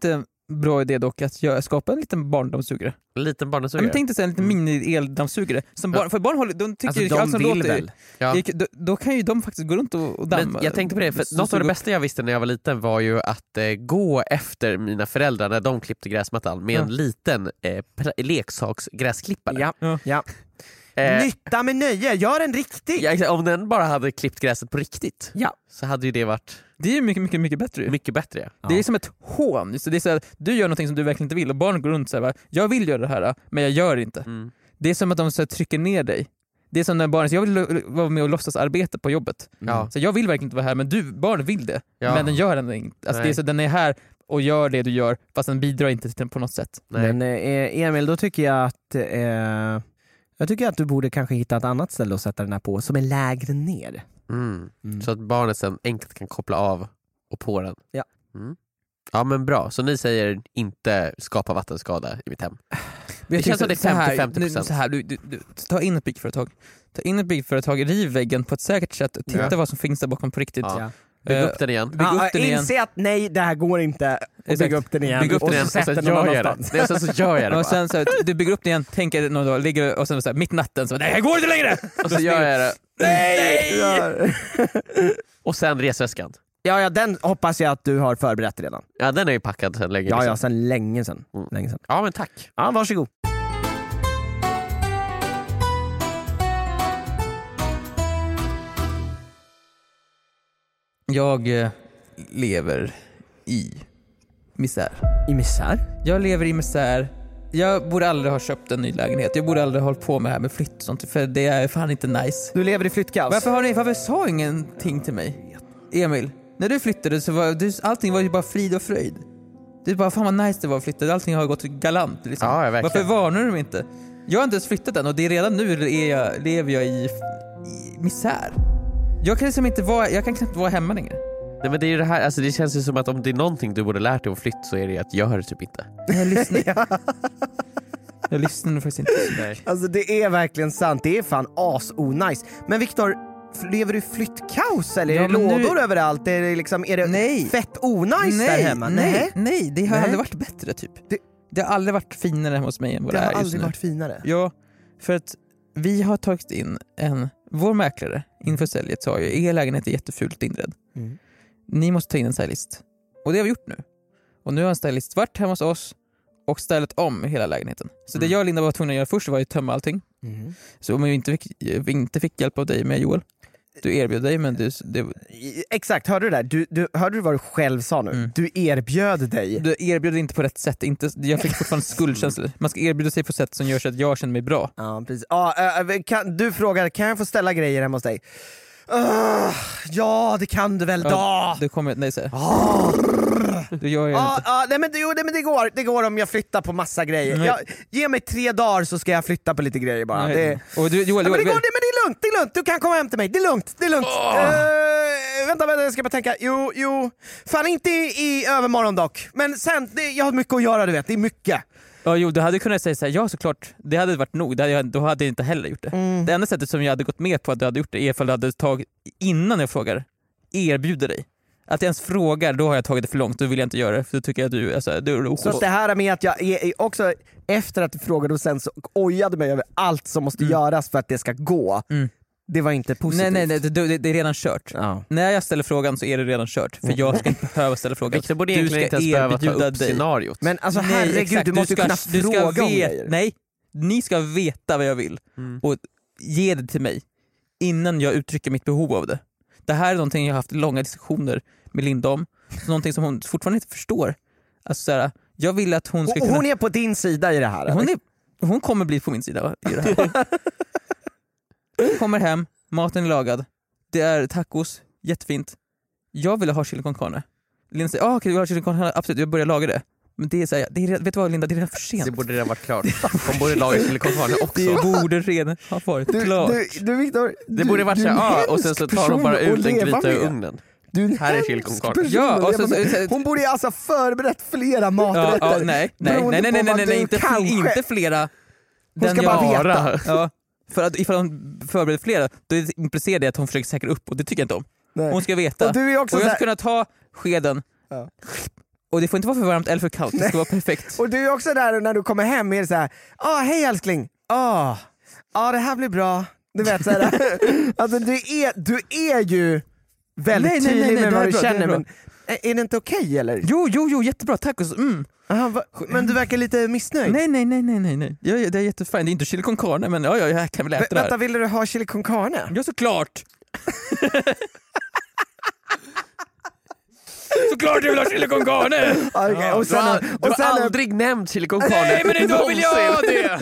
Speaker 4: bra idé dock att jag skapa en liten barndammsugare.
Speaker 2: En liten
Speaker 4: Ja,
Speaker 2: barndammsugare.
Speaker 4: men tänk dig en liten mini-eldammsugare. Som barn, för barn håller, de tycker
Speaker 5: Alltså,
Speaker 4: ju
Speaker 5: de
Speaker 4: allt som
Speaker 5: vill
Speaker 4: låter,
Speaker 5: väl.
Speaker 2: Ja.
Speaker 4: då, då kan ju de faktiskt gå runt och, och damma.
Speaker 2: Men jag tänkte på det, för
Speaker 4: Så-
Speaker 2: något av det
Speaker 4: så-
Speaker 2: bästa jag visste när jag var liten var ju att eh, gå efter mina föräldrar när de klippte gräsmattan med
Speaker 4: Ja.
Speaker 2: en liten eh, pra- leksaksgräsklippare.
Speaker 5: Ja,
Speaker 4: Ja.
Speaker 5: ja.
Speaker 2: Eh,
Speaker 5: Nytta med nöje, gör en riktig!
Speaker 2: ja, exakt. Om den bara hade klippt gräset på riktigt
Speaker 5: Ja.
Speaker 2: så hade ju det varit
Speaker 4: Det är ju mycket, mycket, mycket bättre ju.
Speaker 2: mycket bättre. Ja.
Speaker 4: Det är som ett hån. Så det är så här, du gör någonting som du verkligen inte vill och barnen går runt så här, va? Jag vill göra det här men jag gör det inte.
Speaker 2: Mm.
Speaker 4: Det är som att de så här, trycker ner dig. Det är som när barnen säger jag vill lo- vara med och låtsas arbeta på jobbet.
Speaker 2: Ja.
Speaker 4: Så jag vill verkligen inte vara här men du, barnen vill det.
Speaker 2: Ja.
Speaker 4: Men den gör ändå inte. Alltså, det är
Speaker 2: Nej.
Speaker 4: så, den är här och gör det du gör fast den bidrar inte till den på något sätt.
Speaker 2: Nej.
Speaker 5: Men eh, Emil, då tycker jag att eh, jag tycker att du borde kanske hitta ett annat ställe att sätta den här på som är lägre ner.
Speaker 2: Mm.
Speaker 5: Mm.
Speaker 2: Så att barnet sen enkelt kan koppla av och på den.
Speaker 5: Ja.
Speaker 2: Mm. Ja men bra, så ni säger inte skapa vattenskada i mitt hem.
Speaker 4: Det
Speaker 2: känns som det är
Speaker 4: så här-
Speaker 2: femtio femtio procent.
Speaker 4: Så här, du, du, du, ta in ett byggföretag. Ta in ett byggföretag, riv väggen på ett säkert sätt och titta
Speaker 2: Ja.
Speaker 4: vad som finns där bakom på riktigt.
Speaker 2: Ja.
Speaker 5: Ja.
Speaker 2: Bygg
Speaker 4: Eh,
Speaker 2: upp den igen.
Speaker 4: Bygg upp den igen.
Speaker 5: Inse att nej, det här går inte. Och
Speaker 4: Exakt.
Speaker 5: bygga upp den igen.
Speaker 2: Bygg upp
Speaker 5: och
Speaker 2: den igen
Speaker 5: så
Speaker 2: och
Speaker 5: sätt
Speaker 2: sen
Speaker 5: den någon
Speaker 2: gör jag det.
Speaker 5: annanstans.
Speaker 2: det. Sen så gör jag det
Speaker 4: Och
Speaker 2: bara.
Speaker 4: sen så här, du bygger upp den igen, tänker någon dag, ligger och sen så här, mitt i natten så det här går inte längre!
Speaker 2: Och så gör jag det.
Speaker 5: Nej! Ja.
Speaker 2: Och sen resväskan.
Speaker 5: ja, ja, den hoppas jag att du har förberett redan.
Speaker 2: Ja den är ju packad sen länge.
Speaker 5: Ja,
Speaker 2: liksom.
Speaker 5: ja, sen länge sen.
Speaker 2: Mm.
Speaker 5: Länge sen.
Speaker 2: Ja men tack.
Speaker 5: Ja, varsågod.
Speaker 4: Jag eh, lever i misär.
Speaker 5: I misär?
Speaker 4: Jag lever i misär. Jag borde aldrig ha köpt en ny lägenhet. Jag borde aldrig ha hållit på med det här med flytt och sånt, för det är fan inte nice.
Speaker 5: Du lever i flyttkaos?
Speaker 4: Varför har ni, varför sa ingenting till mig? Emil, när du flyttade så var du, allting var ju bara frid och fröjd. Det är bara fan vad nice det var att flytta. Allting har gått galant liksom.
Speaker 2: Ja, ja, verkligen.
Speaker 4: Varför varnar du mig inte? Jag har inte ens flyttat än och det är redan nu är jag, lever jag i, i misär. Jag kan liksom inte vara, jag kan knappt vara hemma längre.
Speaker 2: Nej men det är ju det här, alltså det känns ju som att om det är någonting du borde lärt dig att flytt så är det att gör det typ inte.
Speaker 4: Jag lyssnar. Jag lyssnar nog faktiskt inte.
Speaker 2: Nej.
Speaker 5: Alltså det är verkligen sant, det är fan as-onajs. Men Viktor, f- lever du i flyttkaos eller är
Speaker 4: Ja,
Speaker 5: det
Speaker 4: men nu-
Speaker 5: lådor överallt? Är det, liksom, är det
Speaker 4: Nej.
Speaker 5: fett onajs där hemma?
Speaker 4: nej, nej, det har
Speaker 5: Nej.
Speaker 4: aldrig varit bättre typ.
Speaker 5: Det-
Speaker 4: Det, det har aldrig varit finare hemma hos mig än vad
Speaker 5: Det
Speaker 4: det,
Speaker 5: har
Speaker 4: är just
Speaker 5: aldrig
Speaker 4: nu.
Speaker 5: varit finare.
Speaker 4: Ja, för att vi har tagit in en, vår mäklare inför säljet sa ju, er lägenhet är jättefult inredd.
Speaker 5: Mm.
Speaker 4: Ni måste ta in en stylist. Och det har vi gjort nu. Och nu har en stylist varit hemma hos oss och ställt om hela lägenheten. Så det jag och Linda var tvungna att göra först var att tömma allting.
Speaker 5: Mm.
Speaker 4: Så om vi inte fick, vi inte fick hjälp av dig med Joel, du erbjöd dig men du, det,
Speaker 5: I- Exakt, hörde du det där? Du, du, hörde du vad du själv sa nu?
Speaker 4: Mm.
Speaker 5: Du erbjöd dig.
Speaker 4: du erbjöd inte på rätt sätt. Inte, jag fick fortfarande skuldkänslor. Man ska erbjuda sig på sätt som gör så att jag känner mig bra.
Speaker 5: Ja, precis. Ja, äh, kan, du frågar, kan jag få ställa grejer hemma hos dig? Uh, ja, det kan du väl då?
Speaker 4: Ja, det kommer, nej, så här.
Speaker 5: Ah.
Speaker 4: Du gör jag
Speaker 5: Ja,
Speaker 4: inte.
Speaker 5: ja, nej, men, det- jo, nej, men det, går, det går om jag flyttar på massa grejer.
Speaker 4: Nej.
Speaker 5: Jag, ge mig tre dagar så ska jag flytta på lite grejer bara.
Speaker 4: Nej.
Speaker 5: Det,
Speaker 4: Och du, Joel,
Speaker 5: ja, men det,
Speaker 4: Joel,
Speaker 5: går, det, men det är lugnt, det är lugnt. Du kan komma hem till mig. Det är lugnt, det är lugnt. Eh, vänta, vänta, jag ska bara tänka. Jo, jo. Fan inte i, i övermorgon dock. Men sen, det, jag har mycket att göra du vet. Det är mycket.
Speaker 4: ja, jo, du hade kunnat säga såhär, ja såklart, det hade varit nog, det hade jag, då hade jag inte heller gjort det.
Speaker 5: Mm.
Speaker 4: Det enda sättet som jag hade gått med på att du hade gjort det är ifall du hade tagit, innan jag frågar, erbjuder dig. Att jag ens frågar, då har jag tagit det för långt, då vill jag inte göra det, för då tycker jag att du, alltså, du är
Speaker 5: Så att det här med att jag är, är också, efter att du frågade och sen så ojade mig över allt som måste
Speaker 4: Mm.
Speaker 5: göras för att det ska gå.
Speaker 4: Mm.
Speaker 5: Det var inte positivt.
Speaker 4: Nej, nej, nej det, det, det är redan kört.
Speaker 5: Ja.
Speaker 4: När jag ställer frågan så är det redan kört, för jag ska inte behöva ställa frågan.
Speaker 2: Victor borde
Speaker 4: Du
Speaker 2: egentligen
Speaker 4: ska
Speaker 2: inte ens behöva ta
Speaker 4: erbjuda
Speaker 2: upp
Speaker 4: dig.
Speaker 2: scenariot.
Speaker 5: Men alltså
Speaker 4: Nej,
Speaker 5: herregud,
Speaker 4: exakt.
Speaker 5: du måste ju
Speaker 4: ska,
Speaker 5: kunna
Speaker 4: du ska
Speaker 5: fråga om
Speaker 4: vet,
Speaker 5: grejer.
Speaker 4: Nej, ni ska veta vad jag vill
Speaker 2: Mm.
Speaker 4: och ge det till mig innan jag uttrycker mitt behov av det. Det här är någonting jag har haft långa diskussioner med Linda om, så någonting som hon fortfarande inte förstår. Alltså såhär, jag vill att hon ska
Speaker 5: Och
Speaker 4: kunna...
Speaker 5: hon är på din sida i det här?
Speaker 4: hon,
Speaker 5: eller?
Speaker 4: är, hon kommer bli på min sida i det här. Hon kommer hem, maten är lagad, det är tacos, jättefint. Jag vill ha chili con carne. Linda säger, ah, okej, du vill ha chili con carne, absolut, jag börjar laga det. Men det är såhär, det är, vet du vad Linda, det är redan för sent.
Speaker 2: Det borde redan varit klart. De borde laga chili con carne också.
Speaker 4: Det borde redan ha varit
Speaker 5: Du,
Speaker 4: klart.
Speaker 5: du, du Victor,
Speaker 2: Det borde varit såhär, ja, och sen så tar de bara ut en gryta ur ugnen.
Speaker 5: Du är en
Speaker 2: Här är
Speaker 5: hemsk
Speaker 2: chili con carne.
Speaker 5: person
Speaker 4: Ja,
Speaker 5: att
Speaker 4: och
Speaker 5: leva
Speaker 4: så-
Speaker 5: med.
Speaker 4: så-
Speaker 5: Hon borde ju alltså förberett flera
Speaker 4: Ja,
Speaker 5: maträtter.
Speaker 4: ja, nej, nej,
Speaker 5: beroende
Speaker 4: nej, nej,
Speaker 5: på
Speaker 4: nej,
Speaker 5: vad
Speaker 4: nej, nej
Speaker 5: du
Speaker 4: inte,
Speaker 5: kanske-
Speaker 4: inte flera.
Speaker 5: Hon ska bara
Speaker 4: jag-
Speaker 5: veta.
Speaker 4: Ja, för att ifall hon förbereder flera, då implicerar det att hon försöker säkra upp och det tycker jag inte om.
Speaker 5: Nej.
Speaker 4: Hon ska veta.
Speaker 5: Och du är också
Speaker 4: och jag
Speaker 5: så
Speaker 4: ska
Speaker 5: här-
Speaker 4: kunna ta skeden
Speaker 5: Ja.
Speaker 4: Och det får inte vara för varmt eller för kallt, det ska vara perfekt.
Speaker 5: Och du är också där när du kommer hem är det så här, ah, hej älskling, ah, ah, det här blir bra. Du vet så här, alltså du är, du är ju väldigt
Speaker 4: nej, nej,
Speaker 5: tydlig
Speaker 4: nej, nej,
Speaker 5: med
Speaker 4: det
Speaker 5: vad
Speaker 4: är
Speaker 5: du
Speaker 4: bra, det är
Speaker 5: känner,
Speaker 4: bra.
Speaker 5: men är, är det inte okej okay, eller?
Speaker 4: Jo, jo, jo, jättebra, tack. Och så, mm.
Speaker 5: Aha, va, men du verkar lite missnöjd.
Speaker 4: Nej, nej, nej, nej, nej, nej. Ja, ja, det är jättefint, det är inte chili con carne, men ja, ja, jag kan väl äta
Speaker 5: V-
Speaker 4: det här.
Speaker 5: Vänta, ville du ha chili con carne?
Speaker 4: Ja, såklart! Såklart jag vill ha chili con carne!
Speaker 5: Okay, och
Speaker 2: Du
Speaker 5: sen,
Speaker 2: har, du
Speaker 5: och sen,
Speaker 2: har aldrig nämnt chili con carne.
Speaker 4: Nej, men då vill jag ha det!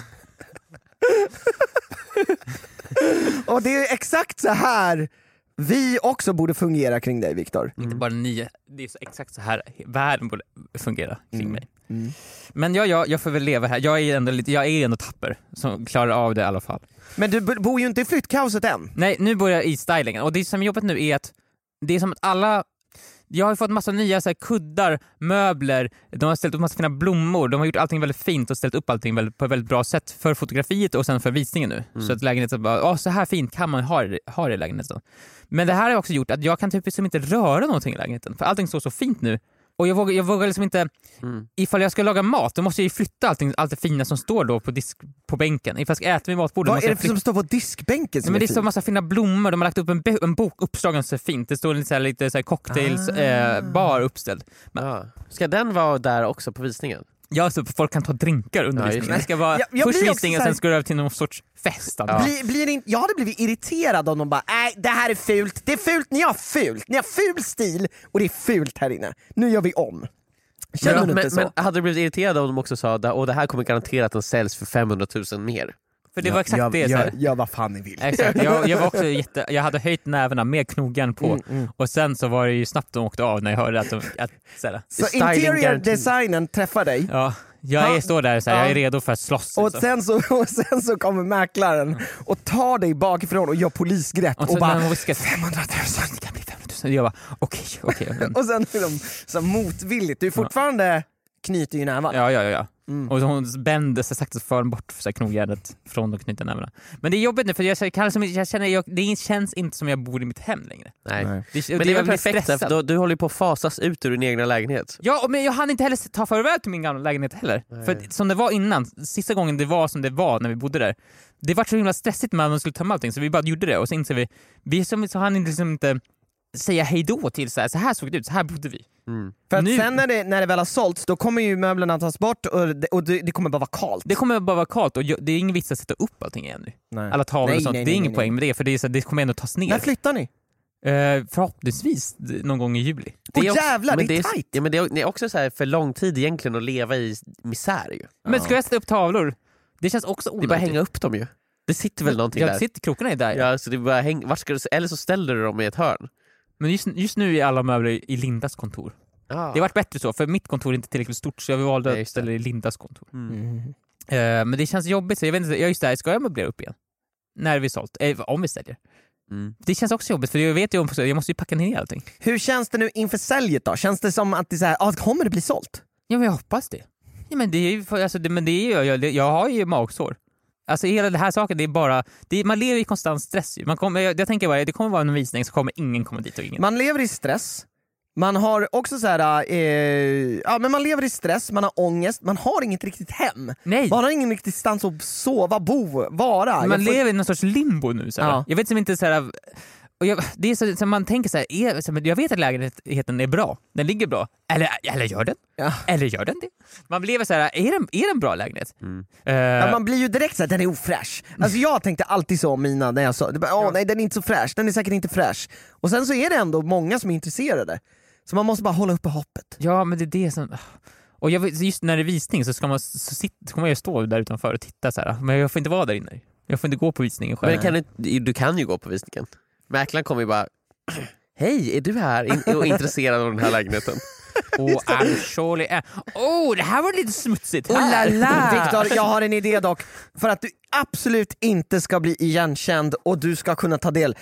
Speaker 5: och det är exakt så här vi också borde fungera kring dig, Viktor.
Speaker 4: Inte bara nio, det är så exakt så här världen borde fungera kring
Speaker 5: Mm.
Speaker 4: mig.
Speaker 5: Mm.
Speaker 4: Men ja, ja, jag får väl leva här. Jag är ändå lite, jag är ändå tapper som klarar av det i alla fall.
Speaker 5: Men du b- bor ju inte i flyttkaoset än.
Speaker 4: Nej, nu börjar jag i stylingen. Och det som är jobbigt nu är att det är som att alla... Jag har fått massa nya så här, kuddar, möbler, de har ställt upp massa fina blommor, de har gjort allting väldigt fint och ställt upp allting väldigt, på ett väldigt bra sätt för fotografiet och sen för visningen nu. Mm. Så att lägenheten bara, åh, så här fint kan man ha, ha det i lägenheten. Men det här har också gjort att jag kan typ liksom inte röra någonting i lägenheten, för allting står så fint nu. Och jag vågar, jag vågar liksom inte, mm. ifall jag ska laga mat, då måste jag ju flytta allting, allt det fina som står då på disk på bänken. Ifall jag ska äta vid matbordet.
Speaker 5: Vad
Speaker 4: måste
Speaker 5: är det
Speaker 4: jag
Speaker 5: som står på diskbänken som
Speaker 4: Nej, men
Speaker 5: är
Speaker 4: det står
Speaker 5: fint?
Speaker 4: massa fina blommor, de har lagt upp en, be- en bok uppslagen så fint. Det står lite så här, lite så här cocktails
Speaker 5: Ah.
Speaker 4: eh, bar uppställd. Men,
Speaker 2: Ja. Ska den vara där också på visningen?
Speaker 4: ja, så folk kan ta drinkar under
Speaker 2: Ja, just
Speaker 4: visningen.
Speaker 2: det.
Speaker 4: Det ska vara
Speaker 5: Ja, jag
Speaker 4: först
Speaker 5: blir också
Speaker 4: visningen,
Speaker 5: så här-
Speaker 4: sen ska du över till någon sorts fest.
Speaker 2: Ja.
Speaker 5: Blir, blir det inte, jag hade blivit irriterad om de bara, nej det här är fult, det är fult, ni har fult, ni har ful stil och det är fult här inne. Nu gör vi om. Känner
Speaker 2: Men,
Speaker 5: du inte
Speaker 2: men,
Speaker 5: så?
Speaker 2: men hade du blivit irriterad om de också sa att och det här kommer garanterat att den säljs för femhundratusen mer?
Speaker 4: För det var exakt
Speaker 5: jag,
Speaker 4: det.
Speaker 5: jag,
Speaker 4: Så här.
Speaker 5: jag, jag vad fan ni vill.
Speaker 4: Exakt. Jag, jag var också jätte, jag hade höjt nävarna med knogjärn på
Speaker 5: Mm, mm.
Speaker 4: och sen så var det ju snabbt de åkte av när jag hörde att de... Att, så här,
Speaker 5: Så
Speaker 2: Styling
Speaker 5: interior
Speaker 2: guarantee.
Speaker 5: designen träffar dig.
Speaker 4: ja, jag är, står där så här, jag är redo för att slåss.
Speaker 5: Och
Speaker 4: liksom.
Speaker 5: sen, så, och sen så kommer mäklaren och tar dig bakifrån och gör polisgrepp och,
Speaker 4: Och, så
Speaker 5: bara
Speaker 4: när de viskar,
Speaker 5: femhundratusen.
Speaker 4: det kan bli femhundratusen. Jag bara okej, okej. men-
Speaker 5: Och sen är de så motvilligt, du är fortfarande knyter ju nävarna.
Speaker 4: Ja, ja, ja. ja.
Speaker 5: Mm.
Speaker 4: Och hon bänder sig sakta för bort för knogjärnet från de knyta nävarna. Men det är jobbigt nu för jag, kan, liksom, jag känner jag, det känns inte som jag bor i mitt hem längre.
Speaker 2: Nej.
Speaker 5: Nej.
Speaker 4: Det,
Speaker 2: Men det är
Speaker 4: jag
Speaker 2: väl
Speaker 4: blir
Speaker 2: perfekt,
Speaker 4: stressad.
Speaker 2: för då, du håller ju på att fasas ut ur din egna lägenhet.
Speaker 4: Ja, men jag hann inte heller ta farväl till min gamla lägenhet heller.
Speaker 2: Nej.
Speaker 4: För att, som det var innan, sista gången det var som det var när vi bodde där, det var så himla stressigt med att man skulle tömma allting så vi bara gjorde det och så insåg vi, vi som, så hann liksom inte säga hej då till så här, så här såg det ut, så här bodde vi.
Speaker 2: Mm.
Speaker 5: För att
Speaker 4: Nu-
Speaker 5: sen när det, när det väl har sålts, då kommer ju möblerna tas bort och det, och det, det kommer bara vara kallt.
Speaker 4: Det kommer bara vara kallt och jag, det är ingen vits att sätta upp allting igen nu.
Speaker 5: Nej.
Speaker 4: Alla tavlor
Speaker 5: Nej,
Speaker 4: och sånt,
Speaker 5: nej,
Speaker 4: det är
Speaker 5: nej,
Speaker 4: ingen
Speaker 5: nej,
Speaker 4: poäng med det för det, är så, det kommer ändå tas ner.
Speaker 5: När flyttar ni?
Speaker 4: Eh, förhoppningsvis d- någon gång i juli.
Speaker 5: Åh
Speaker 4: Det är också,
Speaker 5: jävlar,
Speaker 2: Men
Speaker 5: det är
Speaker 2: det är,
Speaker 5: tajt!
Speaker 2: ja, men det är, det är också så här för lång tid egentligen att leva i misär ju.
Speaker 4: men ska jag sätta upp tavlor? Det känns också
Speaker 2: Det är
Speaker 4: onödigt.
Speaker 2: bara att hänga upp dem ju. Det sitter väl någonting
Speaker 4: Ja,
Speaker 2: där.
Speaker 4: sitter, krokarna är där. Ja.
Speaker 2: Ja, så det är bara häng, vart ska du, eller så ställer du dem i ett hörn.
Speaker 4: Men just, just nu är alla möbler i Lindas kontor.
Speaker 2: Ah.
Speaker 4: Det har varit bättre så, för mitt kontor är inte tillräckligt stort så jag valde
Speaker 2: Nej,
Speaker 4: att
Speaker 2: just det.
Speaker 4: ställa i Lindas kontor.
Speaker 5: Mm.
Speaker 4: Eh, men det känns jobbigt, så jag vet inte, jag just där, ska jag möblera upp igen? När vi sålt, eh, om vi säljer.
Speaker 2: Mm.
Speaker 4: Det känns också jobbigt för jag vet ju om jag måste ju packa ner allting.
Speaker 5: Hur känns det nu inför säljet då? Känns det som att det är så här, ah, kommer det bli sålt?
Speaker 4: Ja, men jag hoppas det. Ja, men det är ju, för- alltså, det, men det är ju, jag, jag har ju magsår. Alltså hela den här saken, det är bara, det är, man lever i konstant stress ju. Man kommer, jag, jag tänker bara, det kommer vara en visning så kommer ingen komma dit och ingen.
Speaker 5: Man lever i stress, man har också så här, eh, ja men man lever i stress, man har ångest, man har inget riktigt hem.
Speaker 4: Nej!
Speaker 5: Man har ingen riktig stans att sova, bo, vara.
Speaker 4: Man
Speaker 5: Jag får-
Speaker 4: lever i någon sorts limbo nu. Så här.
Speaker 5: Ja.
Speaker 4: Jag vet som inte så här, och jag, det är så, så man tänker så här, är, så, men jag vet att lägenheten är bra, den ligger bra. Eller, eller gör den?
Speaker 5: Ja.
Speaker 4: Eller gör den det? Man lever så här, är den, är den en bra lägenhet?
Speaker 2: Mm.
Speaker 4: Eh,
Speaker 5: Ja, man blir ju direkt såhär, den är ofräsch. Alltså jag tänkte alltid så om mina när jag sa, det bara, åh nej den är inte så fräsch, den är säkert inte fräsch. Och sen så är det ändå många som är intresserade. Så man måste bara hålla uppe hoppet.
Speaker 4: Ja, men det är det som... Och jag, vet- just när det är visning så ska man, så sitta, så ska man ju stå där utanför och titta så här. Men jag får inte vara där inne. Jag får inte gå på visningen själv.
Speaker 2: Men kan du, du kan ju gå på visningen. Mäklaren kommer ju bara, hej, är du här in, och intresserad av den här lägenheten?
Speaker 4: Och I'm surely... Oh, det här var lite smutsigt.
Speaker 5: Oh la
Speaker 4: Här.
Speaker 5: la! Viktor, jag har en idé dock. För att du absolut inte ska bli igenkänd och du ska kunna ta del.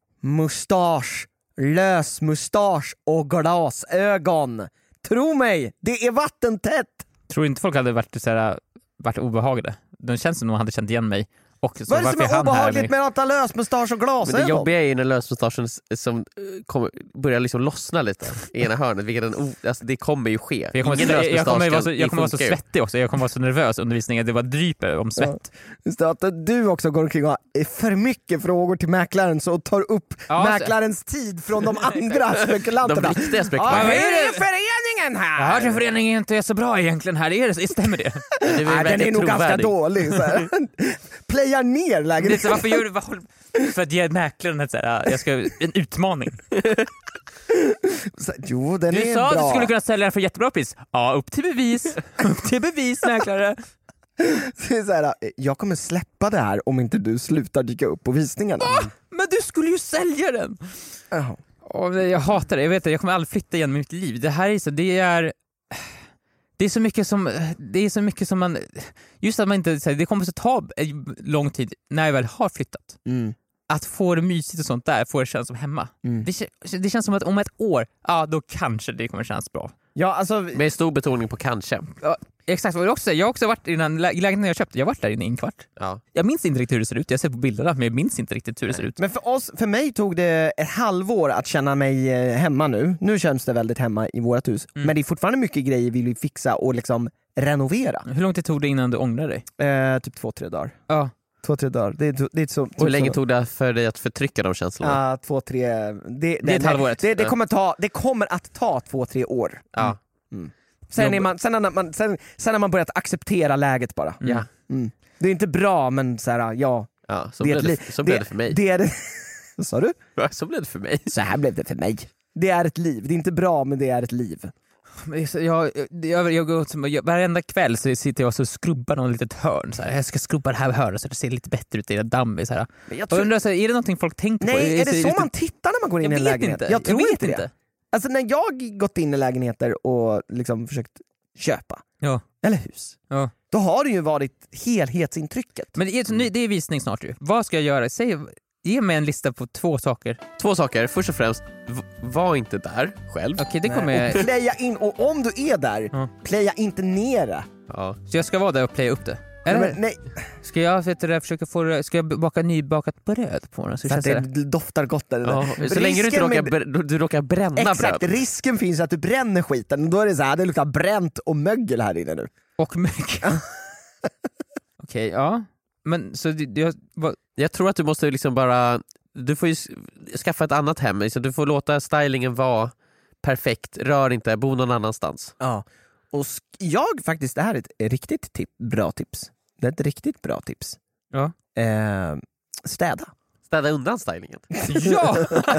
Speaker 5: Mustasch, lös mustasch och glasögon. Tro mig, det är vattentätt.
Speaker 4: Tror inte folk hade varit, så här, varit obehagliga? De känns som de hade känt igen mig Och så,
Speaker 5: Vad är det som
Speaker 4: varför
Speaker 5: är
Speaker 4: han här
Speaker 5: obehagligt med att ha lösmustasch och
Speaker 2: Men
Speaker 5: glasögon?
Speaker 2: det jobbiga är ju när lösmustaschen som eh, kommer, börjar liksom lossna lite i ena hörnet, vilket en o, alltså det kommer ju ske.
Speaker 4: För jag kommer,
Speaker 2: Ingen
Speaker 4: jag, jag
Speaker 2: lösmustasch
Speaker 4: kommer, vara, så,
Speaker 2: kan-
Speaker 4: jag kommer vara så
Speaker 2: funkar ju.
Speaker 4: svettig också. Jag kommer vara så nervös under visningen. Det bara dryper om svett.
Speaker 5: Just det, att du också går omkring och har för mycket frågor till mäklaren så tar upp
Speaker 4: Ja, så-
Speaker 5: mäklarens tid från de andra spekulanterna.
Speaker 2: De riktiga
Speaker 5: Ja,
Speaker 2: spekulanterna.
Speaker 5: hur
Speaker 4: vad är
Speaker 5: är föreningen
Speaker 4: Jag
Speaker 5: här?
Speaker 4: hörde att föreningen inte är så bra egentligen här. Är det, stämmer det?
Speaker 2: Det är väl
Speaker 5: Nej, den är
Speaker 2: verkligen
Speaker 5: nog ganska
Speaker 2: trovärdig.
Speaker 5: dålig. Så här. Playar ner
Speaker 4: Det är
Speaker 5: lägenheten.
Speaker 4: så, varför gör du vad håller- För att ge mäklaren ett så här, jag ska, en utmaning.
Speaker 5: Så, jo, den
Speaker 4: Du
Speaker 5: är
Speaker 4: sa
Speaker 5: bra.
Speaker 4: att du skulle kunna sälja den för jättebra pris. Ja, upp till bevis. Upp till bevis, mäklare.
Speaker 5: Det är så här, jag kommer släppa det här om inte du slutar dyka upp på visningarna.
Speaker 4: Men du skulle ju sälja den.
Speaker 5: Jaha.
Speaker 4: Åh, jag hatar det. Jag vet det, jag kommer aldrig flytta igen mitt liv. Det här är så, det är det är så mycket som det är så mycket som man just att man inte det kommer att ta lång tid när jag väl har flyttat.
Speaker 5: Mm.
Speaker 4: Att få det mysigt och sånt där får det kännas som hemma.
Speaker 5: Mm.
Speaker 4: Det, kän- det känns som att om ett år, ja då kanske det kommer kännas bra.
Speaker 5: Ja, alltså,
Speaker 2: Med stor betoning på kanske.
Speaker 4: Ja, exakt, och jag, också, jag har också varit i den lä- lägenheten jag köpt. Jag har varit där inne i en kvart.
Speaker 2: Ja.
Speaker 4: Jag minns inte riktigt hur det ser ut. Jag ser på bilderna men jag minns inte riktigt hur det ser ut.
Speaker 5: men för, oss, för mig tog det ett halvår att känna mig eh, hemma nu. Nu känns det väldigt hemma i vårt hus.
Speaker 4: Mm.
Speaker 5: Men det är fortfarande mycket grejer vi vill fixa och liksom renovera.
Speaker 4: Hur lång tid tog det innan du ångrade dig?
Speaker 5: Eh, typ två, tre dagar.
Speaker 4: Ja.
Speaker 5: Två, tre dagar. Det, är- det är så,
Speaker 2: Och hur länge
Speaker 5: så,
Speaker 2: tog det för dig att förtrycka de känslorna?
Speaker 5: Ja, två, tre... Det, det,
Speaker 4: Det är ett halvår.
Speaker 5: Det, det, kommer ta, det kommer att ta två, tre år.
Speaker 2: Ja.
Speaker 5: Sen, är man, sen, när man, sen, sen har man börjat acceptera läget bara.
Speaker 2: Ja.
Speaker 5: Mm. Det är inte bra, men så här, ja.
Speaker 2: Ja, så
Speaker 5: det är
Speaker 2: blev
Speaker 5: ett
Speaker 2: det,
Speaker 5: liv.
Speaker 2: så blev det för mig.
Speaker 5: Det är det. Vad sa du?
Speaker 2: Så blev det för mig.
Speaker 5: Så här blev det för mig. Det är ett liv. Det är inte bra, men det är ett liv.
Speaker 4: Men det är så- Jag, jag, jag går till, jag, varenda kväll så sitter jag och så skrubbar någon litet hörn. Så här. Jag ska skrubba det här hörnet så det ser lite bättre ut i det damm. Så här.
Speaker 5: Men jag
Speaker 4: Och
Speaker 5: tror,
Speaker 4: undrar, så här, är det någonting folk tänker på?
Speaker 5: nej, är det så
Speaker 4: lite,
Speaker 5: man tittar när man går in
Speaker 4: jag
Speaker 5: i en
Speaker 4: vet
Speaker 5: lägenhet?
Speaker 4: inte.
Speaker 5: Jag tror
Speaker 4: vet
Speaker 5: inte det.
Speaker 4: inte.
Speaker 5: Alltså när jag gått in i lägenheter och liksom försökt köpa,
Speaker 4: Ja.
Speaker 5: eller hus,
Speaker 4: Ja.
Speaker 5: då har det ju varit helhetsintrycket.
Speaker 4: Men det är, ny- det är visning snart ju. Vad ska jag göra? Säg, ge mig en lista på två saker.
Speaker 2: Två saker. Först och främst, v- var inte där själv.
Speaker 4: Okej, det kommer
Speaker 5: Nej.
Speaker 4: jag...
Speaker 5: Och playa in, och om du är där,
Speaker 4: Ja.
Speaker 5: playa inte ner det.
Speaker 2: Ja.
Speaker 4: Så jag ska vara där och playa upp det?
Speaker 5: Nej,
Speaker 4: Eller?
Speaker 5: men, nej,
Speaker 4: Ska jag vet du, det, försöka få det, ska jag baka nybakat bröd på den? Så
Speaker 5: för
Speaker 4: känns
Speaker 5: att
Speaker 4: det...
Speaker 5: det doftar gott där.
Speaker 2: Ja. Så länge du inte
Speaker 5: Risken
Speaker 2: råkar,
Speaker 5: med-
Speaker 2: br- du råkar bränna
Speaker 5: Exakt,
Speaker 2: bröd.
Speaker 5: risken finns att du bränner skiten, och då är det så här, det luktar bränt och mögel här inne nu.
Speaker 4: Och mycket. Okej, ja. Men så det, jag, vad,
Speaker 2: Jag tror att du måste liksom bara, du får ju s- skaffa ett annat hem, så du får låta stylingen vara perfekt, rör inte, bo någon annanstans.
Speaker 5: Ja. Och sk- jag faktiskt, det här är ett riktigt tip, bra tips. Det är ett riktigt bra tips.
Speaker 4: ja.
Speaker 5: Eh, städa.
Speaker 2: Städa undan stylingen.
Speaker 4: Ja!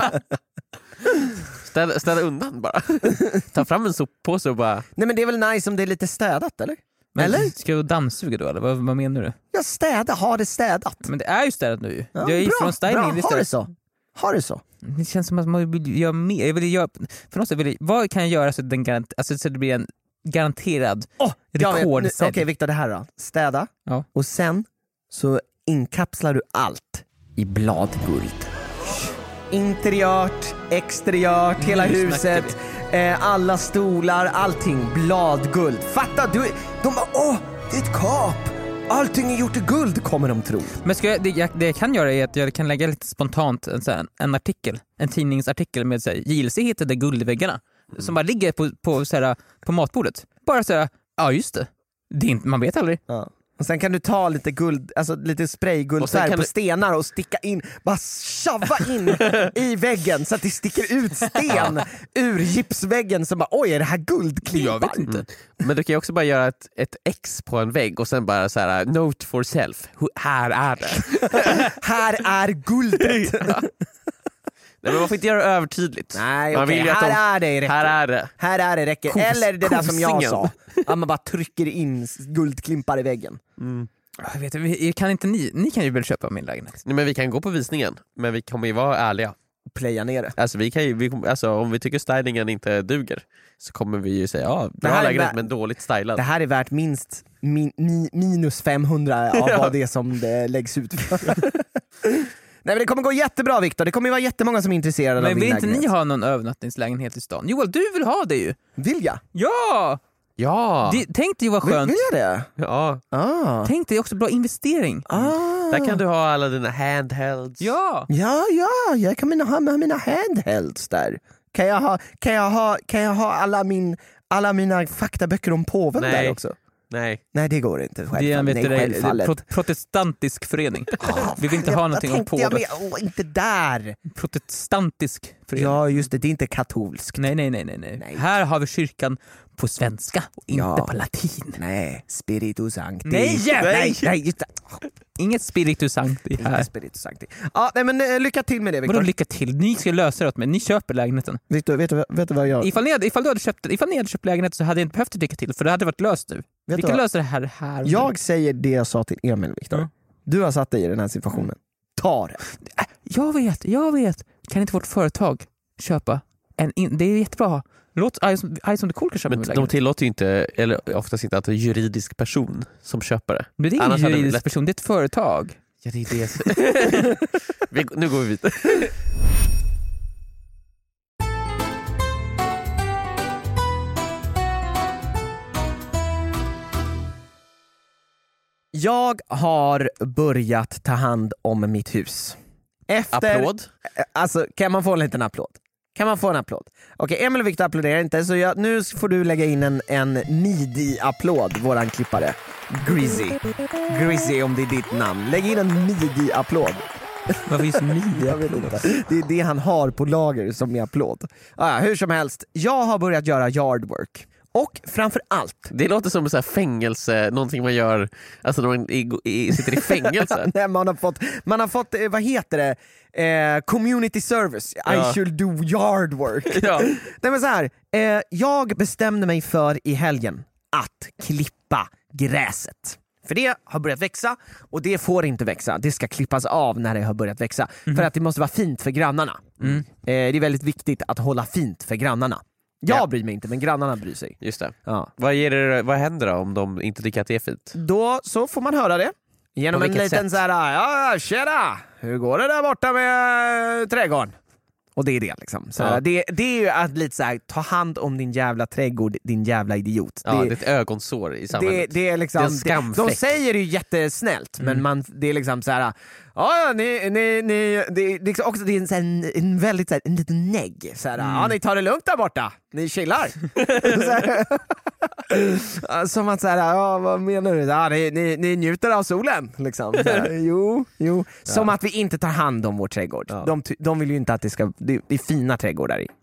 Speaker 2: Städa, städa undan bara. Ta fram en soppåse och bara,
Speaker 5: Nej men det är väl nice om det är lite städat, eller?
Speaker 4: Men
Speaker 5: Eller?
Speaker 4: ska jag dammsuga då eller vad, vad menar du?
Speaker 5: Ja, städa, ha det städat.
Speaker 4: Men det är ju städat nu.
Speaker 5: Ja,
Speaker 4: jag är ju
Speaker 5: bra,
Speaker 4: från styling.
Speaker 5: bra.
Speaker 4: Det, är
Speaker 5: Ha det
Speaker 4: städat.
Speaker 5: så. Ha det så.
Speaker 4: Det känns som att man vill göra mer. Jag vill göra, för något sätt vill jag, vad kan jag göra så, att den garant, alltså, så det blir en garanterad
Speaker 5: Oh,
Speaker 4: rekordsälj?
Speaker 5: Okej Viktor, det här då. Städa,
Speaker 4: Ja.
Speaker 5: och sen så inkapslar du allt i bladguld. Interiört, exteriört, hela
Speaker 4: Nu snackar
Speaker 5: huset, eh, alla stolar, allting bladguld. Fatta, du, de bara åh, det är ett kap. Allting är gjort i guld, kommer de tro.
Speaker 4: Men ska jag, det, jag, det jag kan göra är att jag kan lägga lite spontant en, så här, en artikel, en tidningsartikel med så här, J L C hittade guld i väggarna som bara ligger på, på, så här, på matbordet. Bara så här, ja just det. det är inte, man vet aldrig.
Speaker 5: Ja. Och sen kan du ta lite guld, alltså lite
Speaker 2: Och sen
Speaker 5: sprayguldfärg
Speaker 2: kan
Speaker 5: på
Speaker 2: du-
Speaker 5: stenar och sticka in, bara tjava in i väggen så att det sticker ut sten ur gipsväggen som bara oj, är det här guldklimpar?
Speaker 4: Jag vet inte.
Speaker 2: men du kan ju också bara göra ett, ett X på en vägg och sen bara så här: note for self, Ho- här är det.
Speaker 5: Här är guldet!
Speaker 2: Nej, men man får inte göra det övertydligt.
Speaker 5: Nej
Speaker 2: Man
Speaker 5: okej,
Speaker 2: vill ju att
Speaker 5: här
Speaker 2: de-
Speaker 5: är det i räcker.
Speaker 2: Här är det.
Speaker 5: Här är det räcker.
Speaker 2: Kos-
Speaker 5: Eller det där som jag
Speaker 2: kosingen.
Speaker 5: sa, att man bara trycker in guldklimpar i väggen.
Speaker 4: Jag vet, vi- kan inte ni, ni kan ju väl köpa min lägenhet?
Speaker 2: Nej, men vi kan gå på visningen, men vi kommer ju vara ärliga.
Speaker 5: Playa ner det.
Speaker 2: Alltså, vi kan ju, vi, kommer- alltså, om vi tycker stylingen inte duger så kommer vi ju säga ja,
Speaker 5: Det
Speaker 2: bra
Speaker 5: här är
Speaker 2: lägenhet
Speaker 5: vä-
Speaker 2: men dåligt stylad.
Speaker 5: Det här är värt minst min, mi, minus femhundra av vad det är som det läggs ut för. Nej men det kommer gå jättebra Viktor, det kommer ju vara jättemånga som är intresserade av
Speaker 4: Men
Speaker 5: din
Speaker 4: vill inte
Speaker 5: lägenhet.
Speaker 4: ni ha någon övernattningslägenhet i stan? Joel, du vill ha det ju!
Speaker 5: Vill jag?
Speaker 4: Ja!
Speaker 2: Ja.
Speaker 4: Det, tänk dig vad
Speaker 5: Vill,
Speaker 4: skönt.
Speaker 5: vill jag det?
Speaker 2: ja.
Speaker 5: Ah.
Speaker 4: Tänk dig också bra investering.
Speaker 5: Ah.
Speaker 2: Där kan du ha alla dina handhelds.
Speaker 4: Ja.
Speaker 5: Ja, ja, jag kan mina, ha med mina handhelds där. Kan jag ha, kan jag ha, kan jag ha alla, min, alla mina faktaböcker om påven
Speaker 2: Nej.
Speaker 5: där också?
Speaker 2: Nej.
Speaker 5: Nej, det går inte.
Speaker 4: Det är en vet
Speaker 5: Nej,
Speaker 4: du, det,
Speaker 5: självfallet.
Speaker 4: pro, protestantisk förening. Vi vill inte ha någonting om
Speaker 5: tänkte jag
Speaker 4: påven.
Speaker 5: med, åh, inte där.
Speaker 4: Protestantisk förening.
Speaker 5: Ja, just det, det är inte katolskt.
Speaker 4: Nej, nej, nej, nej, nej.
Speaker 5: Nej.
Speaker 4: Här har vi kyrkan på svenska och inte
Speaker 5: Ja.
Speaker 4: på latin.
Speaker 5: Nej, Spiritus Sancti.
Speaker 4: Nej!
Speaker 5: nej, nej just det.
Speaker 4: Inget spiritus sancti här.
Speaker 5: Inte Spiritus Sancti. Ja, nej, men eh, lycka till med det,
Speaker 4: Vadå
Speaker 5: Victor.
Speaker 4: lycka till? Ni ska lösa det åt mig. Ni köper lägenheten.
Speaker 5: Victor, vet du, vet du vad jag...
Speaker 4: Ifall ni, hade, ifall, du hade köpt, ifall ni hade köpt lägenheten så hade jag inte behövt lycka till, för det hade varit löst nu.
Speaker 5: Vet
Speaker 4: Vi
Speaker 5: du
Speaker 4: kan
Speaker 5: vad?
Speaker 4: lösa det här här.
Speaker 5: Jag säger det jag sa till Emil, Victor.
Speaker 4: Mm.
Speaker 5: Du har satt dig i den här situationen. Ta det.
Speaker 4: Äh, Jag vet, jag vet. Kan inte vårt företag köpa en in, det är jättebra. Låt Ice on the Cool köpa
Speaker 2: Men
Speaker 4: min
Speaker 2: de
Speaker 4: lägenhet.
Speaker 2: tillåter ju inte, eller oftast inte, att det är en juridisk person som köper det.
Speaker 4: Men det är
Speaker 2: Annars
Speaker 4: ingen
Speaker 2: hade vi
Speaker 4: juridisk
Speaker 2: lätt-
Speaker 4: person, det är ett företag.
Speaker 2: Ja, det är det. vi, nu går vi vidare.
Speaker 5: Jag har börjat ta hand om mitt hus. Efter...
Speaker 2: Applåd.
Speaker 5: Alltså, kan man få en liten applåd? Kan man få en applåd? Okej, Emil och Victor applåderar inte, så jag, nu får du lägga in en, en midi-applåd, våran klippare. Grizzy. Grizzy, om det är ditt namn. Lägg in en midi-applåd.
Speaker 4: Varför just ni?
Speaker 5: Jag vet inte. Det är det han har på lager som är applåd. Ah, hur som helst, jag har börjat göra yardwork. Och framför allt...
Speaker 2: Det låter som så här fängelse, någonting man gör alltså när man i, i, sitter i fängelse.
Speaker 5: Nej, man har fått, man har fått eh, vad heter det? Eh, community service.
Speaker 2: Ja.
Speaker 5: I should do yard work.
Speaker 2: Ja.
Speaker 5: Nej, men så här, eh, jag bestämde mig för i helgen att klippa gräset. För det har börjat växa och det får inte växa. Det ska klippas av när det har börjat växa.
Speaker 2: Mm.
Speaker 5: För att det måste vara fint för grannarna.
Speaker 4: Mm.
Speaker 5: Eh, det är väldigt viktigt att hålla fint för grannarna. Jag
Speaker 2: Ja.
Speaker 5: bryr mig inte, men grannarna bryr sig.
Speaker 2: Just det.
Speaker 5: Ja.
Speaker 2: Vad, ger det, vad händer då om de inte tycker att det är fint?
Speaker 5: Då så får man höra det. Genom
Speaker 2: På
Speaker 5: en
Speaker 2: vilket
Speaker 5: liten
Speaker 2: sätt?
Speaker 5: så här, ja tjena, hur går det där borta med äh, trädgården? Och det är det liksom. Så
Speaker 2: Ja.
Speaker 5: här, det, det är ju att lite så här, ta hand om din jävla trädgård, din jävla idiot.
Speaker 2: Ja, det är ett ögonsår i
Speaker 5: det,
Speaker 2: samhället.
Speaker 5: det är liksom,
Speaker 2: Det är en
Speaker 5: de
Speaker 2: skamfläck.
Speaker 5: säger det ju jättesnällt, men man, det är liksom så här. Ja, ja, ni, ni, ni, det är liksom också det är en, så här, en, en väldigt så här, en liten negg. Så här, ja, ni tar det lugnt där borta, ni chillar. Så här, som att så här, ja, vad menar du? Ja, ni, ni, ni njuter av solen, liksom. Så här, jo, jo. Som att vi inte tar hand om vår trädgård.
Speaker 2: Ja.
Speaker 5: De, ty- de vill ju inte att det ska, det är fina trädgårdar i,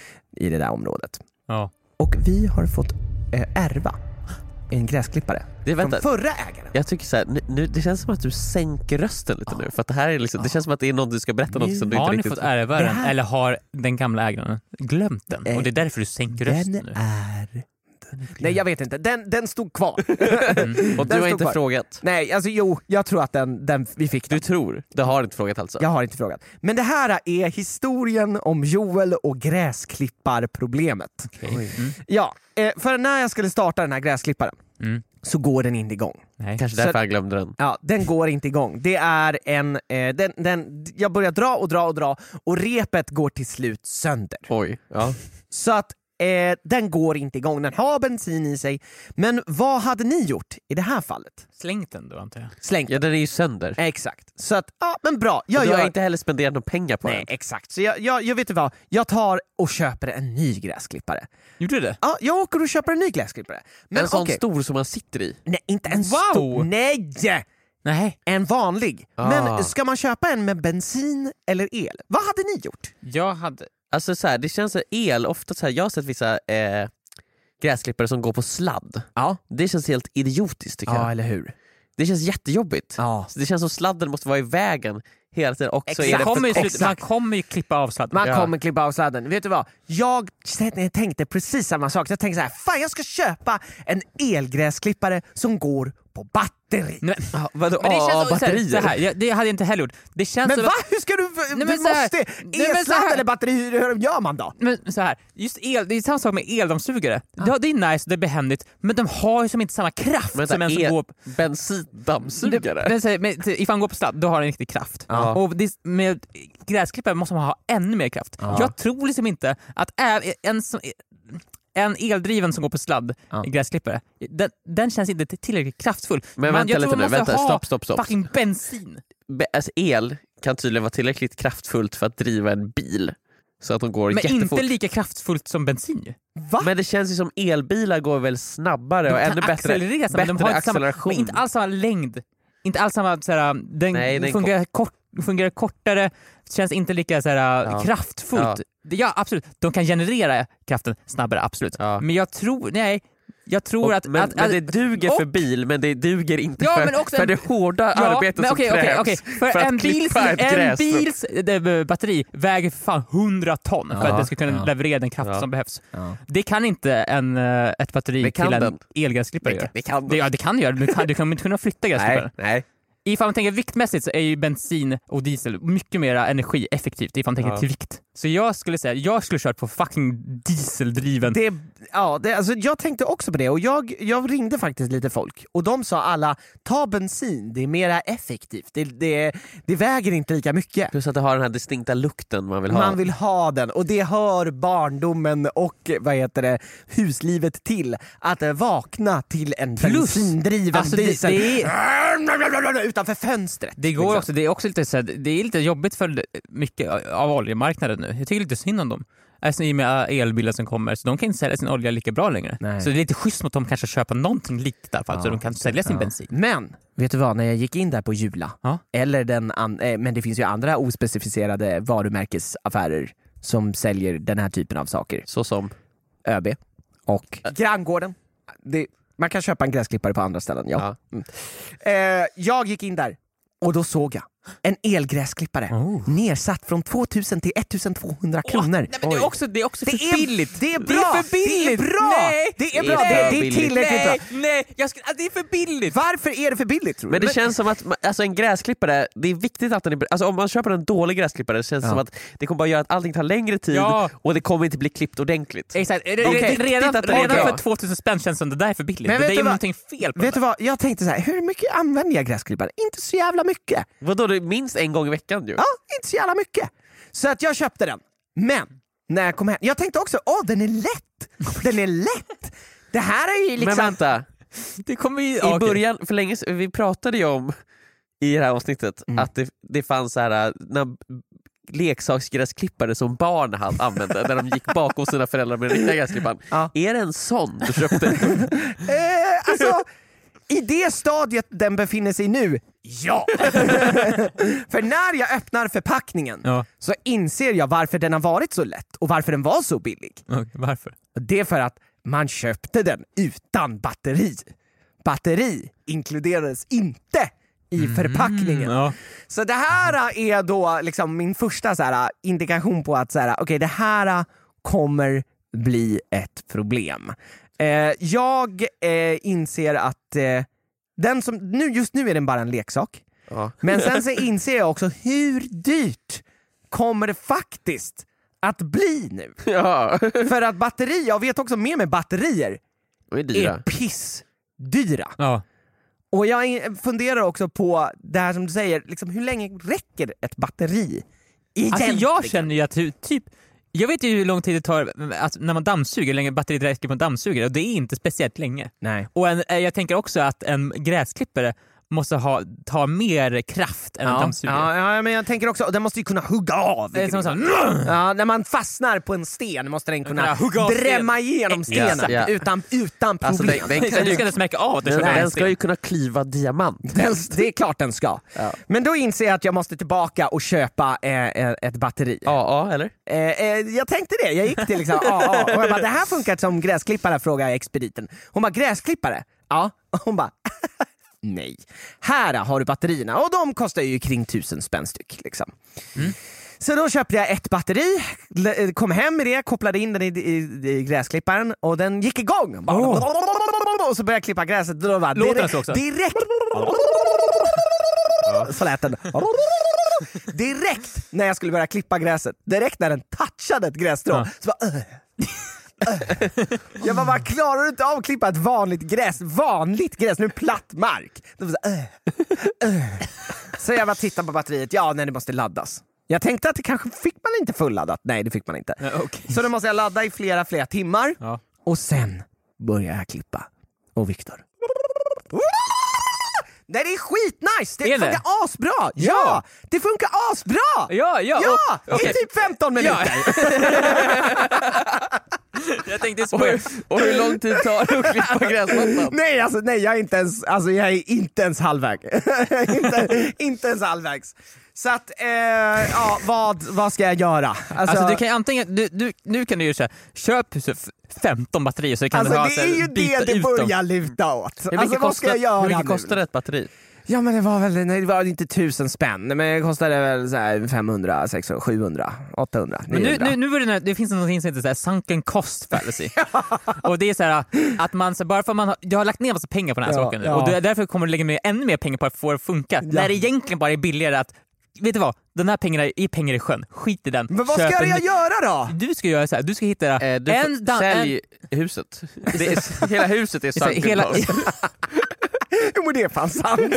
Speaker 5: i det där området.
Speaker 4: Ja.
Speaker 5: Och vi har fått eh, ärva en gräsklippare
Speaker 2: Det, vänta.
Speaker 5: från förra ägaren.
Speaker 2: Jag tycker så här, nu, nu, det känns som att du sänker rösten lite nu. För att det här är liksom, det känns som att det är något du ska berätta något som du
Speaker 4: Har
Speaker 2: inte
Speaker 4: ni
Speaker 2: riktigt...
Speaker 4: fått ärva
Speaker 5: Det
Speaker 4: den
Speaker 5: här-
Speaker 4: eller har den gamla ägaren glömt den?
Speaker 5: Eh,
Speaker 4: Och det är därför du sänker rösten
Speaker 5: Den
Speaker 4: nu.
Speaker 5: är... Nej, jag vet inte. Den, den stod kvar.
Speaker 2: Och
Speaker 5: Den
Speaker 2: du har
Speaker 5: stod
Speaker 2: inte
Speaker 5: kvar.
Speaker 2: frågat.
Speaker 5: Nej, alltså jo, jag tror att den, den vi fick den.
Speaker 2: Du tror, du har inte frågat alltså.
Speaker 5: Jag har inte frågat. Men det här är historien om Joel och gräsklipparproblemet.
Speaker 4: Okej. Mm.
Speaker 5: Ja, eh, för när jag skulle starta den här gräsklipparen
Speaker 4: Mm.
Speaker 5: så går den inte igång.
Speaker 4: Nej.
Speaker 2: Kanske
Speaker 5: Så-
Speaker 2: därför han glömde den.
Speaker 5: Ja, den går inte igång. Det är en... Eh, den, den, jag börjar dra och dra och dra och repet går till slut sönder.
Speaker 2: Oj, ja.
Speaker 5: Så att eh, den går inte igång. Den har bensin i sig. Men vad hade ni gjort i det här fallet?
Speaker 4: Slängt den då antar jag.
Speaker 5: Slängt.
Speaker 2: Ja, den är ju sönder.
Speaker 5: Exakt. Så att, ja men bra. Jag
Speaker 2: Och du har
Speaker 5: gör...
Speaker 2: inte heller spenderat några pengar på
Speaker 5: Nej,
Speaker 2: den.
Speaker 5: exakt. Så jag, jag, jag vet inte vad. Jag tar och köper en ny gräsklippare.
Speaker 4: Gjorde du det?
Speaker 5: Ja, jag åker och köper en ny gräsklippare. Men
Speaker 2: En sån
Speaker 5: okej.
Speaker 2: stor som man sitter i.
Speaker 5: Nej, inte en
Speaker 4: Wow!
Speaker 5: stor. Nej!
Speaker 4: Nej.
Speaker 5: En vanlig.
Speaker 2: Ah.
Speaker 5: Men ska man köpa en med bensin eller el? Vad hade ni gjort?
Speaker 4: Jag hade...
Speaker 2: Alltså så här, det känns så här, el, ofta så här, jag har sett vissa eh, gräsklippare som går på sladd.
Speaker 5: Ja.
Speaker 2: Det känns helt idiotiskt tycker jag.
Speaker 5: eller hur?
Speaker 2: Det känns jättejobbigt.
Speaker 5: Ja.
Speaker 2: Så det känns som sladden måste vara i vägen hela tiden. Och så
Speaker 5: Exakt.
Speaker 2: är det
Speaker 4: Man kommer, ju
Speaker 2: för...
Speaker 4: slut, man kommer ju klippa av sladden.
Speaker 5: Man
Speaker 2: Ja.
Speaker 5: kommer klippa av sladden. Vet du vad? Jag tänkte precis samma sak. Jag tänkte så här, fan jag ska köpa en elgräsklippare som går på batteri.
Speaker 4: Nej,
Speaker 2: Ah, vadå?
Speaker 4: men det
Speaker 2: Ah,
Speaker 4: känns så här,
Speaker 2: batterier?
Speaker 4: så här, jag, det hade jag inte heller gjort. Det känns
Speaker 5: Men
Speaker 4: som
Speaker 5: va?
Speaker 4: att-
Speaker 5: Hur ska du...
Speaker 4: Nej,
Speaker 5: du
Speaker 4: men så här-
Speaker 5: måste...
Speaker 4: Nej, men så
Speaker 5: E-sladd
Speaker 4: här-
Speaker 5: eller batteri, hur gör man då?
Speaker 4: Men så här, just el, det är samma sak med eldammsugare. Ja, det är nice, det är behändigt, men de har ju som inte samma kraft
Speaker 2: Men
Speaker 4: som en som
Speaker 2: el...
Speaker 4: går...
Speaker 2: bensindammsugare?
Speaker 4: Men, så här, men, ifall han går på sladd, då har han riktig kraft.
Speaker 2: Ja.
Speaker 4: Och det, med gräsklippare måste man ha ännu mer kraft.
Speaker 2: Ja.
Speaker 4: Jag tror liksom inte att ä, en som... en eldriven som går på sladd,
Speaker 5: Ja.
Speaker 4: gräsklippare, den, den känns inte tillräckligt kraftfull.
Speaker 2: Men
Speaker 4: Man-
Speaker 2: vänta
Speaker 4: jag tror
Speaker 2: lite
Speaker 4: man
Speaker 2: nu,
Speaker 4: måste
Speaker 2: vänta,
Speaker 4: ha
Speaker 2: stopp, stopp, stopp.
Speaker 4: fucking bensin.
Speaker 2: Be- alltså, el kan tydligen vara tillräckligt kraftfullt för att driva en bil. Så att de går
Speaker 4: Men
Speaker 2: jättefort.
Speaker 4: inte lika kraftfullt som bensin ju.
Speaker 5: Va?
Speaker 2: Men det känns ju som elbilar går väl snabbare
Speaker 4: De
Speaker 2: och
Speaker 4: kan
Speaker 2: ännu bättre,
Speaker 4: accelerera samma,
Speaker 2: bättre
Speaker 4: de har inte samma,
Speaker 2: acceleration.
Speaker 4: men inte alls samma längd. Inte alls samma, såhär, den,
Speaker 2: Nej, den
Speaker 4: fungerar, kort, fungerar kortare, känns inte lika såhär,
Speaker 2: Ja.
Speaker 4: kraftfullt.
Speaker 2: Ja.
Speaker 4: Ja. ja, absolut. De kan generera kraften snabbare, absolut.
Speaker 2: Ja.
Speaker 4: Men jag tror, nej, jag tror
Speaker 2: Och,
Speaker 4: att...
Speaker 2: men,
Speaker 4: att,
Speaker 2: men
Speaker 4: att
Speaker 2: det duger
Speaker 4: och-
Speaker 2: för bil, men det duger inte
Speaker 4: Ja,
Speaker 2: för,
Speaker 4: men också
Speaker 2: för
Speaker 4: en-
Speaker 2: det hårda
Speaker 4: Ja,
Speaker 2: arbetet
Speaker 4: men
Speaker 2: som
Speaker 4: okej, okej,
Speaker 2: krävs
Speaker 4: okej. För,
Speaker 2: för att
Speaker 4: en bils,
Speaker 2: klippa ett
Speaker 4: en
Speaker 2: grässtrå.
Speaker 4: bils äh, batteri väger för fan hundra ton för
Speaker 2: Ja,
Speaker 4: att den ska kunna
Speaker 5: ja.
Speaker 4: leverera den kraft
Speaker 2: Ja.
Speaker 4: som behövs.
Speaker 5: Ja.
Speaker 4: Det kan inte en, äh, ett batteri
Speaker 2: Det kan
Speaker 4: till en
Speaker 2: den.
Speaker 4: elgräsklippare
Speaker 2: Det
Speaker 4: göra.
Speaker 2: kan- det kan den.
Speaker 4: Det, ja, det kan det göra, men du kan, du kan inte kunna flytta gräsklipparen.
Speaker 2: Nej, nej.
Speaker 4: Ifall man tänker viktmässigt så är ju bensin och diesel mycket mer energieffektivt ifall man tänker
Speaker 2: Ja.
Speaker 4: till vikt. Så jag skulle säga, jag skulle kört på fucking dieseldriven.
Speaker 5: Det, ja, det, alltså jag tänkte också på det och jag, jag ringde faktiskt lite folk och de sa alla, ta bensin, det är mera effektivt, det, det, det väger inte lika mycket.
Speaker 2: Plus att det har den här distinkta lukten man vill ha.
Speaker 5: Man vill ha den och det hör barndomen och vad heter det, huslivet till att vakna till en
Speaker 4: Plus,
Speaker 5: bensindriven
Speaker 4: alltså det-
Speaker 5: diesel
Speaker 4: det
Speaker 5: utanför fönstret.
Speaker 4: Det går
Speaker 5: liksom.
Speaker 4: också, det är också lite, så här, det är lite jobbigt för mycket av oljemarknaden nu. Jag tycker lite synd om dem. Alltså, i och med elbilar som kommer, så de kan inte sälja sin olja lika bra längre.
Speaker 5: Nej.
Speaker 4: Så det är lite schysst mot dem kanske köpa någonting likt i alla fall, så de kan sälja sin bensin.
Speaker 5: Men, vet du vad, när jag gick in där på Jula,
Speaker 4: Ja.
Speaker 5: eller den an- eh, men det finns ju andra ospecificerade varumärkesaffärer som säljer den här typen av saker.
Speaker 2: Så som...
Speaker 5: ÖB och Granngården. Det, man kan köpa en gräsklippare på andra ställen, ja. Mm. Eh, jag gick in där och då såg jag en elgräsklippare
Speaker 4: Oh.
Speaker 5: nedsatt från tvåtusen till ettusentvåhundra kronor.
Speaker 4: Nej, men det är också, det är också
Speaker 5: Det
Speaker 4: för
Speaker 5: är-
Speaker 4: billigt.
Speaker 5: det är bra.
Speaker 4: Det är för billigt.
Speaker 5: Det är bra.
Speaker 4: Nej.
Speaker 5: Det är
Speaker 2: bra.
Speaker 5: bra.
Speaker 2: Det är
Speaker 5: Det är
Speaker 2: billigt.
Speaker 5: tillräckligt bra.
Speaker 4: Nej, nej, jag ska, det är för billigt.
Speaker 5: Varför är det för billigt tror du?
Speaker 2: Men det känns som att alltså, en gräsklippare, det är viktigt att den är... Alltså, om man köper en dålig gräsklippare känns det
Speaker 5: Ja.
Speaker 2: som att det kommer bara göra att allting tar längre tid
Speaker 4: Ja.
Speaker 2: och det kommer inte bli klippt ordentligt.
Speaker 4: Exakt.
Speaker 2: Okej,
Speaker 4: Redan,
Speaker 2: viktigt att det är
Speaker 4: redan
Speaker 2: bra.
Speaker 4: för tvåtusen spänn känns som det där är för billigt.
Speaker 5: Men
Speaker 4: Det
Speaker 5: vet
Speaker 4: är
Speaker 5: du
Speaker 4: ju
Speaker 5: vad?
Speaker 4: någonting fel på
Speaker 5: Vet
Speaker 4: det.
Speaker 5: du vad, jag tänkte så här, hur mycket använder jag gräsklippare? Inte så jävla mycket.
Speaker 2: Vadå, det är minst en gång i veckan ju.
Speaker 5: Ja, inte så jävla mycket. Så att jag köpte den. Men, när jag kom hem, jag tänkte också, åh den är lätt. Den är lätt. Det här är ju liksom...
Speaker 2: Men vänta,
Speaker 4: Det kommer ju...
Speaker 2: i
Speaker 4: ja, okej.
Speaker 2: början, för länge sedan, vi pratade ju om i det här avsnittet
Speaker 5: Mm.
Speaker 2: att det, det fanns så här, när leksaksgräsklippare som barn hade använde när de gick bakom sina föräldrar med den riktiga gräsklipparen.
Speaker 5: Ja.
Speaker 2: Är det en sån du köpte?
Speaker 5: Eh, alltså, i det stadiet den befinner sig nu, ja! För när jag öppnar förpackningen
Speaker 4: Ja.
Speaker 5: så inser jag varför den har varit så lätt och varför den var så billig.
Speaker 4: Okej, varför?
Speaker 5: Det är för att man köpte den utan batteri. Batteri inkluderades inte i förpackningen.
Speaker 4: Mm, ja.
Speaker 5: Så det här är då liksom min första så här, indikation på att så här, okay, det här kommer bli ett problem. Eh, jag eh, inser att eh, den som, nu, just nu är den bara en leksak.
Speaker 2: Ja.
Speaker 5: Men sen så inser jag också hur dyrt kommer det faktiskt att bli nu.
Speaker 2: Ja,
Speaker 5: För att batteri, jag vet också mer med batterier,
Speaker 2: de är dyra.
Speaker 5: är pissdyra.
Speaker 4: Ja.
Speaker 5: Och jag funderar också på det här som du säger, liksom, hur länge räcker ett batteri?
Speaker 4: Alltså
Speaker 5: Egentligen?
Speaker 4: jag känner ju att hur- typ jag vet ju hur lång tid det tar att, när man dammsuger, hur länge batteriet räcker på en dammsugare, och det är inte speciellt länge.
Speaker 5: Nej.
Speaker 4: Och en, eh, jag tänker också att en gräsklippare måste ha, ta mer kraft än en
Speaker 5: Ja,
Speaker 4: dammsugare.
Speaker 5: ja, ja, men jag tänker också, den måste ju kunna hugga av.
Speaker 4: Det är som sån,
Speaker 5: Ja, när man fastnar på en sten måste den kunna
Speaker 4: Ja, hugga av
Speaker 5: drämma
Speaker 4: sten.
Speaker 5: igenom stenen
Speaker 2: Exakt, ja.
Speaker 5: utan, utan
Speaker 2: Alltså,
Speaker 5: problem.
Speaker 2: den- den-
Speaker 4: så du ska inte märka av att du
Speaker 2: Den,
Speaker 4: kör
Speaker 2: den ska ju kunna klyva diamant.
Speaker 5: Den, det är klart den ska.
Speaker 2: Ja.
Speaker 5: Men då inser jag att jag måste tillbaka och köpa eh, eh, ett batteri.
Speaker 2: Ja, ja, eller?
Speaker 5: Eh, eh, jag tänkte det, jag gick till liksom, A A och jag bara, det här funkar som gräsklippare, frågade jag expediten. Hon bara, gräsklippare? Ja. Och hon bara, nej. Här har du batterierna och de kostar ju kring tusen spänn styck. Liksom.
Speaker 4: Mm.
Speaker 5: Så då köpte jag ett batteri, l- kom hem med det, kopplade in den i, i, i gräsklipparen och den gick igång. Och så började jag klippa gräset. Då var
Speaker 4: Låter den
Speaker 5: direkt,
Speaker 4: så också?
Speaker 5: direkt. Så lät den. Direkt när jag skulle börja klippa gräset, direkt när den touchade ett grässtrå,
Speaker 4: Ja.
Speaker 5: så bara, uh, uh. Jag bara, bara klarar du inte av att klippa ett vanligt gräs? Vanligt gräs, nu platt mark. Det var så, uh, uh. Så jag bara tittade på batteriet, ja nej det måste laddas. Jag tänkte att det kanske fick man inte fulladdat. Nej, det fick man inte.
Speaker 4: Ja, okej.
Speaker 5: Så då måste jag ladda i flera, flera timmar.
Speaker 4: Ja.
Speaker 5: Och sen börjar jag klippa. Och Viktor. Nej, det är skitnice! Det
Speaker 4: Är det?
Speaker 5: funkar asbra! Ja. ja! Det funkar asbra!
Speaker 4: Ja, ja,
Speaker 5: Ja!
Speaker 4: och, okay.
Speaker 5: I typ femton minuter!
Speaker 4: Jag tänkte
Speaker 2: Och hur, och hur lång tid tar det att klippa gräsmattan?
Speaker 5: Nej, alltså, nej, jag är inte ens, alltså, jag är inte ens halvväg. inte, inte ens halvvägs. Så att, eh, ja, vad, vad ska jag göra? Alltså,
Speaker 4: Alltså du kan ju antingen, du, du, nu kan du ju säga, köp femton batterier så kan
Speaker 5: alltså
Speaker 4: du ha
Speaker 5: det
Speaker 4: så
Speaker 5: är ju
Speaker 4: byta
Speaker 5: det det
Speaker 4: ut dem.
Speaker 5: börjar luta åt.
Speaker 2: Hur mycket,
Speaker 5: Alltså, vad ska jag
Speaker 2: kostar,
Speaker 5: göra
Speaker 2: hur mycket
Speaker 5: nu?
Speaker 2: kostar ett batteri?
Speaker 5: Ja, men det var väl, nej, det var inte tusen spänn, men det kostade väl så här femhundra, sexhundra, sjuhundra, åttahundra,
Speaker 4: Men nu,
Speaker 5: niohundra.
Speaker 4: nu, nu var det, det finns något som heter så här sunken cost fallacy. Och det är så här att man, så bara för att man har, jag har lagt ner massa pengar på den här
Speaker 5: Ja,
Speaker 4: saken
Speaker 5: ja.
Speaker 4: och du, därför kommer du lägga med ännu mer pengar på att få det att funka. När det egentligen bara är billigare att, vet du vad, den här pengarna är pengar i sjön, skit i den.
Speaker 5: Men vad
Speaker 4: Köp
Speaker 5: ska
Speaker 4: en
Speaker 5: jag
Speaker 4: ny-
Speaker 5: göra då?
Speaker 4: Du ska göra så här, du ska hitta
Speaker 2: Eh, du
Speaker 4: en,
Speaker 2: får,
Speaker 4: dan-
Speaker 2: sälj huset. Det är, hela huset är
Speaker 4: Så här,
Speaker 2: sunken
Speaker 4: hela,
Speaker 2: cost.
Speaker 5: Jo, men det är fan sant.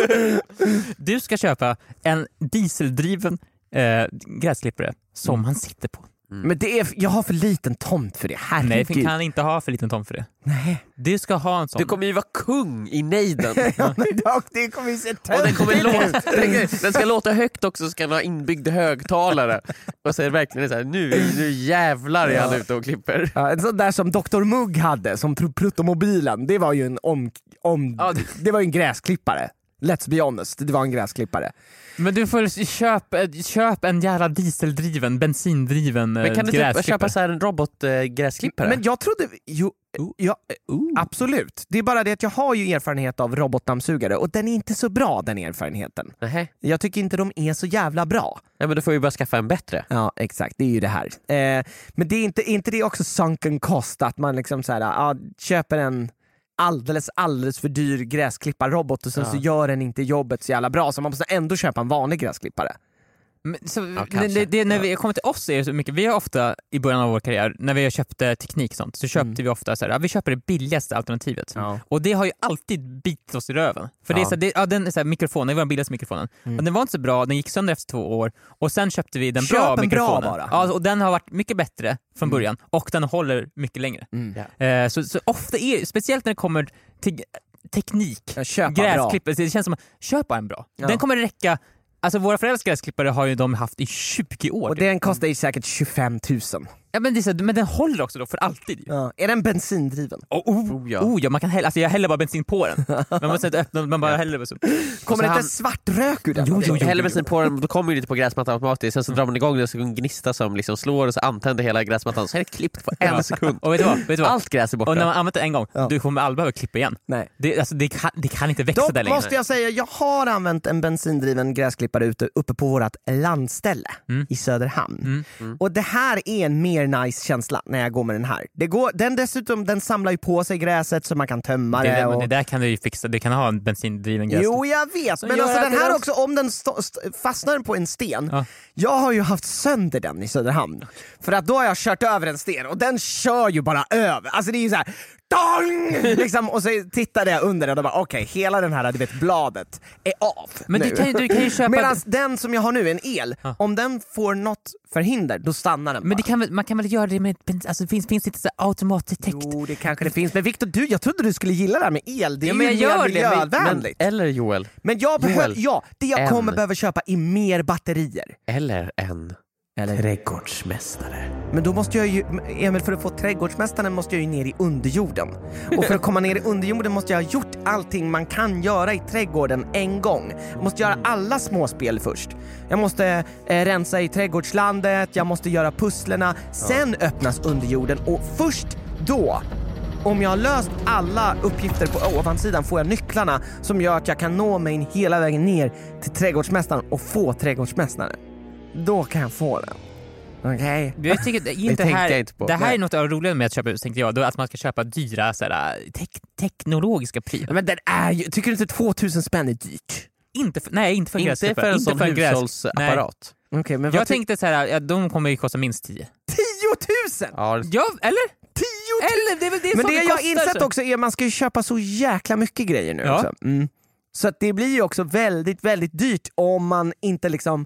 Speaker 4: du ska köpa en dieseldriven eh, gräsklippare som man sitter på.
Speaker 5: Men det är, jag har för liten tomt för det, herregud.
Speaker 4: Nej, vi kan inte ha för liten tomt för det.
Speaker 5: Nej.
Speaker 4: Du ska ha en sån.
Speaker 2: Du kommer ju vara kung i nejden.
Speaker 5: Ja, men dock, det kommer ju se
Speaker 2: Och den, kommer
Speaker 5: töntigt ut.
Speaker 2: låta, den, den ska låta högt också, ska den ha inbyggd högtalare. Och så är det verkligen så här, nu, nu jävlar är han ute och klipper.
Speaker 5: Ja, en sån där som doktor Mugg hade, som pr- Pruttomobilen, det var ju en om, om
Speaker 2: Ja,
Speaker 5: det... det var ju en gräsklippare. Let's be honest, det var en gräsklippare.
Speaker 4: Men du får köpa köp en jävla dieseldriven, bensindriven
Speaker 2: Men kan du typ
Speaker 4: gräsklippare.
Speaker 2: köpa så här en robotgräsklippare?
Speaker 5: Men jag trodde, jo, ja, absolut. Det är bara det att jag har ju erfarenhet av robotdammsugare och den är inte så bra, den erfarenheten.
Speaker 2: Nähä.
Speaker 5: Jag tycker inte de är så jävla bra.
Speaker 2: Ja, men då får vi bara skaffa en bättre.
Speaker 5: Ja, exakt, det är ju det här. Eh, men det är inte, inte det också sunken cost att man liksom så här, ja, köper en alldeles, alldeles för dyr gräsklipparrobot och sen
Speaker 2: Ja.
Speaker 5: så gör den inte jobbet så jävla bra, så man måste ändå köpa en vanlig gräsklippare.
Speaker 4: Men, så,
Speaker 2: Ja,
Speaker 4: det,
Speaker 2: kanske.
Speaker 4: det, det, när vi kommer till oss är det så mycket, vi har ofta i början av vår karriär, när vi köpte teknik och sånt, så köpte
Speaker 5: Mm.
Speaker 4: vi ofta så här, ja, vi köper det billigaste alternativet.
Speaker 5: Ja.
Speaker 4: Och det har ju alltid bitit oss i röven. För det är
Speaker 2: Ja.
Speaker 4: så här, det, ja, den är så här, mikrofonen, det var den billigaste mikrofonen.
Speaker 5: Mm.
Speaker 4: Och den var inte så bra, den gick sönder efter två år. Och sen köpte vi den
Speaker 5: Köp
Speaker 4: bra
Speaker 5: en bra
Speaker 4: mikrofonen.
Speaker 5: bara.
Speaker 4: Ja, och den har varit mycket bättre från
Speaker 5: Mm.
Speaker 4: början. Och den håller mycket längre.
Speaker 5: Mm.
Speaker 2: Ja.
Speaker 4: Eh, så, så ofta är, speciellt när det kommer till teknik,
Speaker 5: Ja, köpa bra.
Speaker 4: gräsklippare, det känns som att köp bara en bra.
Speaker 5: Ja.
Speaker 4: Den kommer räcka. Alltså våra föräldrars gräsklippare har ju de haft i tjugo år.
Speaker 5: Och
Speaker 4: typ.
Speaker 5: den kostar ju säkert tjugofem tusen.
Speaker 4: Ja, men, det är så, men den håller också då för alltid. ju.
Speaker 5: Ja. Är den bensindriven?
Speaker 4: Oh, oh,
Speaker 2: Oh, ja.
Speaker 4: oh, ja, man kan hälla, alltså jag häller bara bensin på den. Man måste inte öppna, man bara häller så.
Speaker 5: Kommer
Speaker 2: så
Speaker 5: det
Speaker 2: han-
Speaker 5: inte svart rök ur den?
Speaker 4: Jo, jo, jo.
Speaker 2: Häller bensin på den, då kommer ju lite på gräsmattan automatiskt. Sen så drar man igång det och så går en gnista som liksom slår och så antänder hela gräsmattan. Så är det klippt på en
Speaker 4: Ja.
Speaker 2: sekund.
Speaker 4: Och vet du vad? Vet du vad?
Speaker 2: Allt gräs är borta.
Speaker 4: Och när man använt det en gång,
Speaker 5: Ja.
Speaker 4: du kommer aldrig behöva klippa igen.
Speaker 5: Nej.
Speaker 4: Det, alltså, det, kan, det kan inte växa
Speaker 5: Dock
Speaker 4: där längre.
Speaker 5: måste jag säga, jag har använt en bensindriven gräsklippare ute, uppe på vårt landställe
Speaker 4: Mm.
Speaker 5: i Söderhamn.
Speaker 4: Mm.
Speaker 2: Mm.
Speaker 5: Och det här är en mer nice känsla när jag går med den här. Det går, den dessutom, den samlar ju på sig gräset så man kan tömma
Speaker 4: Det,
Speaker 5: det.
Speaker 4: det,
Speaker 5: och...
Speaker 4: det där kan du ju fixa, du kan ha en bensindriven gräs.
Speaker 5: Jo, jag vet.
Speaker 4: Så
Speaker 5: Men
Speaker 4: gör
Speaker 5: alltså
Speaker 4: att
Speaker 5: den
Speaker 4: det
Speaker 5: här
Speaker 4: också-
Speaker 5: också, om den stå, st- fastnar på en sten.
Speaker 4: Ja.
Speaker 5: Jag har ju haft sönder den i Söderhamn. För att då har jag kört över en sten och den kör ju bara över. Alltså det är ju så här. Dong! Liksom, och så tittade jag under den och bara okej, okay, hela den här, du vet, bladet är av.
Speaker 4: Men
Speaker 5: nu.
Speaker 4: du kan, ju- du kan ju köpa...
Speaker 5: Medan den som jag har nu, en el,
Speaker 4: Ja.
Speaker 5: om den får något förhinder, då stannar den bara.
Speaker 4: Men det kan, väl- man kan väl göra det med bens- alltså, finns, finns det inte så här automatdetektor?
Speaker 5: Jo, det kanske det finns. Men Victor, du, jag trodde du skulle gilla det här med el. Det är
Speaker 4: Ja,
Speaker 5: ju
Speaker 4: men jag
Speaker 5: mer
Speaker 4: gör det, men-
Speaker 5: miljövänligt.
Speaker 2: Men, eller Joel,
Speaker 5: Men jag behöver,
Speaker 2: Joel,
Speaker 5: ja, det jag
Speaker 2: en.
Speaker 5: kommer behöva köpa är mer batterier.
Speaker 2: eller en
Speaker 5: Eller?
Speaker 2: trädgårdsmästare.
Speaker 5: Men då måste jag ju, Emil, för att få trädgårdsmästaren måste jag ju ner i underjorden. Och för att komma ner i underjorden måste jag ha gjort allting man kan göra i trädgården en gång. Jag måste göra alla småspel först. Jag måste eh, rensa i trädgårdslandet, jag måste göra pusslerna. Sen öppnas underjorden och först då, om jag har löst alla uppgifter på ovansidan, får jag nycklarna som gör att jag kan nå mig hela vägen ner till trädgårdsmästaren och få trädgårdsmästaren. Då kan jag få den. Okej? Okay.
Speaker 4: Jag tycker det, är inte
Speaker 2: tänkte
Speaker 4: här,
Speaker 2: jag inte på.
Speaker 4: det här
Speaker 2: Nej.
Speaker 4: är något av roligt med att köpa, tänkte jag, då, att man ska köpa dyra såhär, tek- teknologiska prylar.
Speaker 5: Men den är ju, tycker du inte tvåtusen spänn är dyrt?
Speaker 4: Inte för, nej, inte för en
Speaker 2: Inte
Speaker 4: gräsklippare.
Speaker 2: för en sån
Speaker 4: gräs-
Speaker 2: hushållsapparat.
Speaker 5: Okej, okay, men
Speaker 4: Jag
Speaker 5: vad ty-
Speaker 4: tänkte såhär, ja, de kommer ju kosta minst tio.
Speaker 5: tiotusen!
Speaker 2: Ja, det-
Speaker 4: Ja, eller?
Speaker 5: tiotusen!
Speaker 4: Eller, det är väl det
Speaker 5: Men
Speaker 4: som
Speaker 5: det
Speaker 4: det
Speaker 5: jag har
Speaker 4: kostar,
Speaker 5: insett
Speaker 4: så.
Speaker 5: också är att man ska ju köpa så jäkla mycket grejer nu
Speaker 4: Ja.
Speaker 5: också. Mm. Så att det blir ju också väldigt, väldigt dyrt om man inte liksom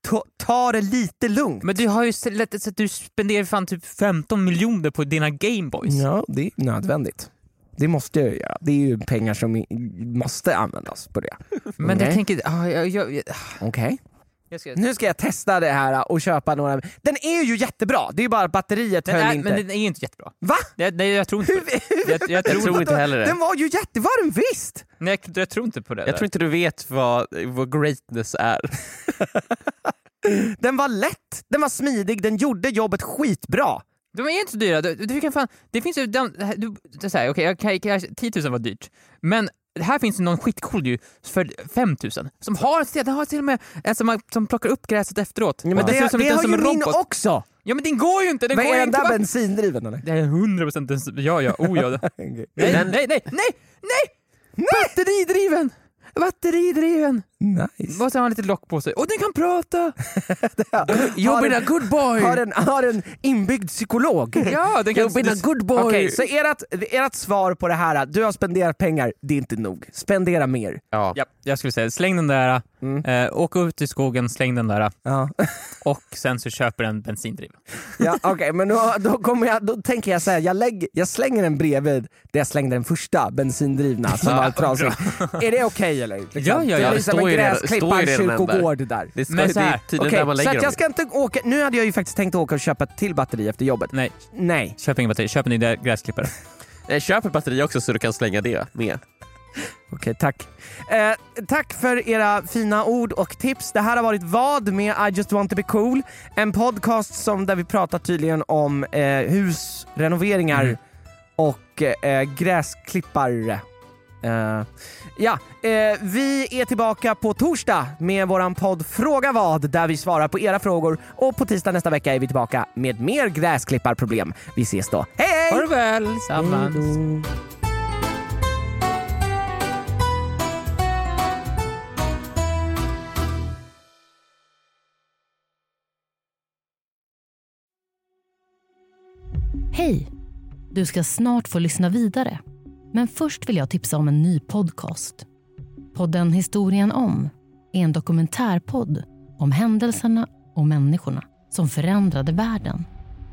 Speaker 5: ta, ta det lite lugnt.
Speaker 4: Men du har ju sett att du spenderar fan typ femton miljoner på dina Gameboys.
Speaker 5: Ja, det är nödvändigt. Det måste jag göra. Det är ju pengar som i- måste användas på det.
Speaker 4: Men
Speaker 5: Okej.
Speaker 4: jag tänker... Ah, jag, jag, jag,
Speaker 5: Okej.
Speaker 4: jag ska,
Speaker 5: Nu ska jag testa det här och köpa några. Den är ju jättebra. Det är bara att batteriet
Speaker 4: den
Speaker 5: höll
Speaker 4: är,
Speaker 5: inte.
Speaker 4: men den är ju inte jättebra.
Speaker 5: Va?
Speaker 4: Jag, nej, jag tror inte på det. Jag, jag,
Speaker 2: Jag
Speaker 4: tror,
Speaker 2: tror inte heller det.
Speaker 5: Den var ju jättevarm visst.
Speaker 4: nej, jag, jag tror inte på det.
Speaker 2: Jag
Speaker 4: där.
Speaker 2: tror inte du vet vad, vad greatness är.
Speaker 5: Den var lätt. Den var smidig. Den gjorde jobbet skitbra.
Speaker 4: De är inte så dyra. Du, du kan fan, det finns ju... De, du, det är så här, okej, okay, okay, tio tusen var dyrt. Men här finns det någon skitcool ju för fem tusen. Som har, den har till och med en som, som plockar upp gräset efteråt.
Speaker 5: Ja, men
Speaker 4: Den
Speaker 5: det,
Speaker 4: ser ut som
Speaker 5: det
Speaker 4: lite
Speaker 5: har
Speaker 4: som
Speaker 5: ju
Speaker 4: en
Speaker 5: min
Speaker 4: robot.
Speaker 5: också.
Speaker 4: Ja, men den går ju inte. Den
Speaker 5: Vad
Speaker 4: går
Speaker 5: är
Speaker 4: ju
Speaker 5: den
Speaker 4: inte.
Speaker 5: där
Speaker 4: va?
Speaker 5: bensindriven eller?
Speaker 4: Det är hundra procent. Ja, ja. Oh, ja.
Speaker 5: Okej.
Speaker 4: Nej,
Speaker 2: Den-
Speaker 4: nej, nej, nej, nej! Batteridriven! Batteridriven!
Speaker 5: Nice.
Speaker 4: Vad har han lite lock på sig? Och den kan prata!
Speaker 5: You've been a
Speaker 2: good boy!
Speaker 5: Har en, har en inbyggd psykolog.
Speaker 4: Ja, den kan...
Speaker 2: You've been a good boy!
Speaker 5: Okej, så ert, ert svar på det här, du har spenderat pengar, det är inte nog. Spendera mer.
Speaker 2: Ja.
Speaker 4: Ja, jag skulle säga, släng den där,
Speaker 5: Mm.
Speaker 4: eh, åk ut i skogen, släng den där
Speaker 5: Ja.
Speaker 4: och sen så köper en bensindriven.
Speaker 5: Ja, okej, men då, då, kommer jag, då tänker jag så här, jag, lägg, jag slänger den bredvid där jag slängde den första bensindrivna som var trasig. Är det okej eller? Liksom?
Speaker 4: Ja, ja, ja,
Speaker 5: Det är
Speaker 4: det
Speaker 5: liksom
Speaker 2: står
Speaker 5: en
Speaker 2: ju redan- står ju redan
Speaker 5: gräsklipparkyrkogård där.
Speaker 2: Det, ska,
Speaker 4: Men
Speaker 2: det
Speaker 4: så här,
Speaker 2: är tydligen
Speaker 5: Okej,
Speaker 2: där man
Speaker 5: så
Speaker 2: lägger
Speaker 5: att jag
Speaker 2: dem.
Speaker 5: ska inte åka, nu hade jag ju faktiskt tänkt åka och köpa ett till batteri efter jobbet.
Speaker 4: Nej,
Speaker 5: Nej.
Speaker 4: köp ingen batteri, köp en ny där gräsklippare.
Speaker 2: Eh, Köp ett batteri också så du kan slänga det med.
Speaker 5: Okej, tack. Eh, tack för era fina ord och tips. Det här har varit Vad med I just want to be cool. En podcast som där vi pratar tydligen om eh, husrenoveringar
Speaker 4: Mm.
Speaker 5: och eh, gräsklippare. Eh, ja, eh, vi är tillbaka på torsdag med våran podd Fråga vad, där vi svarar på era frågor, och på tisdag nästa vecka är vi tillbaka med mer gräsklipparproblem. Vi ses då. Hej hej!
Speaker 4: Ha det väl, sammans.
Speaker 5: Hej då.
Speaker 1: Hej! Du ska snart få lyssna vidare. Men först vill jag tipsa om en ny podcast. Podden Historien om är en dokumentärpodd om händelserna och människorna som förändrade världen.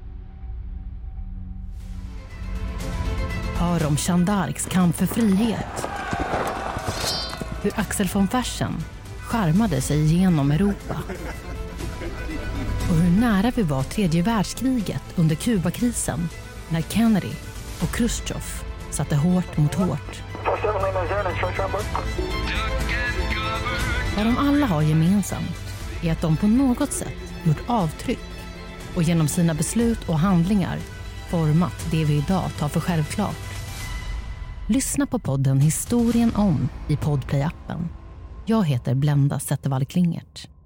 Speaker 1: Hör om Jeanne d'Arcs kamp för frihet. Hur Axel von Fersen charmade sig igenom Europa. Och hur nära vi var tredje världskriget under Kubakrisen när Kennedy och Khrushchev satte hårt mot hårt. Vad de alla har gemensamt är att de på något sätt gjort avtryck och genom sina beslut och handlingar format det vi idag tar för självklart. Lyssna på podden Historien om i Podplay-appen. Jag heter Blenda Zettervall Klingert.